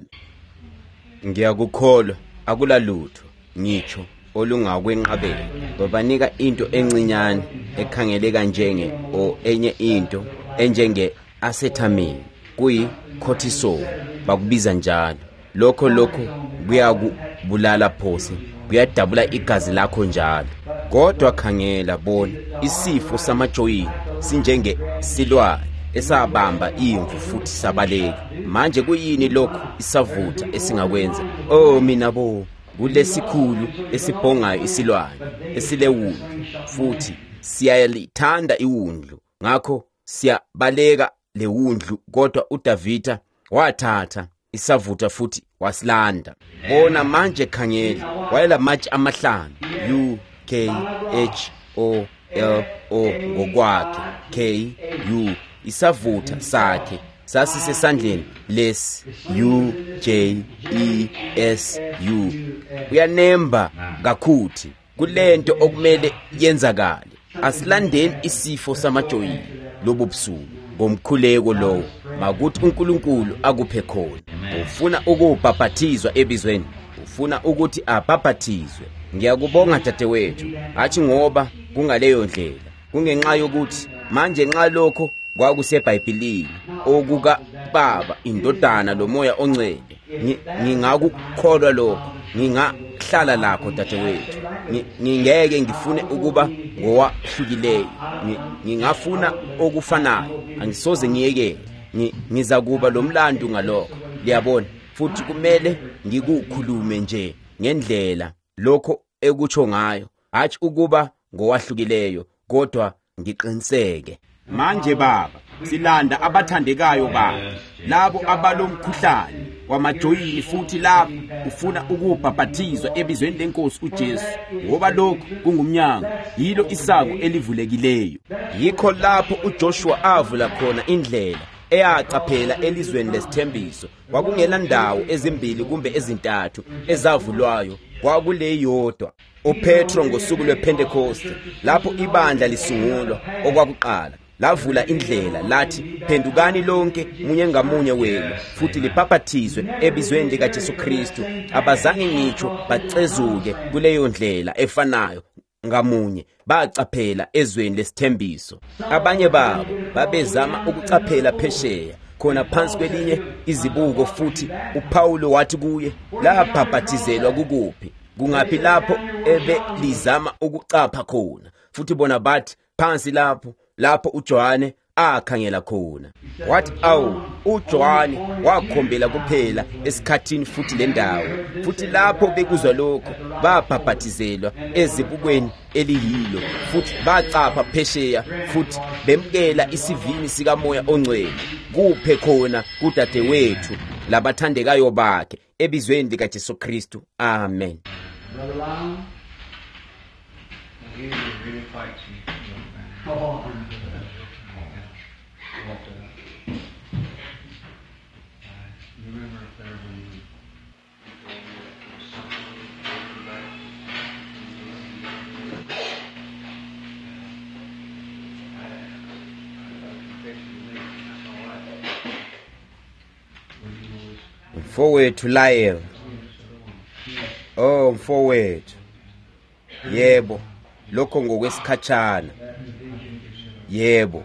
ngiyakukholwa akulalutho ngitsho olungakwenqabela babanika into encinyane ekhangeleka njenge o enye into enjenge acetamin kuyi cortisol bakubiza njalo lokho lokho kuyakubulala phosi kuyadabula igazi lakho njalo kodwa khangela bona isifo samajoyini sinjenge silwane esabamba imvu futhi sabaleka manje kuyini lokho isavutha esingakwenza oh mina bo kulesikhulu esibhongayo isilwane esilewundlu futhi siyalithanda iwundlu ngakho siyabaleka lewundlu kodwa uDavida wathatha isavutha futhi wasilanda bona manje khangela wayela match amahlanu U K H O L O ngokwakhe K U isavutha sakhe sasisesandleni lesi U J E S U uyanemba kakhuthi kulento okumele yenzakale asilandeni isifo samajoyini lobo busuku ngomkhuleko lo makuthi uNkulunkulu akuphe khona ufuna ukubhabhathizwa ebizweni ufuna ukuthi abhabhathizwe ngiyakubonga dadewethu athi ngoba kungaleyo ndlela kungenxa yokuthi manje nxa lokho kwakuseBhayibhelini okuka baba indodana lomoya ongcwele ngingakukholwa lokho ngingahlala lakho dadewethu ngingeke ngifune ukuba ngowahlukileyo ngingafuna okufanayo angisoze ngiyekele ngiza kuba lomlando ngalokho liyabona futhi kumele ngikukhulume nje ngendlela lokho ekutsho ngayo athi ukuba ngowahlukileyo kodwa ngiqiniseke manje baba silanda abathandekayo baba labo abalomkhuhlane wamajoyini futhi lapho ufuna ukubhabhathizwa ebizweni lenkosi uJesu ngoba lokho kungumnyango yilo isako elivulekileyo yikho lapho uJoshua avula khona indlela eyacaphela elizweni lesithembiso kwakungela ndawo ezimbili kumbe ezintathu ezavulwayo kwakule yodwa uPetro ngosuku lwePentecost lapho ibandla lisungulwa okwakuqala lavula indlela lathi phendukani lonke munye ngamunye wenu futhi libhabhathizwe ebizweni lika Jesu Kristu abazange ngitsho bacezuke kuleyo ndlela efanayo ngamunye bacaphela ezweni lesithembiso abanye babo babezama ukucaphela phesheya khona phansi kwelinye izibuko futhi uPaulo wathi kuye labhabhathizelwa kukuphi kungaphi lapho ebe lizama ukucapha khona. Futhi bona bathi phansi lapho lapho uJohane akhangela khona. Wathi awu uJohane wakhombela kuphela esikhathini futhi le ndawo. Futhi lapho bekuzwa lokho babhabhathizelwa ezibukweni eliyilo futhi bacapha phesheya futhi bemkela isivini sikamoya ongcwele kuphe khona kudadewethu labathandekayo bakhe ebizweni lika Jesu Kristu. Amen. Brother Lyon? He was really quite cheap. Oh, You remember if there when you Mfowethu Lyle. Oh mfowethu. Yebo, lokho ngokwesikhatshana. Yebo.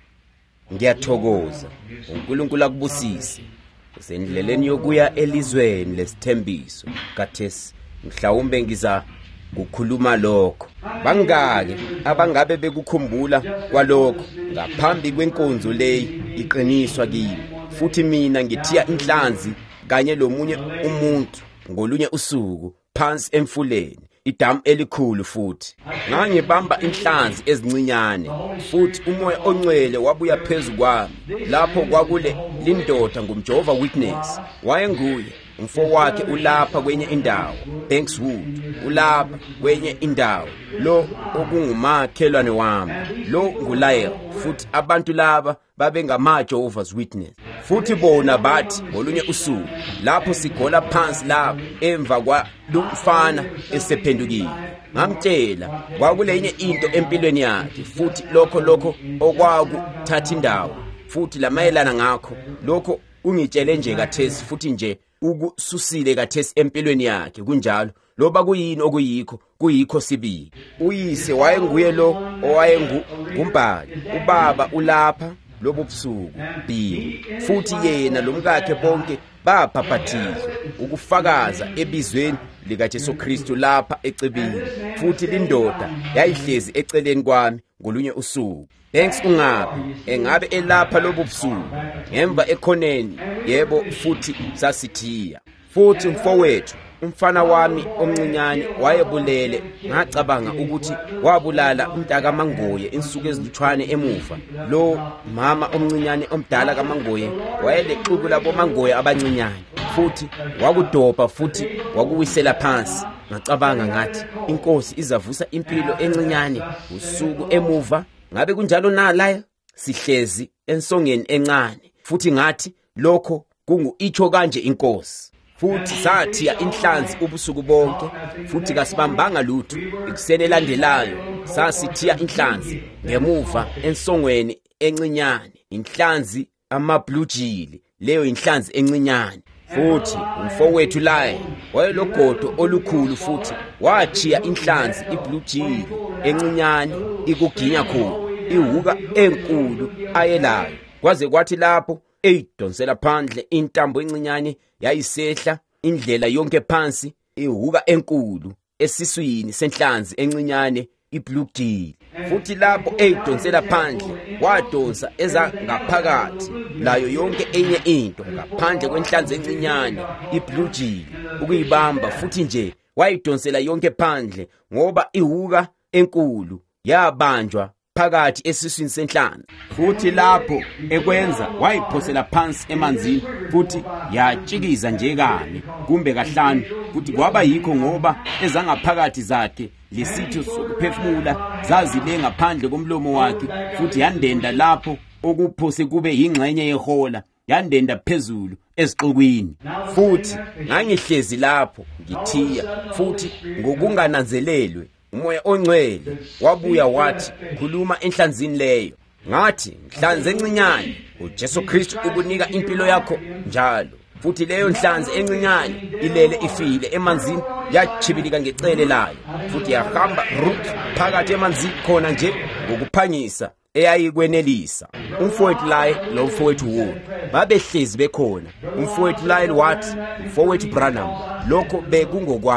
Ngiyathokoza. uNkulunkulu akubusise. Usendleleni yokuya elizweni lesithembiso. Kathesi mhlawumbe ngiza kukhuluma lokho. Bangake abangabe bekukhumbula kwalokho ngaphambi kwenkonzo leyi iqiniswa kimi. Futhi mina ngithiya inhlanzi kanye lomunye umuntu ngolunye usuku phansi emfuleni idamu elikhulu futhi ngangibamba inhlanzi ezincinyane futhi umoya ongcwele wabuya phezulu kwami lapho kwakule lindoda ngumJehova Witness wayenguye umfowakhe ulapha kwenye indawo Bankswood ulapha kwenye indawo lo okungumakhelwane wami lo nguLyle futhi abantu laba babengama Jehovah's Witness futhi bona bathi ngolunye usuku lapho sigola phansi lapho emva kwa lumfana esephendukile ngamtshela kwakulenye into empilweni yakhe futhi lokho lokho okwakuthatha indawo futhi lamayelana ngakho lokho ungitshele nje kathesi futhi nje ukususile kathesi empilweni yakhe kunjalo loba kuyini okuyikho kuyikho sibili uyise wayenguye lo owayengu ngumbhali ubaba ulapha lobo busuku B futhi yena lomkakhe bonke babhabhathizwa ukufakaza ebizweni lika Jesu Kristu lapha ecebini futhi lindoda yayihlezi eceleni kwami ngolunye usuku Thanks ungaphi engabe elapha lobo busuku ngemva ekhoneni yebo futhi sasithiya futhi mfowethu umfana wami omncinyane wayebulele ngacabanga ukuthi wabulala umntaka kaMangoye insuku ezilithwane emuva lo mama omncinyane omdala kaMangoye wayelexuku labo Mangoye abancinyane futhi wakudobha futhi wakuwisela phansi ngacabanga ngathi inkosi izavusa impilo encinyane usuku emuva ngabe kunjalo na la sihlezi ensongeni encane futhi ngathi lokho kungu icho kanje inkosi futhi sathiya inhlanzi ubusuku bonke futhi kasibambanga lutho ikuseni elandelayo sasithiya inhlanzi ngemuva ensongweni encinyane inhlanzi amablujili leyo inhlanzi encinyane futhi umfowethu laye wayelogodo olukhulu futhi wachiya inhlanzi iblujili encinyane ikuginya khona ihuka enkulu ayelayo kwaze kwathi lapho eyidonsela phandle intambo encinyane yayisehla indlela yonke phansi ihuka enkulu esiswini senhlanzi encinyane iblugili futhi lapho eyidonsela phandle wadonsa eza ngaphakathi layo yonke enye into ngaphandle kwenhlanzi encinyane iblugili ukuyibamba futhi nje wayidonsela yonke phandle ngoba ihuka enkulu yabanjwa phakathi esiswini senhlanzi futhi lapho ekwenza wayiphosela phansi emanzini futhi yatshikiza nje kane kumbe kahlanu futhi kwaba yikho ngoba ezangaphakathi zakhe lesitho sokuphefumula zazile ngaphandle komlomo wakhe futhi yandenda lapho okuphose kube yingxenye yehola yandenda phezulu esixukwini futhi ngangihlezi lapho ngithiya futhi ngokungananzelelwe umoya ongcwele wabuya wathi khuluma enhlanzini leyo ngathi nhlanzi encinyane uJesu Kristu ukunika impilo yakho njalo futhi leyo nhlanzi encinyane ilele ifile emanzini yachibilika ngecele layo futhi yahamba root phakathi emanzini khona nje ngokuphangisa eyayikwenelisa umfowethu laye lo mfowethu Wood babehlezi bekhona umfowethu laye wathi umfowethu Branham lokho bekungokwani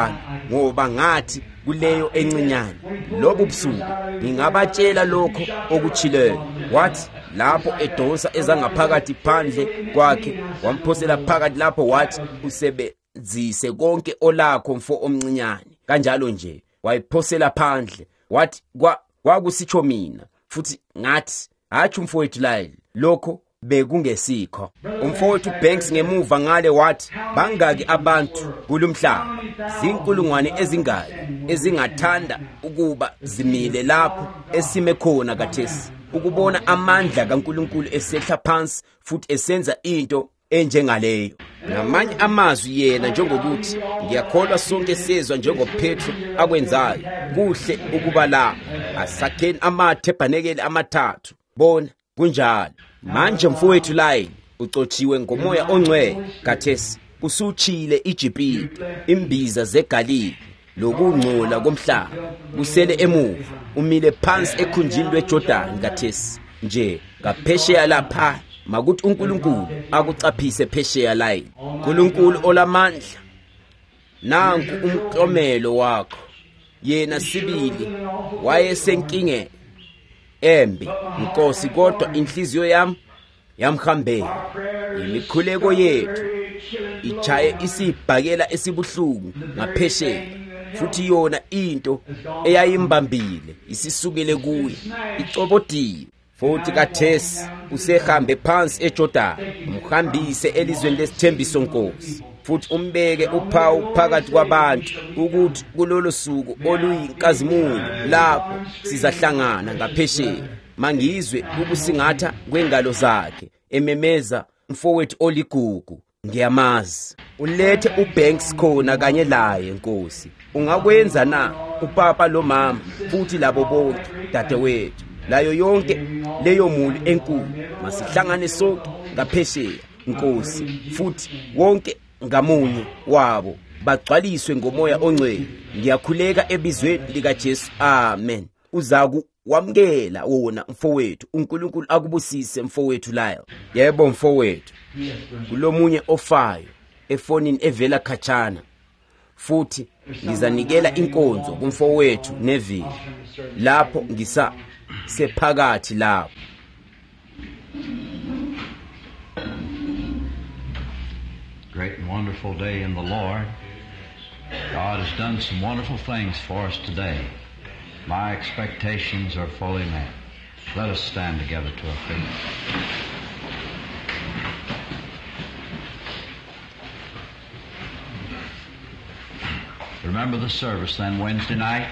ngoba ngathi kuleyo encinyane lobu busuku ngingabatshela lokho okuchileyo. Wathi lapho edonsa ezangaphakathi phandle kwakhe wamphosela phakathi lapho wathi usebenzise konke olakho mfo omncinyane. Kanjalo nje wayiphosela phandle wathi kwakusitsho mina futhi ngathi hathi umfowethu Lyle lokho bekungesikho. Umfowethu Banks ngemuva ngale wathi bangaki abantu kulomhlaba zinkulungwane ezingaki ezingathanda ukuba zimile lapho esime khona kathesi ukubona amandla kaNkulunkulu esehla phansi futhi esenza into enjengaleyo. Ngamanye amazwi yena njengokuthi ngiyakholwa sonke sezwa njengoPetro akwenzayo kuhle ukuba la asakheni amathe ebhanekeli amathathu. Bona kunjalo manje mfowethu Lyle ucotshiwe ngomoya ongcwele kathesi usuchile iJipite imbiza zeGalile lokungcola komhlaba kusele emuva umile phansi ekhunjini lweJordan kathesi nje ngaphesheya lapha makuthi uNkulunkulu akucaphise phesheya Lyle. uNkulunkulu olamandla nanku umklomelo wakho yena sibili wayesenkingeni embi Nkosi kodwa inhliziyo yami yamhambela imikhuleko yethu ichaye isibhakela esibuhlungu ngaphesheya futhi yona into eyayimbambile isisukele kuye icobodiwe futhi kathesi usehambe phansi eJordan umhambise elizweni lesithembiso Nkosi futhi umbeke uphawu phakathi kwabantu ukuthi kulolu suku oluyinkazimulo lapho sizahlangana ngaphesheya mangizwe ukusingatha kwengalo zakhe ememeza umfowethu oligugu. Ngiyamazi ulethe uBanks khona kanye laye Nkosi. Ungakwenza na upapa lo mama futhi labo bonke dadewethu layo yonke leyo muli enkulu masihlangane sonke ngaphesheya Nkosi futhi wonke ngamunye wabo bagcwaliswe ngomoya ongcwele. Ngiyakhuleka ebizweni lika Jesu. Amen. Uzaku wamkela wona mfowethu. uNkulunkulu akubusise mfowethu Lyle. Yebo mfowethu kulomunye ofayo efonini evela khatshana futhi ngizanikela inkonzo kumfowethu Neville lapho ngisa sephakathi lapho. Great and wonderful day in the Lord. God has done some wonderful things for us today. My expectations are fully met. Let us stand together to our feet. Remember the service then Wednesday night.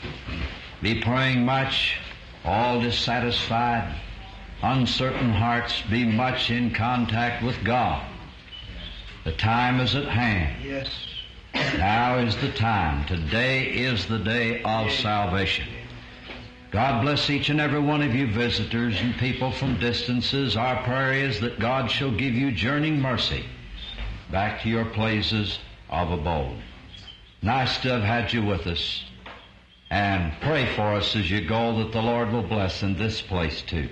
Be praying much, all dissatisfied, uncertain hearts, be much in contact with God. The time is at hand. Yes. Now is the time. Today is the day of salvation. God bless each and every one of you visitors and people from distances. Our prayer is that God shall give you journeying mercy back to your places of abode. Nice to have had you with us. And pray for us as you go that the Lord will bless in this place too.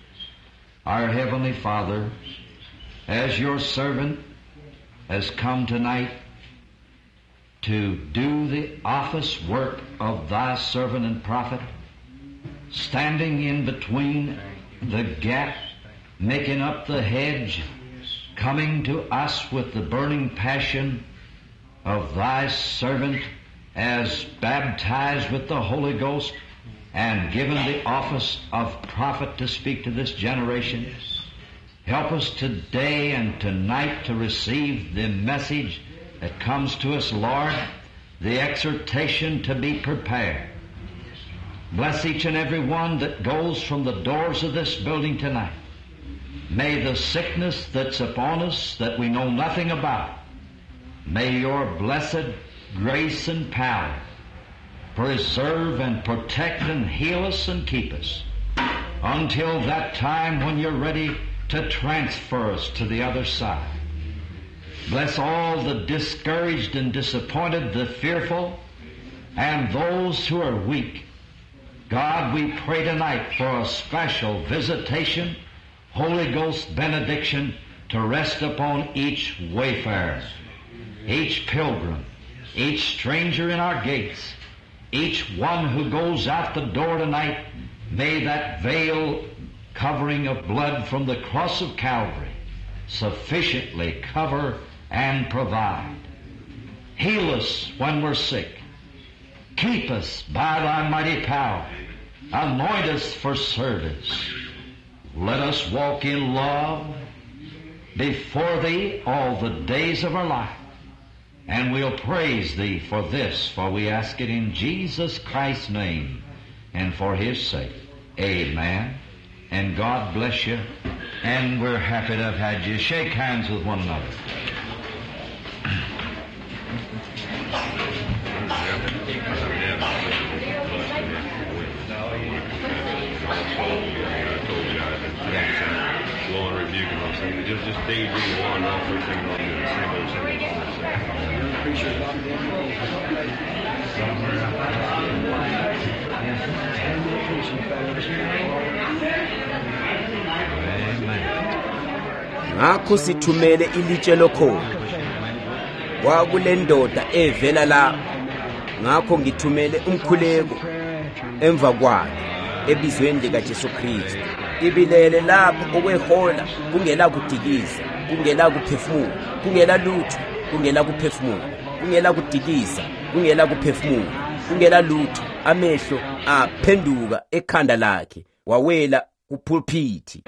Our Heavenly Father, as your servant has come tonight to do the office work of thy servant and prophet, standing in between the gap, making up the hedge, coming to us with the burning passion of thy servant as baptized with the Holy Ghost and given the office of prophet to speak to this generation. Help us today and tonight to receive the message that comes to us, Lord, the exhortation to be prepared. Bless each and every one that goes from the doors of this building tonight. May the sickness that's upon us that we know nothing about, may your blessed grace and power preserve and protect and heal us and keep us until that time when you're ready to transfer us to the other side. Bless all the discouraged and disappointed, the fearful, and those who are weak. God, we pray tonight for a special visitation, Holy Ghost benediction to rest upon each wayfarer, each pilgrim, each stranger in our gates, each one who goes out the door tonight, may that veil covering of blood from the cross of Calvary sufficiently cover and provide. Heal us when we're sick. Keep us by thy mighty power. Anoint us for service. Let us walk in love before thee all the days of our life. And we'll praise thee for this, for we ask it in Jesus Christ's name and for his sake. Amen. And God bless you. And we're happy to have had you. Shake hands with one another. Lord, rebuke him. I'm saying, just, just dig it, dig it, wander off, everything on the same old, same old, same ngakho sithumele ilitshe lokholo kwakule ndoda evela la, ngakho ngithumele umkhuleko emva kwakhe ebizweni likaJesu Kristu. Ibilele lapho okwehola kungela kudikiza, kungela kuphefumula, kungela lutho, kungela kuphefumula, kungela kudikiza, kungela kuphefumula, kungela lutho. Amehlo aphenduka ekhanda lakhe wawela kupulpiti.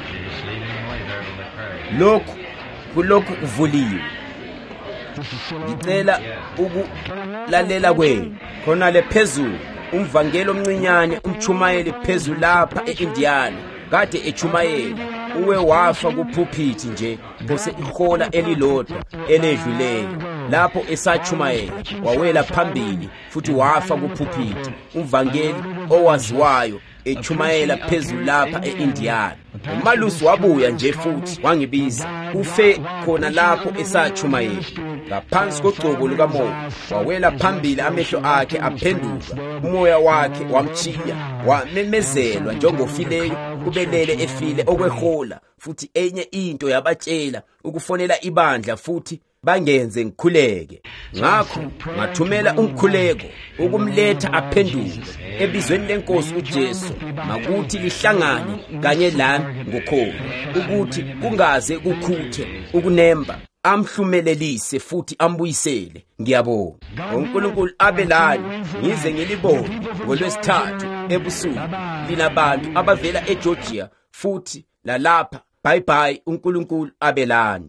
Lokhu kulokhu kuvuliwe. Ngicela ukulalela kwenu khona le phezulu umvangelo omncinyane umchumayeli phezulu lapha eIndiana kade echumayela uwe wafa kupulpiti nje bose ihola elilodwa eledluleyo lapho esachumayela wawela phambili futhi wafa kupulpiti umvangeli owaziwayo echumayela phezulu lapha eIndiana. Umalusi wabuya nje futhi wangibiza ufe khona lapho esachumayela ngaphansi kogcobo lukamoya wawela phambili amehlo akhe aphenduka umoya wakhe wamchiya wamemezelwa njengofileyo kubelele efile okwehola futhi enye into yabatshela ukufonela ibandla futhi bangenze ngikhuleke. Ngakho ngathumela umkhuleko ukumletha aphenduke ebizweni lenkosi uJesu makuthi lihlangane kanye lami ngokholo ukuthi kungaze kukhuthe ukunemba amhlumelelise futhi ambuyisele. Ngiyabonga uNkulunkulu abelani ngize ngilibone ngolwesithathu ebusuku linabantu abavela eGeorgia futhi lalapha. Bye bye. uNkulunkulu abelani.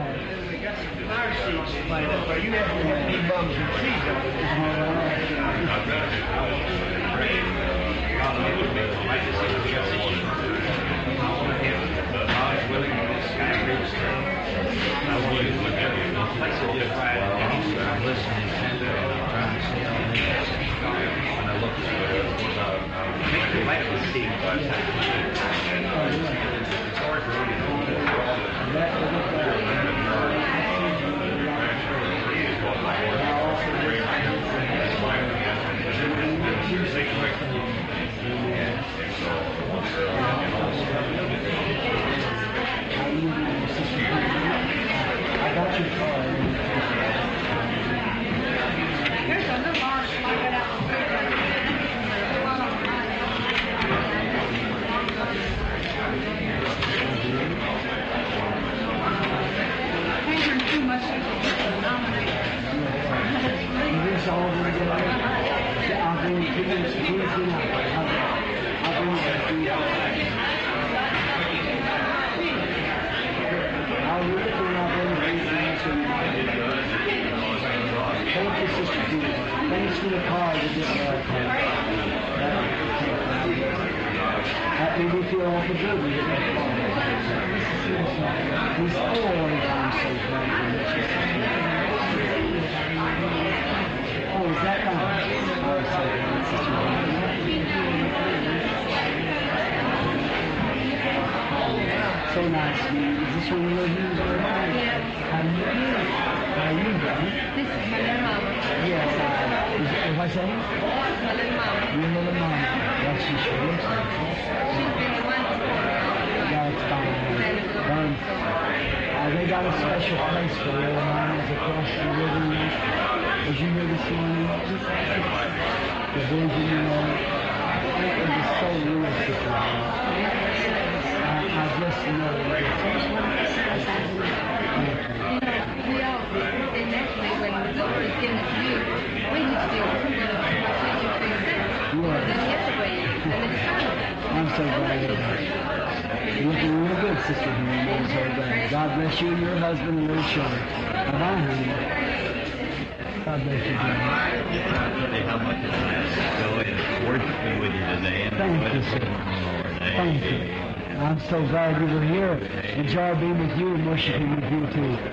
So nice. Is this one you live in? Yeah. How do you do? How are you doing? This is my little mama. Yes, I. Is it, what I say? My little mama. Your little mama. What's she sure looks like? She's been one for Yeah, it's fine. Um, uh, they got a special place for little mamas across the river. Was you here this morning? The vision, you know, it was so real, Sister Ryan. I, I just know that. We all, and actually when we go to get it to you, we used to do it Yeah. the other way, and then it's not. I'm so glad you're here. You're looking real good, Sister Henry. I'm so glad. God bless you and your husband and your children. Bye-bye, honey. God bless you, dear. How much is nice going and worshiping with you today? And Thank you, sir. Thank you. I'm so glad you were here. Enjoy being with you and worshiping with you, too.